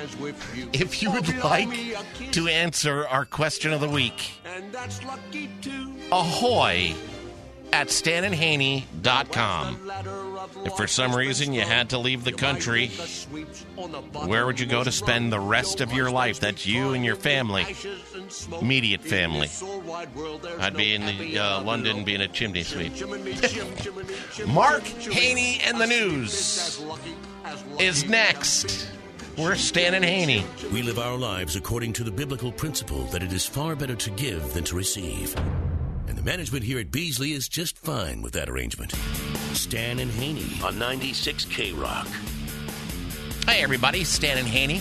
If you would like to answer our question of the week, and that's lucky too. ahoy at stan and haney dot com. If for some reason you had to leave the country, where would you go to spend the rest of your life? That's you and your family, immediate family. I'd be in the uh, London being a chimney sweep. Mark Haney and the News is next. We're Stan and Haney. We live our lives according to the biblical principle that it is far better to give than to receive. And the management here at Beasley is just fine with that arrangement. Stan and Haney on ninety-six K Rock. Hey, everybody. Stan and Haney.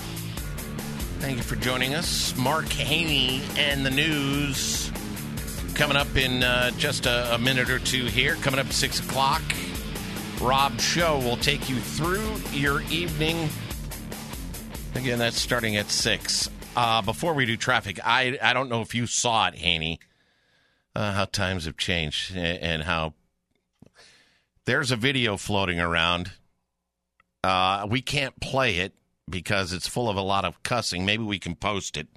Thank you for joining us. Mark Haney and the News. Coming up in uh, just a, a minute or two here. Coming up at six o'clock. Rob Show will take you through your evening. Again, that's starting at six. Uh, before we do traffic, I, I don't know if you saw it, Haney. Uh, how times have changed and, and how there's a video floating around. Uh, we can't play it because it's full of a lot of cussing. Maybe we can post it.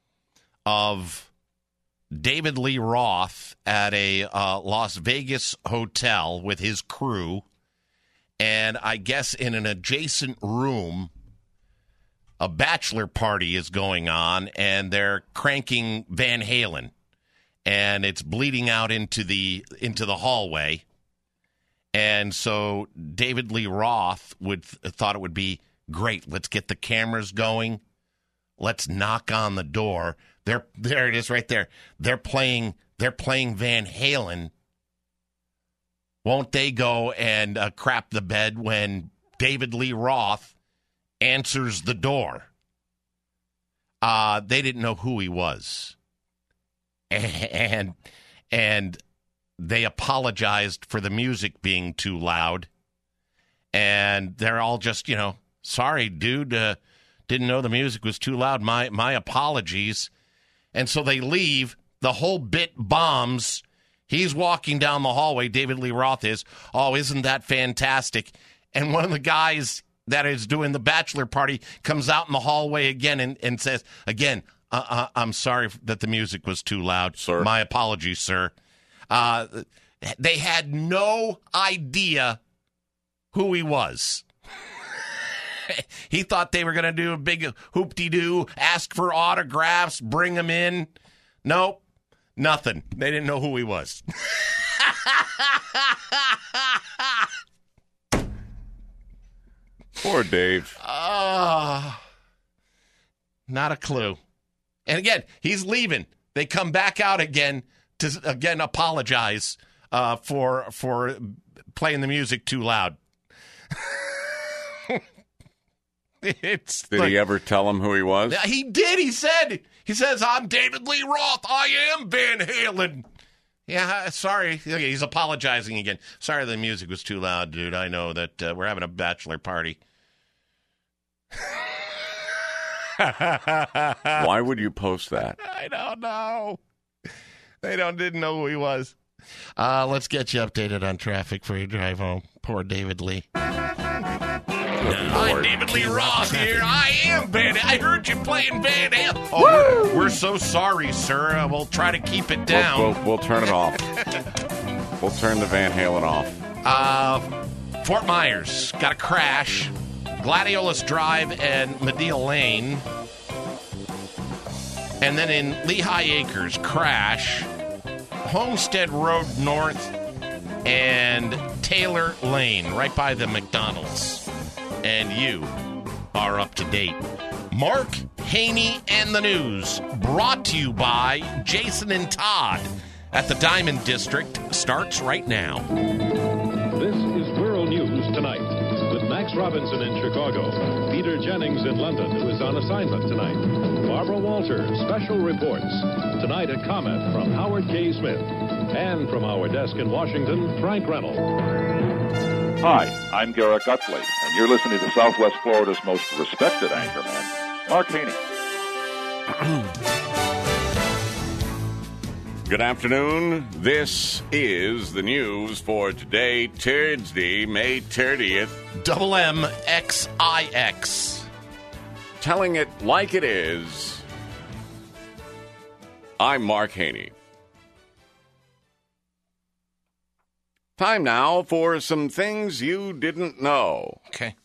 Of David Lee Roth at a uh, Las Vegas hotel with his crew. And I guess in an adjacent room, a bachelor party is going on and they're cranking Van Halen. And it's bleeding out into the into the hallway. And so David Lee Roth would thought it would be great. Let's get the cameras going. Let's knock on the door. There, there it is, right there. They're playing. They're playing Van Halen. Won't they go and uh, crap the bed when David Lee Roth answers the door? Uh, they didn't know who he was. And and they apologized for the music being too loud. And they're all just, you know, sorry, dude, uh, didn't know the music was too loud. My my apologies. And so they leave. The whole bit bombs. He's walking down the hallway, David Lee Roth is. Oh, isn't that fantastic? and one of the guys that is doing the bachelor party comes out in the hallway again and, and says, again, uh, uh, I'm sorry that the music was too loud. Sir. My apologies, sir. Uh, they had no idea who he was. He thought they were going to do a big hoop-de-doo, ask for autographs, bring him in. Nope, nothing. They didn't know who he was. Poor Dave. Oh, not a clue. And again, he's leaving. They come back out again to, again, apologize uh, for for playing the music too loud. It's Did like, he ever tell him who he was? He did. He said, he says, I'm David Lee Roth. I am Van Halen. Yeah, sorry. Okay, he's apologizing again. Sorry the music was too loud, dude. I know that uh, we're having a bachelor party. Why would you post that? I don't know. They don't didn't know who he was. Uh, let's get you updated on traffic for your drive home. Poor David Lee. I'm David Lee Roth here. I am Van. I heard you playing Van Halen. Oh, we're, we're so sorry, sir. Uh, we'll try to keep it down. We'll, we'll, we'll turn it off. We'll turn the Van Halen off. Uh, Fort Myers got a crash. Gladiolus Drive and Medill Lane. And then in Lehigh Acres, crash. Homestead Road North and Taylor Lane, right by the McDonald's. And you are up to date. Mark Haney and the News, brought to you by Jason and Todd at the Diamond District, starts right now. This is World News Tonight with Max Robinson in Chicago, Peter Jennings in London, who is on assignment tonight, Barbara Walter, special reports. Tonight, a comment from Howard K. Smith. And from our desk in Washington, Frank Reynolds. Hi, I'm Garrett Gutley, and you're listening to Southwest Florida's most respected anchorman, Mark Haney. Good afternoon. This is the news for today, Thursday, May thirtieth. Double M X I X. Telling it like it is. I'm Mark Haney. Time now for some things you didn't know. Okay.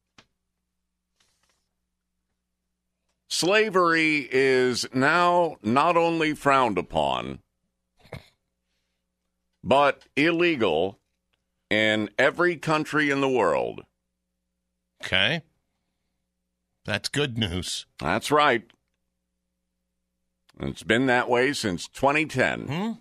Slavery is now not only frowned upon, but illegal in every country in the world. Okay. That's good news. That's right. It's been that way since twenty ten. Hmm?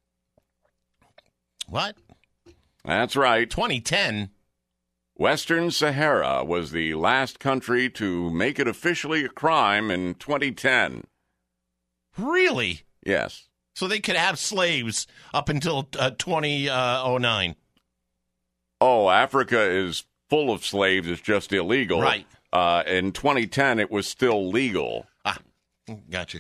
What? That's right. twenty ten? Western Sahara was the last country to make it officially a crime in twenty ten. Really? Yes. So they could have slaves up until uh, twenty oh nine. Oh, Africa is full of slaves. It's just illegal. Right. Uh, in twenty ten, it was still legal. Ah, gotcha.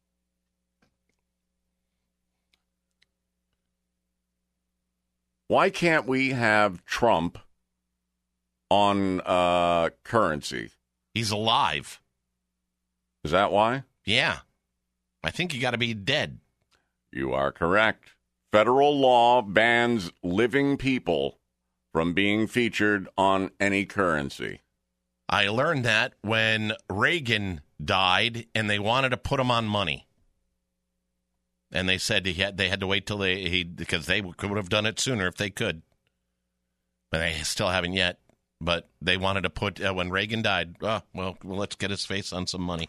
Why can't we have Trump on uh, currency? He's alive. Is that why? Yeah. I think you got to be dead. You are correct. Federal law bans living people from being featured on any currency. I learned that when Reagan died and they wanted to put him on money. And they said he had, they had to wait till they, he, because they would have done it sooner if they could. But they still haven't yet. But they wanted to put, uh, when Reagan died, oh, well, well, let's get his face on some money.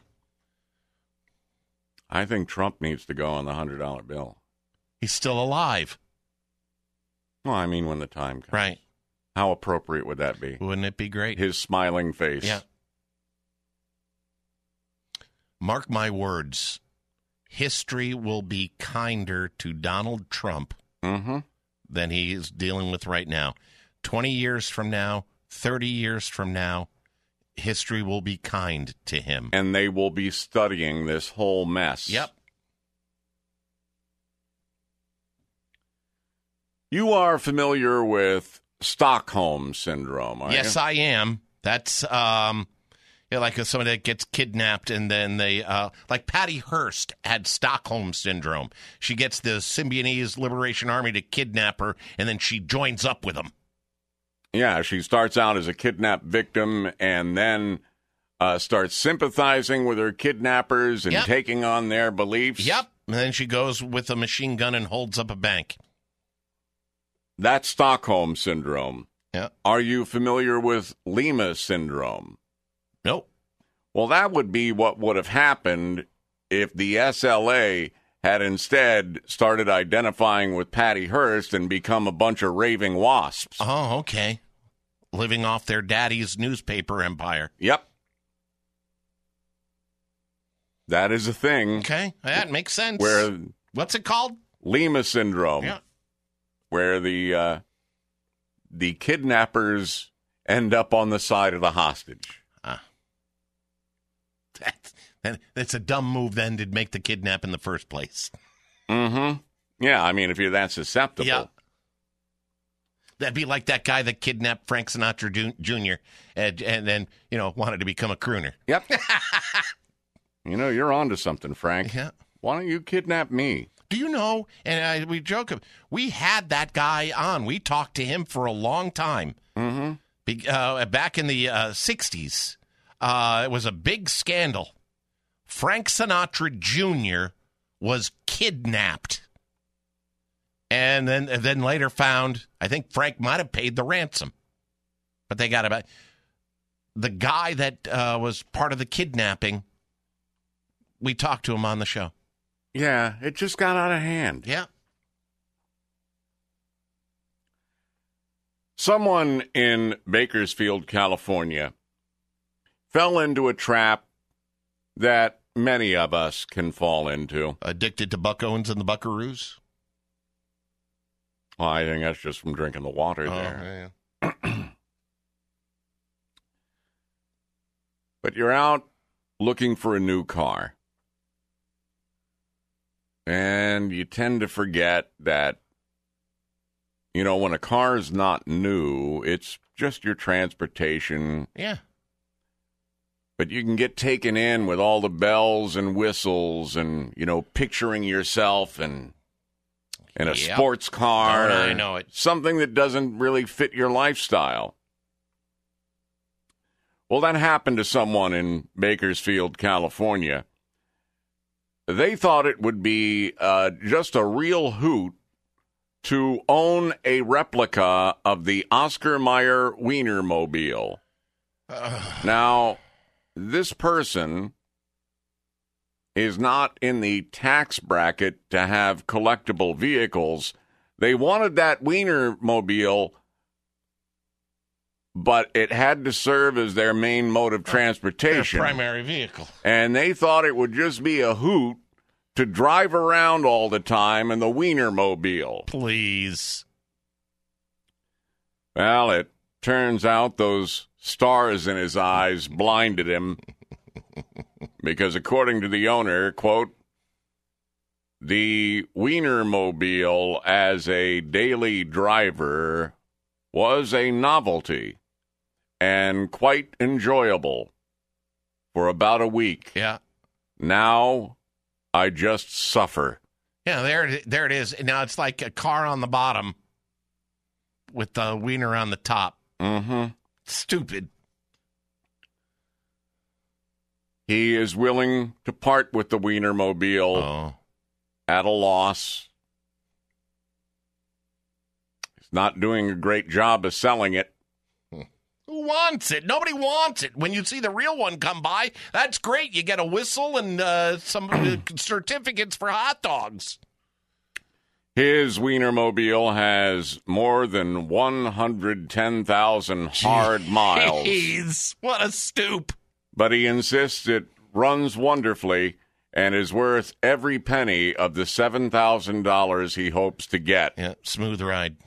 I think Trump needs to go on the one hundred dollar bill. He's still alive. Well, I mean when the time comes. Right. How appropriate would that be? Wouldn't it be great? His smiling face. Yeah. Mark my words. History will be kinder to Donald Trump mm-hmm. than he is dealing with right now. twenty years from now, thirty years from now, history will be kind to him. And they will be studying this whole mess. Yep. You are familiar with Stockholm Syndrome, are Yes, you? I am. That's um, you know, like somebody that gets kidnapped and then they, uh, like Patty Hearst had Stockholm Syndrome. She gets the Symbionese Liberation Army to kidnap her, and then she joins up with them. Yeah, she starts out as a kidnapped victim and then uh, starts sympathizing with her kidnappers and Yep. taking on their beliefs. Yep. And then she goes with a machine gun and holds up a bank. That's Stockholm Syndrome. Yeah. Are you familiar with Lima Syndrome? Nope. Well, that would be what would have happened if the S L A had instead started identifying with Patty Hearst and become a bunch of raving wasps. Oh, okay. Living off their daddy's newspaper empire. Yep. That is a thing. Okay, that makes sense. Where What's it called? Lima Syndrome. Yeah. Where the uh, the kidnappers end up on the side of the hostage. Ah. That's, that, that's a dumb move then to make the kidnap in the first place. Mm-hmm. Yeah, I mean, if you're that susceptible. Yeah. That'd be like that guy that kidnapped Frank Sinatra du- Junior and, and then, you know, wanted to become a crooner. Yep. You know, you're onto something, Frank. Yeah. Why don't you kidnap me? Do you know, and I, we joke, we had that guy on. We talked to him for a long time. Mm-hmm. Be, uh, back in the uh, sixties. Uh, it was a big scandal. Frank Sinatra Junior was kidnapped. And then then later found, I think Frank might have paid the ransom. But they got about the guy that uh, was part of the kidnapping. We talked to him on the show. Yeah, it just got out of hand. Yeah. Someone in Bakersfield, California, fell into a trap that many of us can fall into. Addicted to Buck Owens and the Buckaroos? Well, I think that's just from drinking the water Oh, there. yeah. But you're out looking for a new car. And you tend to forget that, you know, when a car is not new, it's just your transportation. Yeah. But you can get taken in with all the bells and whistles and, you know, picturing yourself and in a Yep. sports car. Oh, I know it. Something that doesn't really fit your lifestyle. Well, that happened to someone in Bakersfield, California. They thought it would be uh, just a real hoot to own a replica of the Oscar Mayer Wienermobile. Now, this person is not in the tax bracket to have collectible vehicles. They wanted that Wienermobile, but it had to serve as their main mode of transportation. Their primary vehicle. And they thought it would just be a hoot to drive around all the time in the Wienermobile. Please. Well, it turns out those stars in his eyes blinded him because, according to the owner, quote, the Wienermobile as a daily driver was a novelty and quite enjoyable for about a week. Yeah. Now I just suffer. Yeah, there, it- there it is. Now it's like a car on the bottom with the wiener on the top. Mm-hmm. Stupid. He is willing to part with the Wienermobile oh. at a loss. He's not doing a great job of selling it. Who wants it? Nobody wants it. When you see the real one come by, that's great. You get a whistle and uh, some uh, certificates for hot dogs. His Wienermobile has more than one hundred ten thousand hard miles. Jeez, what a stoop. But he insists it runs wonderfully and is worth every penny of the seven thousand dollars he hopes to get. Yeah, smooth ride.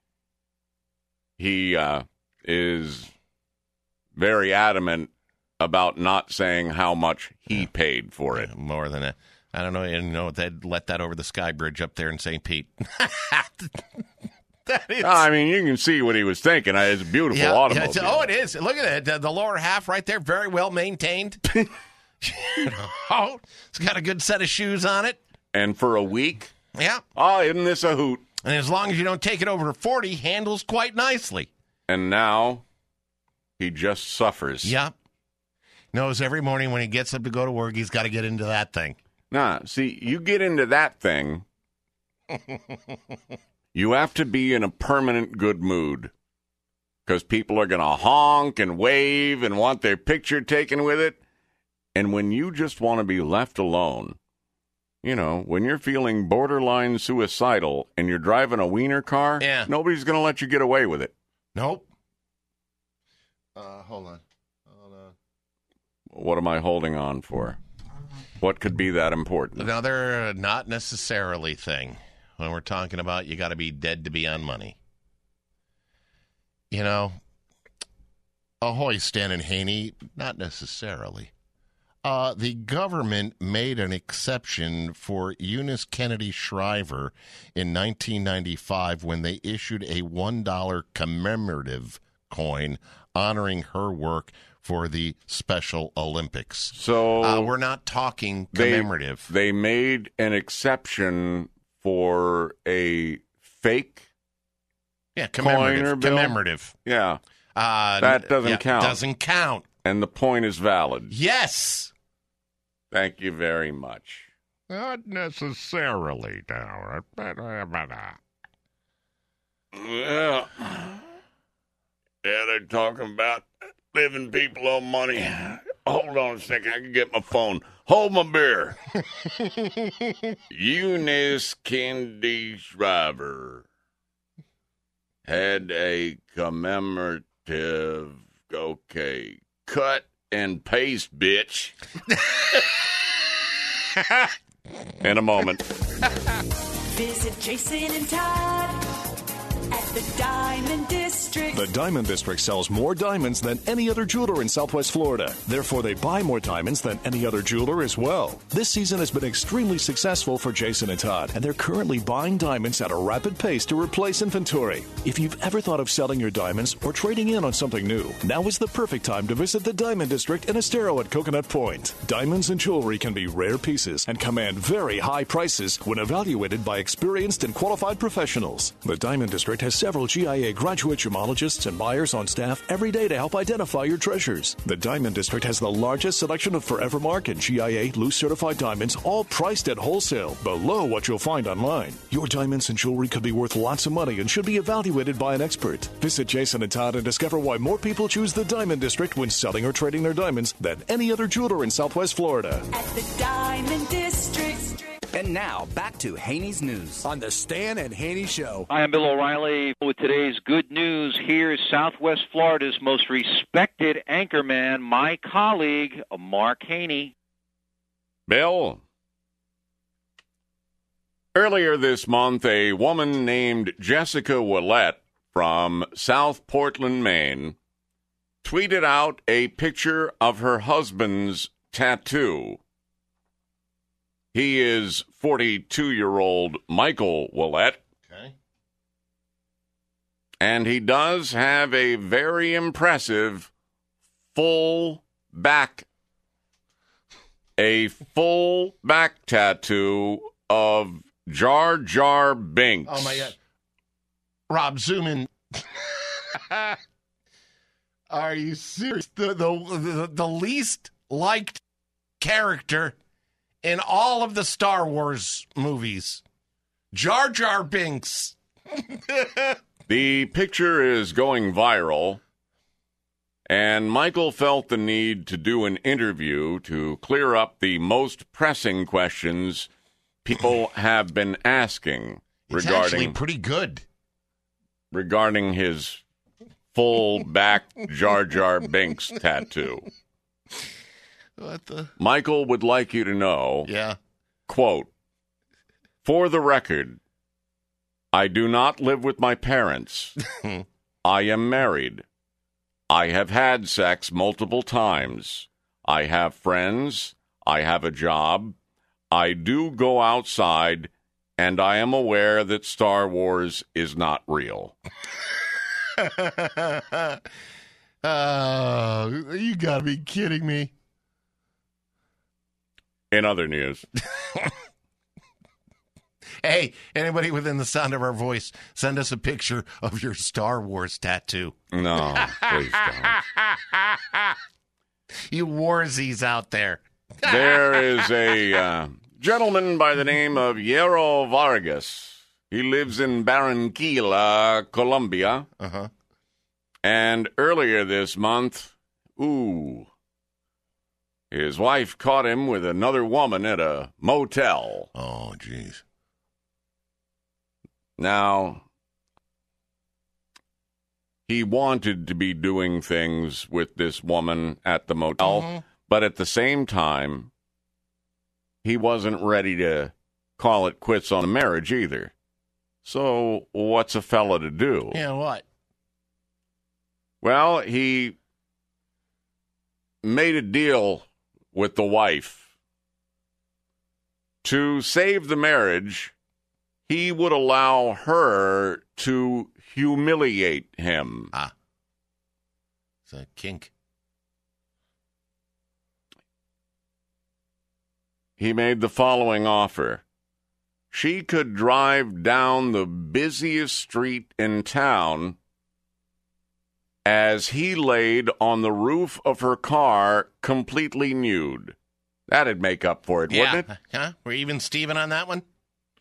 He uh, is very adamant about not saying how much he yeah. paid for it. Yeah, more than that. I don't know. You know, they'd let that over the Sky Bridge up there in Saint Pete. That is. I mean, you can see what he was thinking. It's a beautiful Yeah, yeah, automobile. it's- oh, it is. Look at it. The, the lower half right there, very well maintained. You know, it's got a good set of shoes on it. And for a week? Yeah. Oh, isn't this a hoot? And as long as you don't take it over to forty, handles quite nicely. And now he just suffers. Yep. Knows every morning when he gets up to go to work, he's got to get into that thing. Nah, see, you get into that thing, you have to be in a permanent good mood. Because people are going to honk and wave and want their picture taken with it. And when you just want to be left alone, you know, when you're feeling borderline suicidal and you're driving a wiener car, yeah. nobody's going to let you get away with it. Nope. Uh, hold on. Hold on. What am I holding on for? What could be that important? Another not necessarily thing. When we're talking about you got to be dead to be on money. You know, ahoy, Stan and Haney, not necessarily. Uh, the government made an exception for Eunice Kennedy Shriver in nineteen ninety-five when they issued a one dollar commemorative coin honoring her work for the Special Olympics. So uh, we're not talking commemorative. They, they made an exception for a fake yeah, commemorative. commemorative. Commemorative. Yeah. Uh, that doesn't yeah, count. Doesn't count. And the point is valid. Yes. Thank you very much. Not necessarily, now. Yeah. Yeah, they're talking about living people on money. Hold on a second. I can get my phone. Hold my beer. Eunice Kennedy Shriver had a commemorative, okay, cut and paste, bitch. In a moment. Visit Jason and Todd at the Diamond District. The Diamond District sells more diamonds than any other jeweler in Southwest Florida. Therefore, they buy more diamonds than any other jeweler as well. This season has been extremely successful for Jason and Todd, and they're currently buying diamonds at a rapid pace to replace inventory. If you've ever thought of selling your diamonds or trading in on something new, now is the perfect time to visit the Diamond District in Estero at Coconut Point. Diamonds and jewelry can be rare pieces and command very high prices when evaluated by experienced and qualified professionals. The Diamond District has several G I A graduate gemologists and buyers on staff every day to help identify your treasures. The Diamond District has the largest selection of Forevermark and G I A loose certified diamonds, all priced at wholesale, below what you'll find online. Your diamonds and jewelry could be worth lots of money and should be evaluated by an expert. Visit Jason and Todd and discover why more people choose the Diamond District when selling or trading their diamonds than any other jeweler in Southwest Florida. At the Diamond District. And now, back to Haney's News on the Stan and Haney Show. Hi, I'm Bill O'Reilly with today's good news. Here's Southwest Florida's most respected anchorman, my colleague, Mark Haney. Bill, earlier this month, a woman named Jessica Willett from South Portland, Maine, tweeted out a picture of her husband's tattoo. He is forty-two-year-old Michael Willett. Okay. And he does have a very impressive full back, a full back tattoo of Jar Jar Binks. Oh, my God. Rob, zoom in. Are you serious? The, the, the, the least liked character in all of the Star Wars movies. Jar Jar Binks. The picture is going viral, and Michael felt the need to do an interview to clear up the most pressing questions people have been asking It's regarding actually pretty good. regarding his full back Jar Jar Binks tattoo. What the? Michael would like you to know, Yeah. quote, "For the record, I do not live with my parents. I am married. I have had sex multiple times. I have friends. I have a job. I do go outside, and I am aware that Star Wars is not real. Oh, you gotta be kidding me. In other news. Hey, anybody within the sound of our voice, send us a picture of your Star Wars tattoo. No, please don't. You warzies out there. There is a uh, gentleman by the name of Yero Vargas. He lives in Barranquilla, Colombia. Uh-huh. And earlier this month, ooh, his wife caught him with another woman at a motel. Oh, jeez. Now, he wanted to be doing things with this woman at the motel, mm-hmm. but at the same time, he wasn't ready to call it quits on a marriage either. So, what's a fella to do? Yeah, what? Well, he made a deal with the wife. To save the marriage, he would allow her to humiliate him. Ah. It's a kink. He made the following offer. She could drive down the busiest street in town as he laid on the roof of her car completely nude. That'd make up for it, yeah. wouldn't it? Huh? We're even Steven on that one?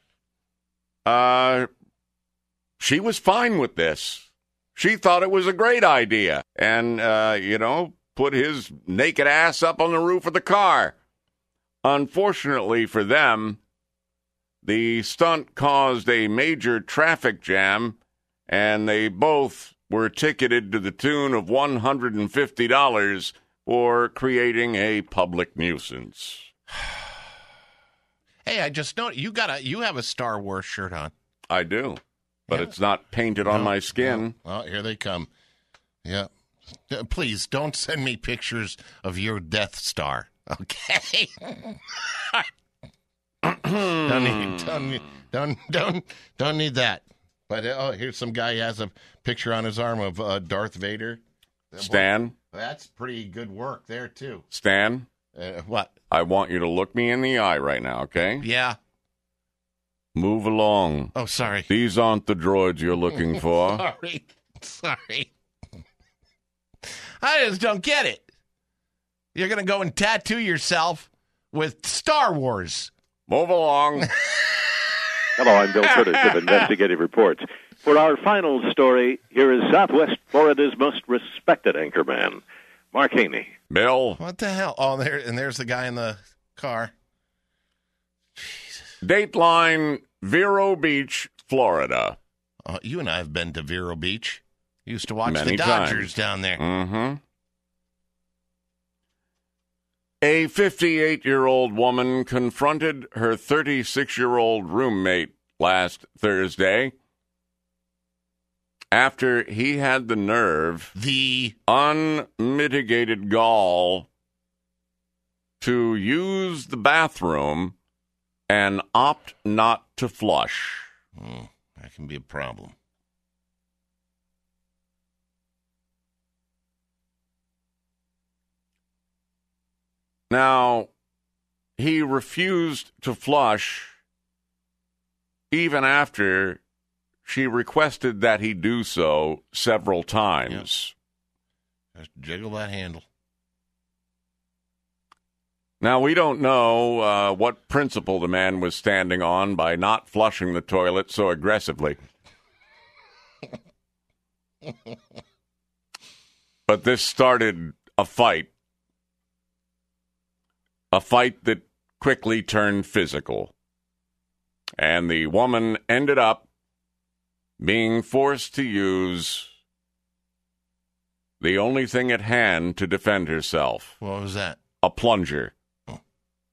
Uh, she was fine with this. She thought it was a great idea. And, uh, you know, put his naked ass up on the roof of the car. Unfortunately for them, the stunt caused a major traffic jam, and they both were ticketed to the tune of one hundred fifty dollars for creating a public nuisance. Hey, I just know you got a you have a Star Wars shirt on. I do, but yeah. It's not painted no, on my skin. No. Oh, here they come. Yeah. Please don't send me pictures of your Death Star. Okay. don't need don't need, don't don't don't need that. But oh, here's some guy who has a picture on his arm of uh, Darth Vader. Stan, that's pretty good work there too. Stan, uh, what? I want you to look me in the eye right now, okay? Yeah. Move along. Oh, sorry. These aren't the droids you're looking for. Sorry. Sorry. I just don't get it. You're going to go and tattoo yourself with Star Wars. Move along. Hello, I'm Bill Curtis of Investigative Reports. For our final story, here is Southwest Florida's most respected anchorman, Mark Haney. Bill. What the hell? Oh, there and there's the guy in the car. Jesus. Dateline, Vero Beach, Florida. Uh, you and I have been to Vero Beach. Used to watch Many the Dodgers times. down there. Mm-hmm. A fifty-eight-year-old woman confronted her thirty-six-year-old roommate last Thursday after he had the nerve, the unmitigated gall, to use the bathroom and opt not to flush. Mm, that can be a problem. Now, he refused to flush even after she requested that he do so several times. Yep. Just jiggle that handle. Now, we don't know uh, what principle the man was standing on by not flushing the toilet so aggressively. But this started a fight. A fight that quickly turned physical. And the woman ended up being forced to use the only thing at hand to defend herself. What was that? A plunger. Oh.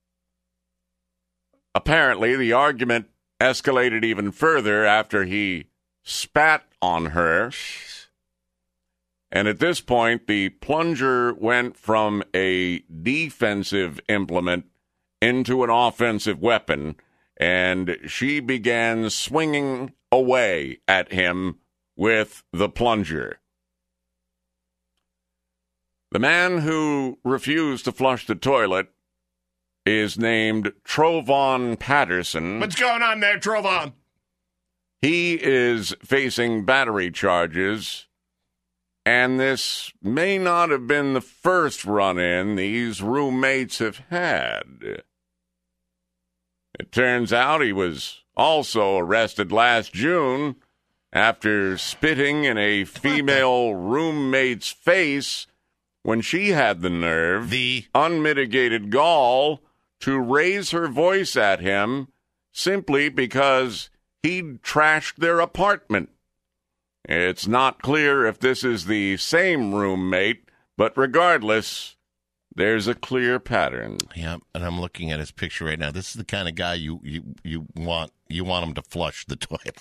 Apparently, the argument escalated even further after he spat on her. And at this point, the plunger went from a defensive implement into an offensive weapon, and she began swinging away at him with the plunger. The man who refused to flush the toilet is named Trovon Patterson. What's going on there, Trovon? He is facing battery charges, and this may not have been the first run-in these roommates have had. It turns out he was also arrested last June after spitting in a female roommate's face when she had the nerve, the unmitigated gall, to raise her voice at him simply because he'd trashed their apartment. It's not clear if this is the same roommate, but regardless, there's a clear pattern. Yeah, and I'm looking at his picture right now. This is the kind of guy you you, you want you want him to flush the toilet.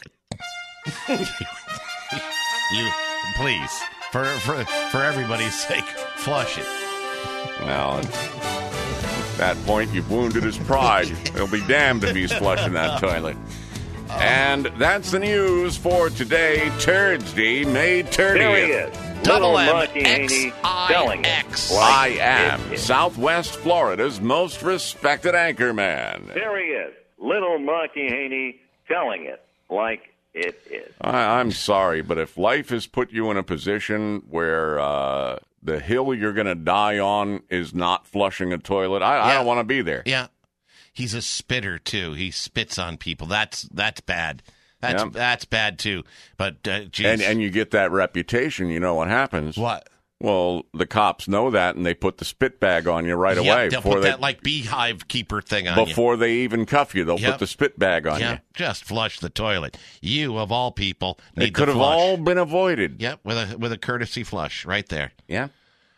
you please, for for for everybody's sake, flush it. Well, at that point, you've wounded his pride. He'll be damned if he's flushing that toilet. And that's the news for today, Thursday, May thirtieth. There he is. Double M, Monty Haney telling it. X. I am Southwest Florida's most respected anchorman. There he is. Little Monty Haney telling it like it is. I, I'm sorry, but if life has put you in a position where uh, the hill you're going to die on is not flushing a toilet, I, I Yeah. don't want to be there. Yeah. He's a spitter too. He spits on people. That's that's bad. That's Yep. that's bad too. But uh, geez. And and you get that reputation, you know what happens. What? Well, the cops know that, and they put the spit bag on you right Yep, away. they'll before put they, that like beehive keeper thing on Before they even cuff you, they'll Yep. put the spit bag on you. you. Yeah, just flush the toilet. You of all people need It could to have flush. all been avoided. Yep, with a with a courtesy flush right there. Yeah.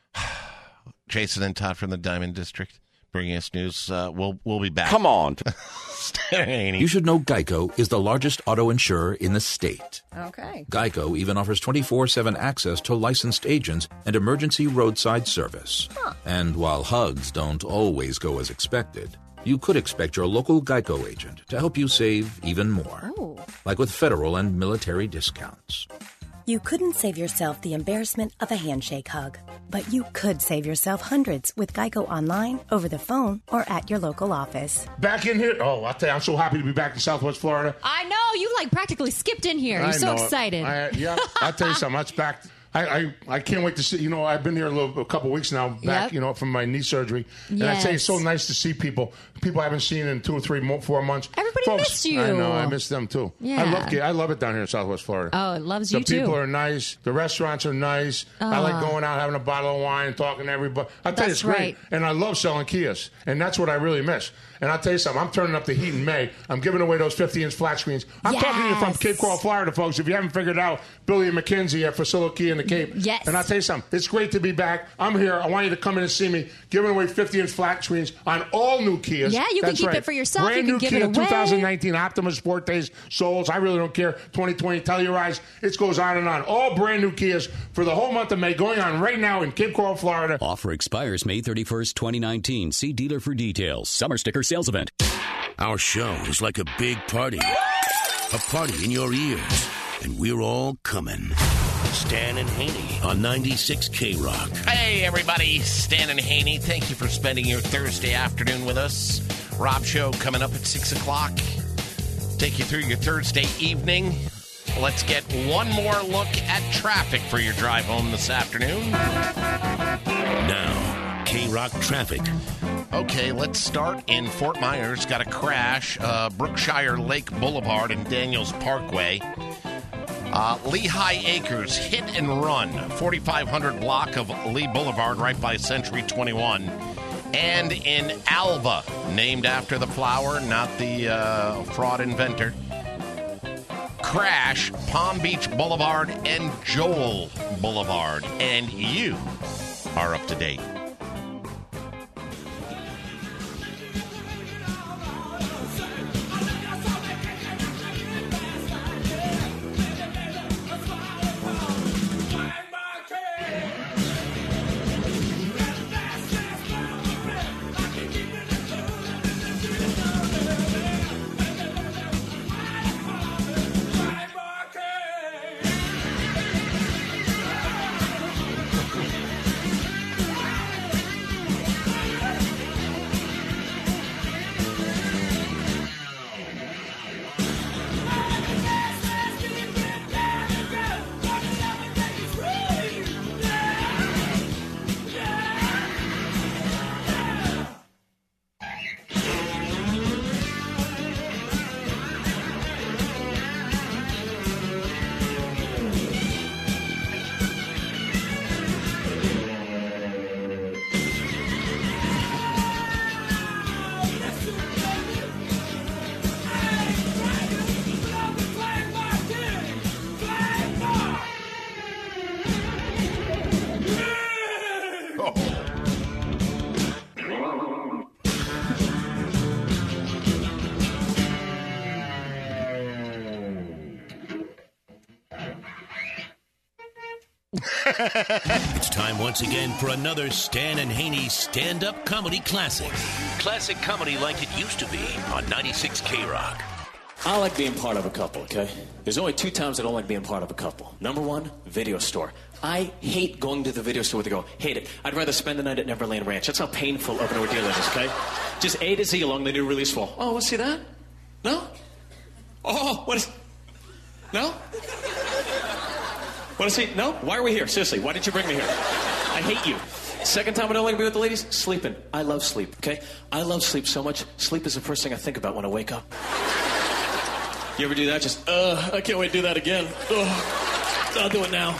Jason and Todd from the Diamond District bringing us news. Uh, we'll we'll be back. Come on. You should know Geico is the largest auto insurer in the state. Okay. Geico even offers twenty-four seven access to licensed agents and emergency roadside service. Huh. And while hugs don't always go as expected, you could expect your local Geico agent to help you save even more. Ooh. Like with federal and military discounts. You couldn't save yourself the embarrassment of a handshake hug, but you could save yourself hundreds with Geico Online, over the phone, or at your local office. Back in here? Oh, I'll tell you, I'm so happy to be back in Southwest Florida. I know. You, like, practically skipped in here. You're I so know it. excited. I, yeah, I'll tell you something. That's back. I, I, I can't wait to see. You know, I've been here a, little, a couple weeks now, back, Yep. you know, from my knee surgery. And I tell you, it's so Yes. nice to see people. People I haven't seen in two or three, mo- four months. Everybody Folks, missed you. I know. I miss them, too. Yeah. I love it. I love it down here in Southwest Florida. Oh, it loves the you, too. people are nice. The restaurants are nice. I like Aw. going out, having a bottle of wine, talking to everybody. I tell you, That's it's great. right. And I love selling Kias. And that's what I really miss. And I'll tell you something. I'm turning up the heat in May. I'm giving away those fifty-inch flat screens. I'm talking to you from Yes. Cape Coral, Florida, folks. If you haven't figured it out, Billy and McKenzie at Facility Key in the Cape. Yes. And I'll tell you something. It's great to be back. I'm here. I want you to come in and see me giving away fifty-inch flat screens on all new Kias. Yeah, you can That's keep right. it for yourself. Brand You new can give Kia it away. twenty nineteen Optimus Fortes Souls. I really don't care. twenty twenty Telluride. It goes on and on. All brand new Kias for the whole month of May, going on right now in Cape Coral, Florida. Offer expires May thirty-first, twenty nineteen. See dealer for details. Summer sticker sales event. Our show is like a big party. A party in your ears. And we're all coming. Stan and Haney on ninety-six K Rock. Hey, everybody. Stan and Haney, thank you for spending your Thursday afternoon with us. Rob Show coming up at six o'clock. Take you through your Thursday evening. Let's get one more look at traffic for your drive home this afternoon. Now, K Rock traffic. Okay, let's start in Fort Myers. Got a crash. Uh, Brookshire Lake Boulevard and Daniels Parkway. Uh, Lehigh Acres, hit and run. forty-five hundred block of Lee Boulevard right by Century twenty-one. And in Alva, named after the flower, not the uh, fraud inventor. Crash, Palm Beach Boulevard and Joel Boulevard. And you are up to date. It's time once again for another Stan and Haney stand-up comedy classic. Classic comedy like it used to be on ninety-six K Rock. I like being part of a couple, okay? There's only two times I don't like being part of a couple. Number one, video store. I hate going to the video store with a girl. Hate it. I'd rather spend the night at Neverland Ranch. That's how painful of an ordeal it is, okay? Just A to Z along the new release fall. Oh, let's see that? No? Oh, what is... No? Want to see? No? Why are we here? Seriously, why did you bring me here? I hate you. Second time I don't like to be with the ladies? Sleeping. I love sleep, okay? I love sleep so much. Sleep is the first thing I think about when I wake up. You ever do that? Just, uh, I can't wait to do that again. Ugh. I'll do it now.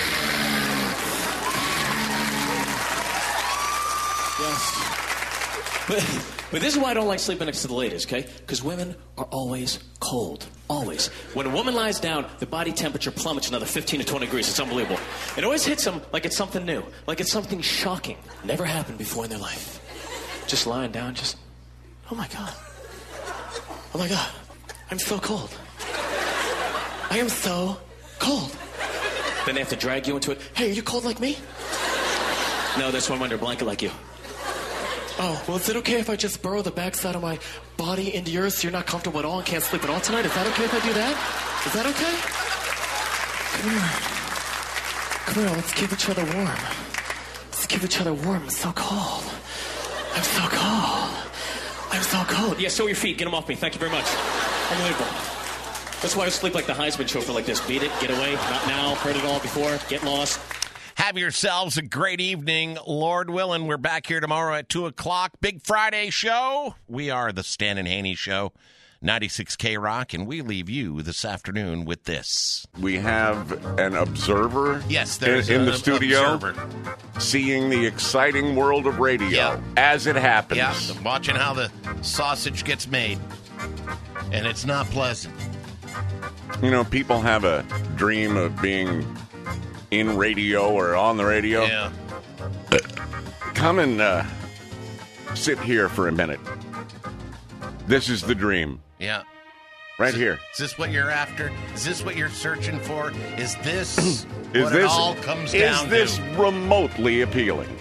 Yes. But, but this is why I don't like sleeping next to the ladies, okay? Because women are always cold. Always. When a woman lies down, the body temperature plummets another fifteen to twenty degrees. It's unbelievable. It always hits them like it's something new. Like it's something shocking. Never happened before in their life. Just lying down, just, oh my God. Oh my God. I'm so cold. I am so cold. Then they have to drag you into it. Hey, are you cold like me? No, that's why I'm under a blanket like you. Oh, well, is it okay if I just burrow the backside of my body into yours so you're not comfortable at all and can't sleep at all tonight? Is that okay if I do that? Is that okay? Come here. Come here, let's keep each other warm. Let's keep each other warm. It's so cold. I'm so cold. I'm so cold. Yeah, show your feet. Get them off me. Thank you very much. Unbelievable. That's why I sleep like the Heisman Trophy like this. Beat it, get away, not now, heard it all before, get lost. Have yourselves a great evening, Lord willing. We're back here tomorrow at two o'clock. Big Friday show. We are the Stan and Haney Show, ninety-six K Rock, and we leave you this afternoon with this. We have an observer yes, there's in, in an the studio observer. Seeing the exciting world of radio yeah. as it happens. Yeah, watching how the sausage gets made, and it's not pleasant. You know, people have a dream of being in radio or on the radio. Yeah. Come and uh, sit here for a minute. This is the dream. Yeah. Right is, here. Is this what you're after? Is this what you're searching for? Is this is what this, it all comes down to? Is this remotely appealing?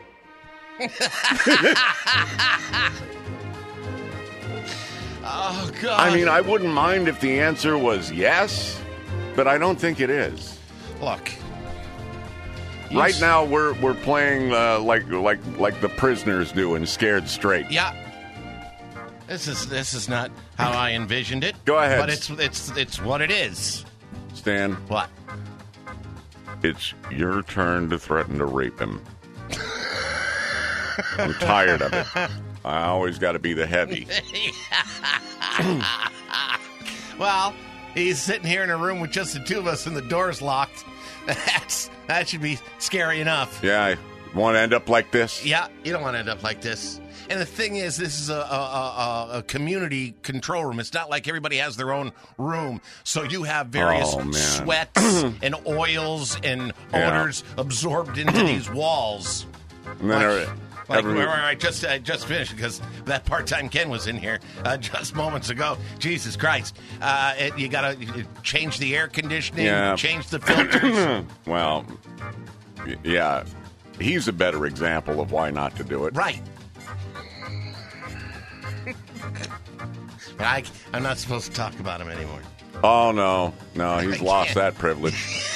Oh, God. I mean, I wouldn't mind if the answer was yes, but I don't think it is. Look. Right now, we're we're playing uh, like like like the prisoners do in Scared Straight. Yeah. This is this is not how I envisioned it. Go ahead. But it's it's it's what it is. Stan. What? It's your turn to threaten to rape him. I'm tired of it. I always got to be the heavy. Well, he's sitting here in a room with just the two of us and the door's locked. That's that should be scary enough. Yeah, I want to end up like this? Yeah, you don't want to end up like this. And the thing is, this is a, a, a, a community control room. It's not like everybody has their own room. So you have various oh, sweats and oils and odors yeah. absorbed into these walls. And then like, like every... where I just I just finished because that part-time Ken was in here uh, just moments ago. Jesus Christ. Uh, it, you got to change the air conditioning, yeah. change the filters. Well, yeah, he's a better example of why not to do it. Right. I, I'm not supposed to talk about him anymore. Oh, no. No, he's lost that privilege.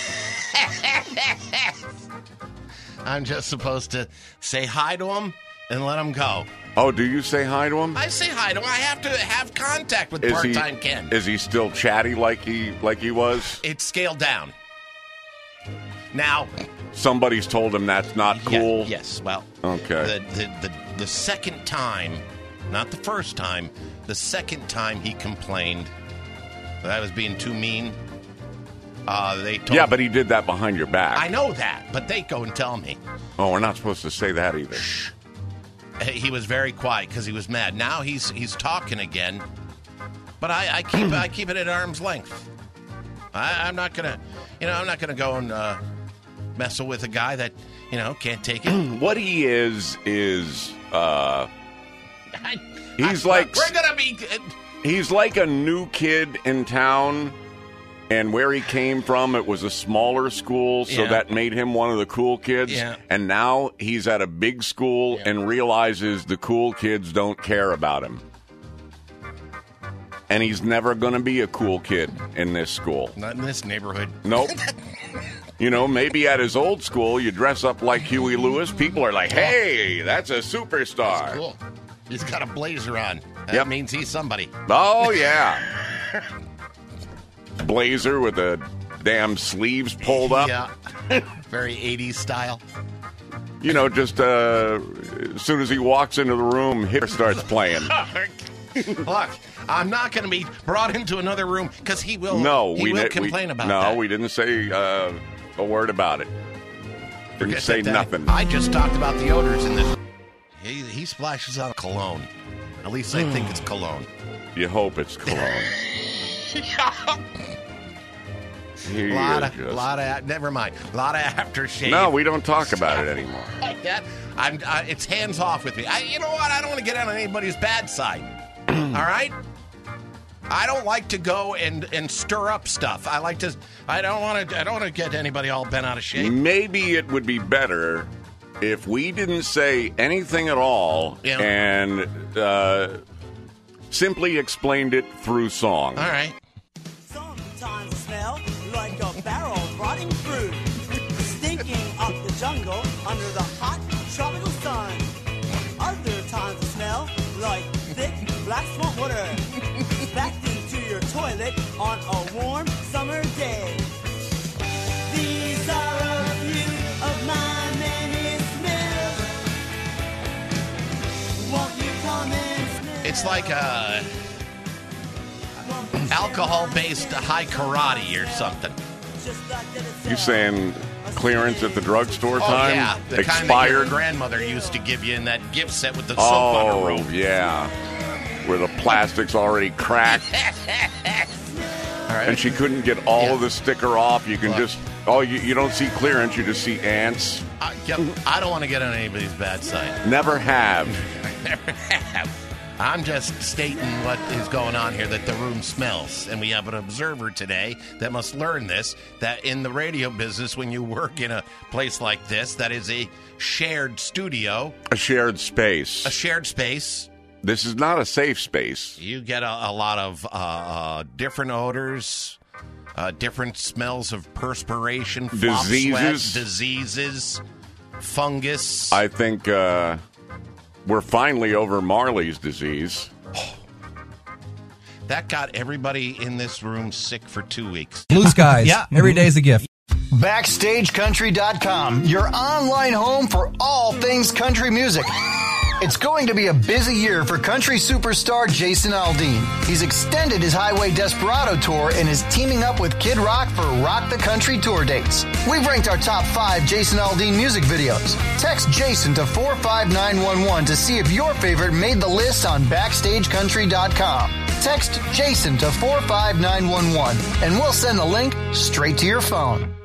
I'm just supposed to say hi to him and let him go. Oh, do you say hi to him? I say hi to him. I have to have contact with is part-time he, Ken. Is he still chatty like he like he was? It's scaled down. Now... Somebody's told him that's not cool? Yeah, yes, well... Okay. The, the, the, the second time, not the first time, the second time he complained that I was being too mean... Uh, they told yeah, but he did that behind your back. I know that, but they go and tell me. Oh, we're not supposed to say that either. Shh. He was very quiet because he was mad. Now he's he's talking again, but I, I keep I keep it at arm's length. I, I'm not gonna, you know, I'm not gonna go and uh, mess with a guy that you know can't take it. What he is is uh, I, he's I, like we're gonna be. Uh, he's like a new kid in town And where he came from, it was a smaller school, so Yeah. that made him one of the cool kids. Yeah. And now he's at a big school Yeah. and realizes the cool kids don't care about him. And he's never going to be a cool kid in this school. Not in this neighborhood. Nope. You know, maybe at his old school, you dress up like Huey Lewis. People are like, hey, that's a superstar. That's cool. He's got a blazer on. That Yep. means he's somebody. Oh, yeah. Blazer with the damn sleeves pulled up. Yeah. Very eighties style. You know, just uh, as soon as he walks into the room, Hip starts playing. Look, I'm not going to be brought into another room because he will. No, he we will ne- complain we, about no, that. we didn't say uh, a word about it. Didn't Forget say that, nothing. I just talked about the odors in this. He, he splashes out cologne. At least I think it's cologne. You hope it's cologne. He A lot is of, just- lot of, never mind. A lot of aftershave. No, we don't talk about it anymore. Like that. I'm, I, it's hands off with me. I, you know what? I don't want to get on anybody's bad side. All right? I don't like to go and, and stir up stuff. I like to. I don't want to. I don't want to get anybody all bent out of shape. Maybe it would be better if we didn't say anything at all Yeah. and uh, simply explained it through song. All right. Sometimes smell like a barrel of rotting fruit, stinking up the jungle under the hot tropical sun. Other times smell like thick black swamp water, backed into your toilet on a warm summer day. These are a few of my many smells. Won't you come and smell? It's like a alcohol-based high karate or something. You saying clearance at the drugstore Oh time? yeah, the kind that your Expired? grandmother used to give you in that gift set with the soap on her Oh, robe. yeah. Where the plastic's already cracked. All right. And she couldn't get all Yeah. of the sticker off. You can Look. just, oh, you, you don't see clearance, you just see ants. I, yep, I don't want to get on anybody's bad side. Never have. I never have. I'm just stating what is going on here, that the room smells. And we have an observer today that must learn this, that in the radio business, when you work in a place like this, that is a shared studio, A shared space. a shared space, This is not a safe space. you get a, a lot of uh, uh, different odors, uh, different smells of perspiration, flop Diseases. sweat, diseases, fungus. I think uh, we're finally over Marley's disease. That got everybody in this room sick for two weeks. Blue skies. Yeah. Every day's a gift. Backstage Country dot com, your online home for all things country music. It's going to be a busy year for country superstar Jason Aldean. He's extended his Highway Desperado tour and is teaming up with Kid Rock for Rock the Country tour dates. We've ranked our top five Jason Aldean music videos. Text Jason to four five nine one one to see if your favorite made the list on Backstage Country dot com. Text Jason to four five nine one one and we'll send the link straight to your phone.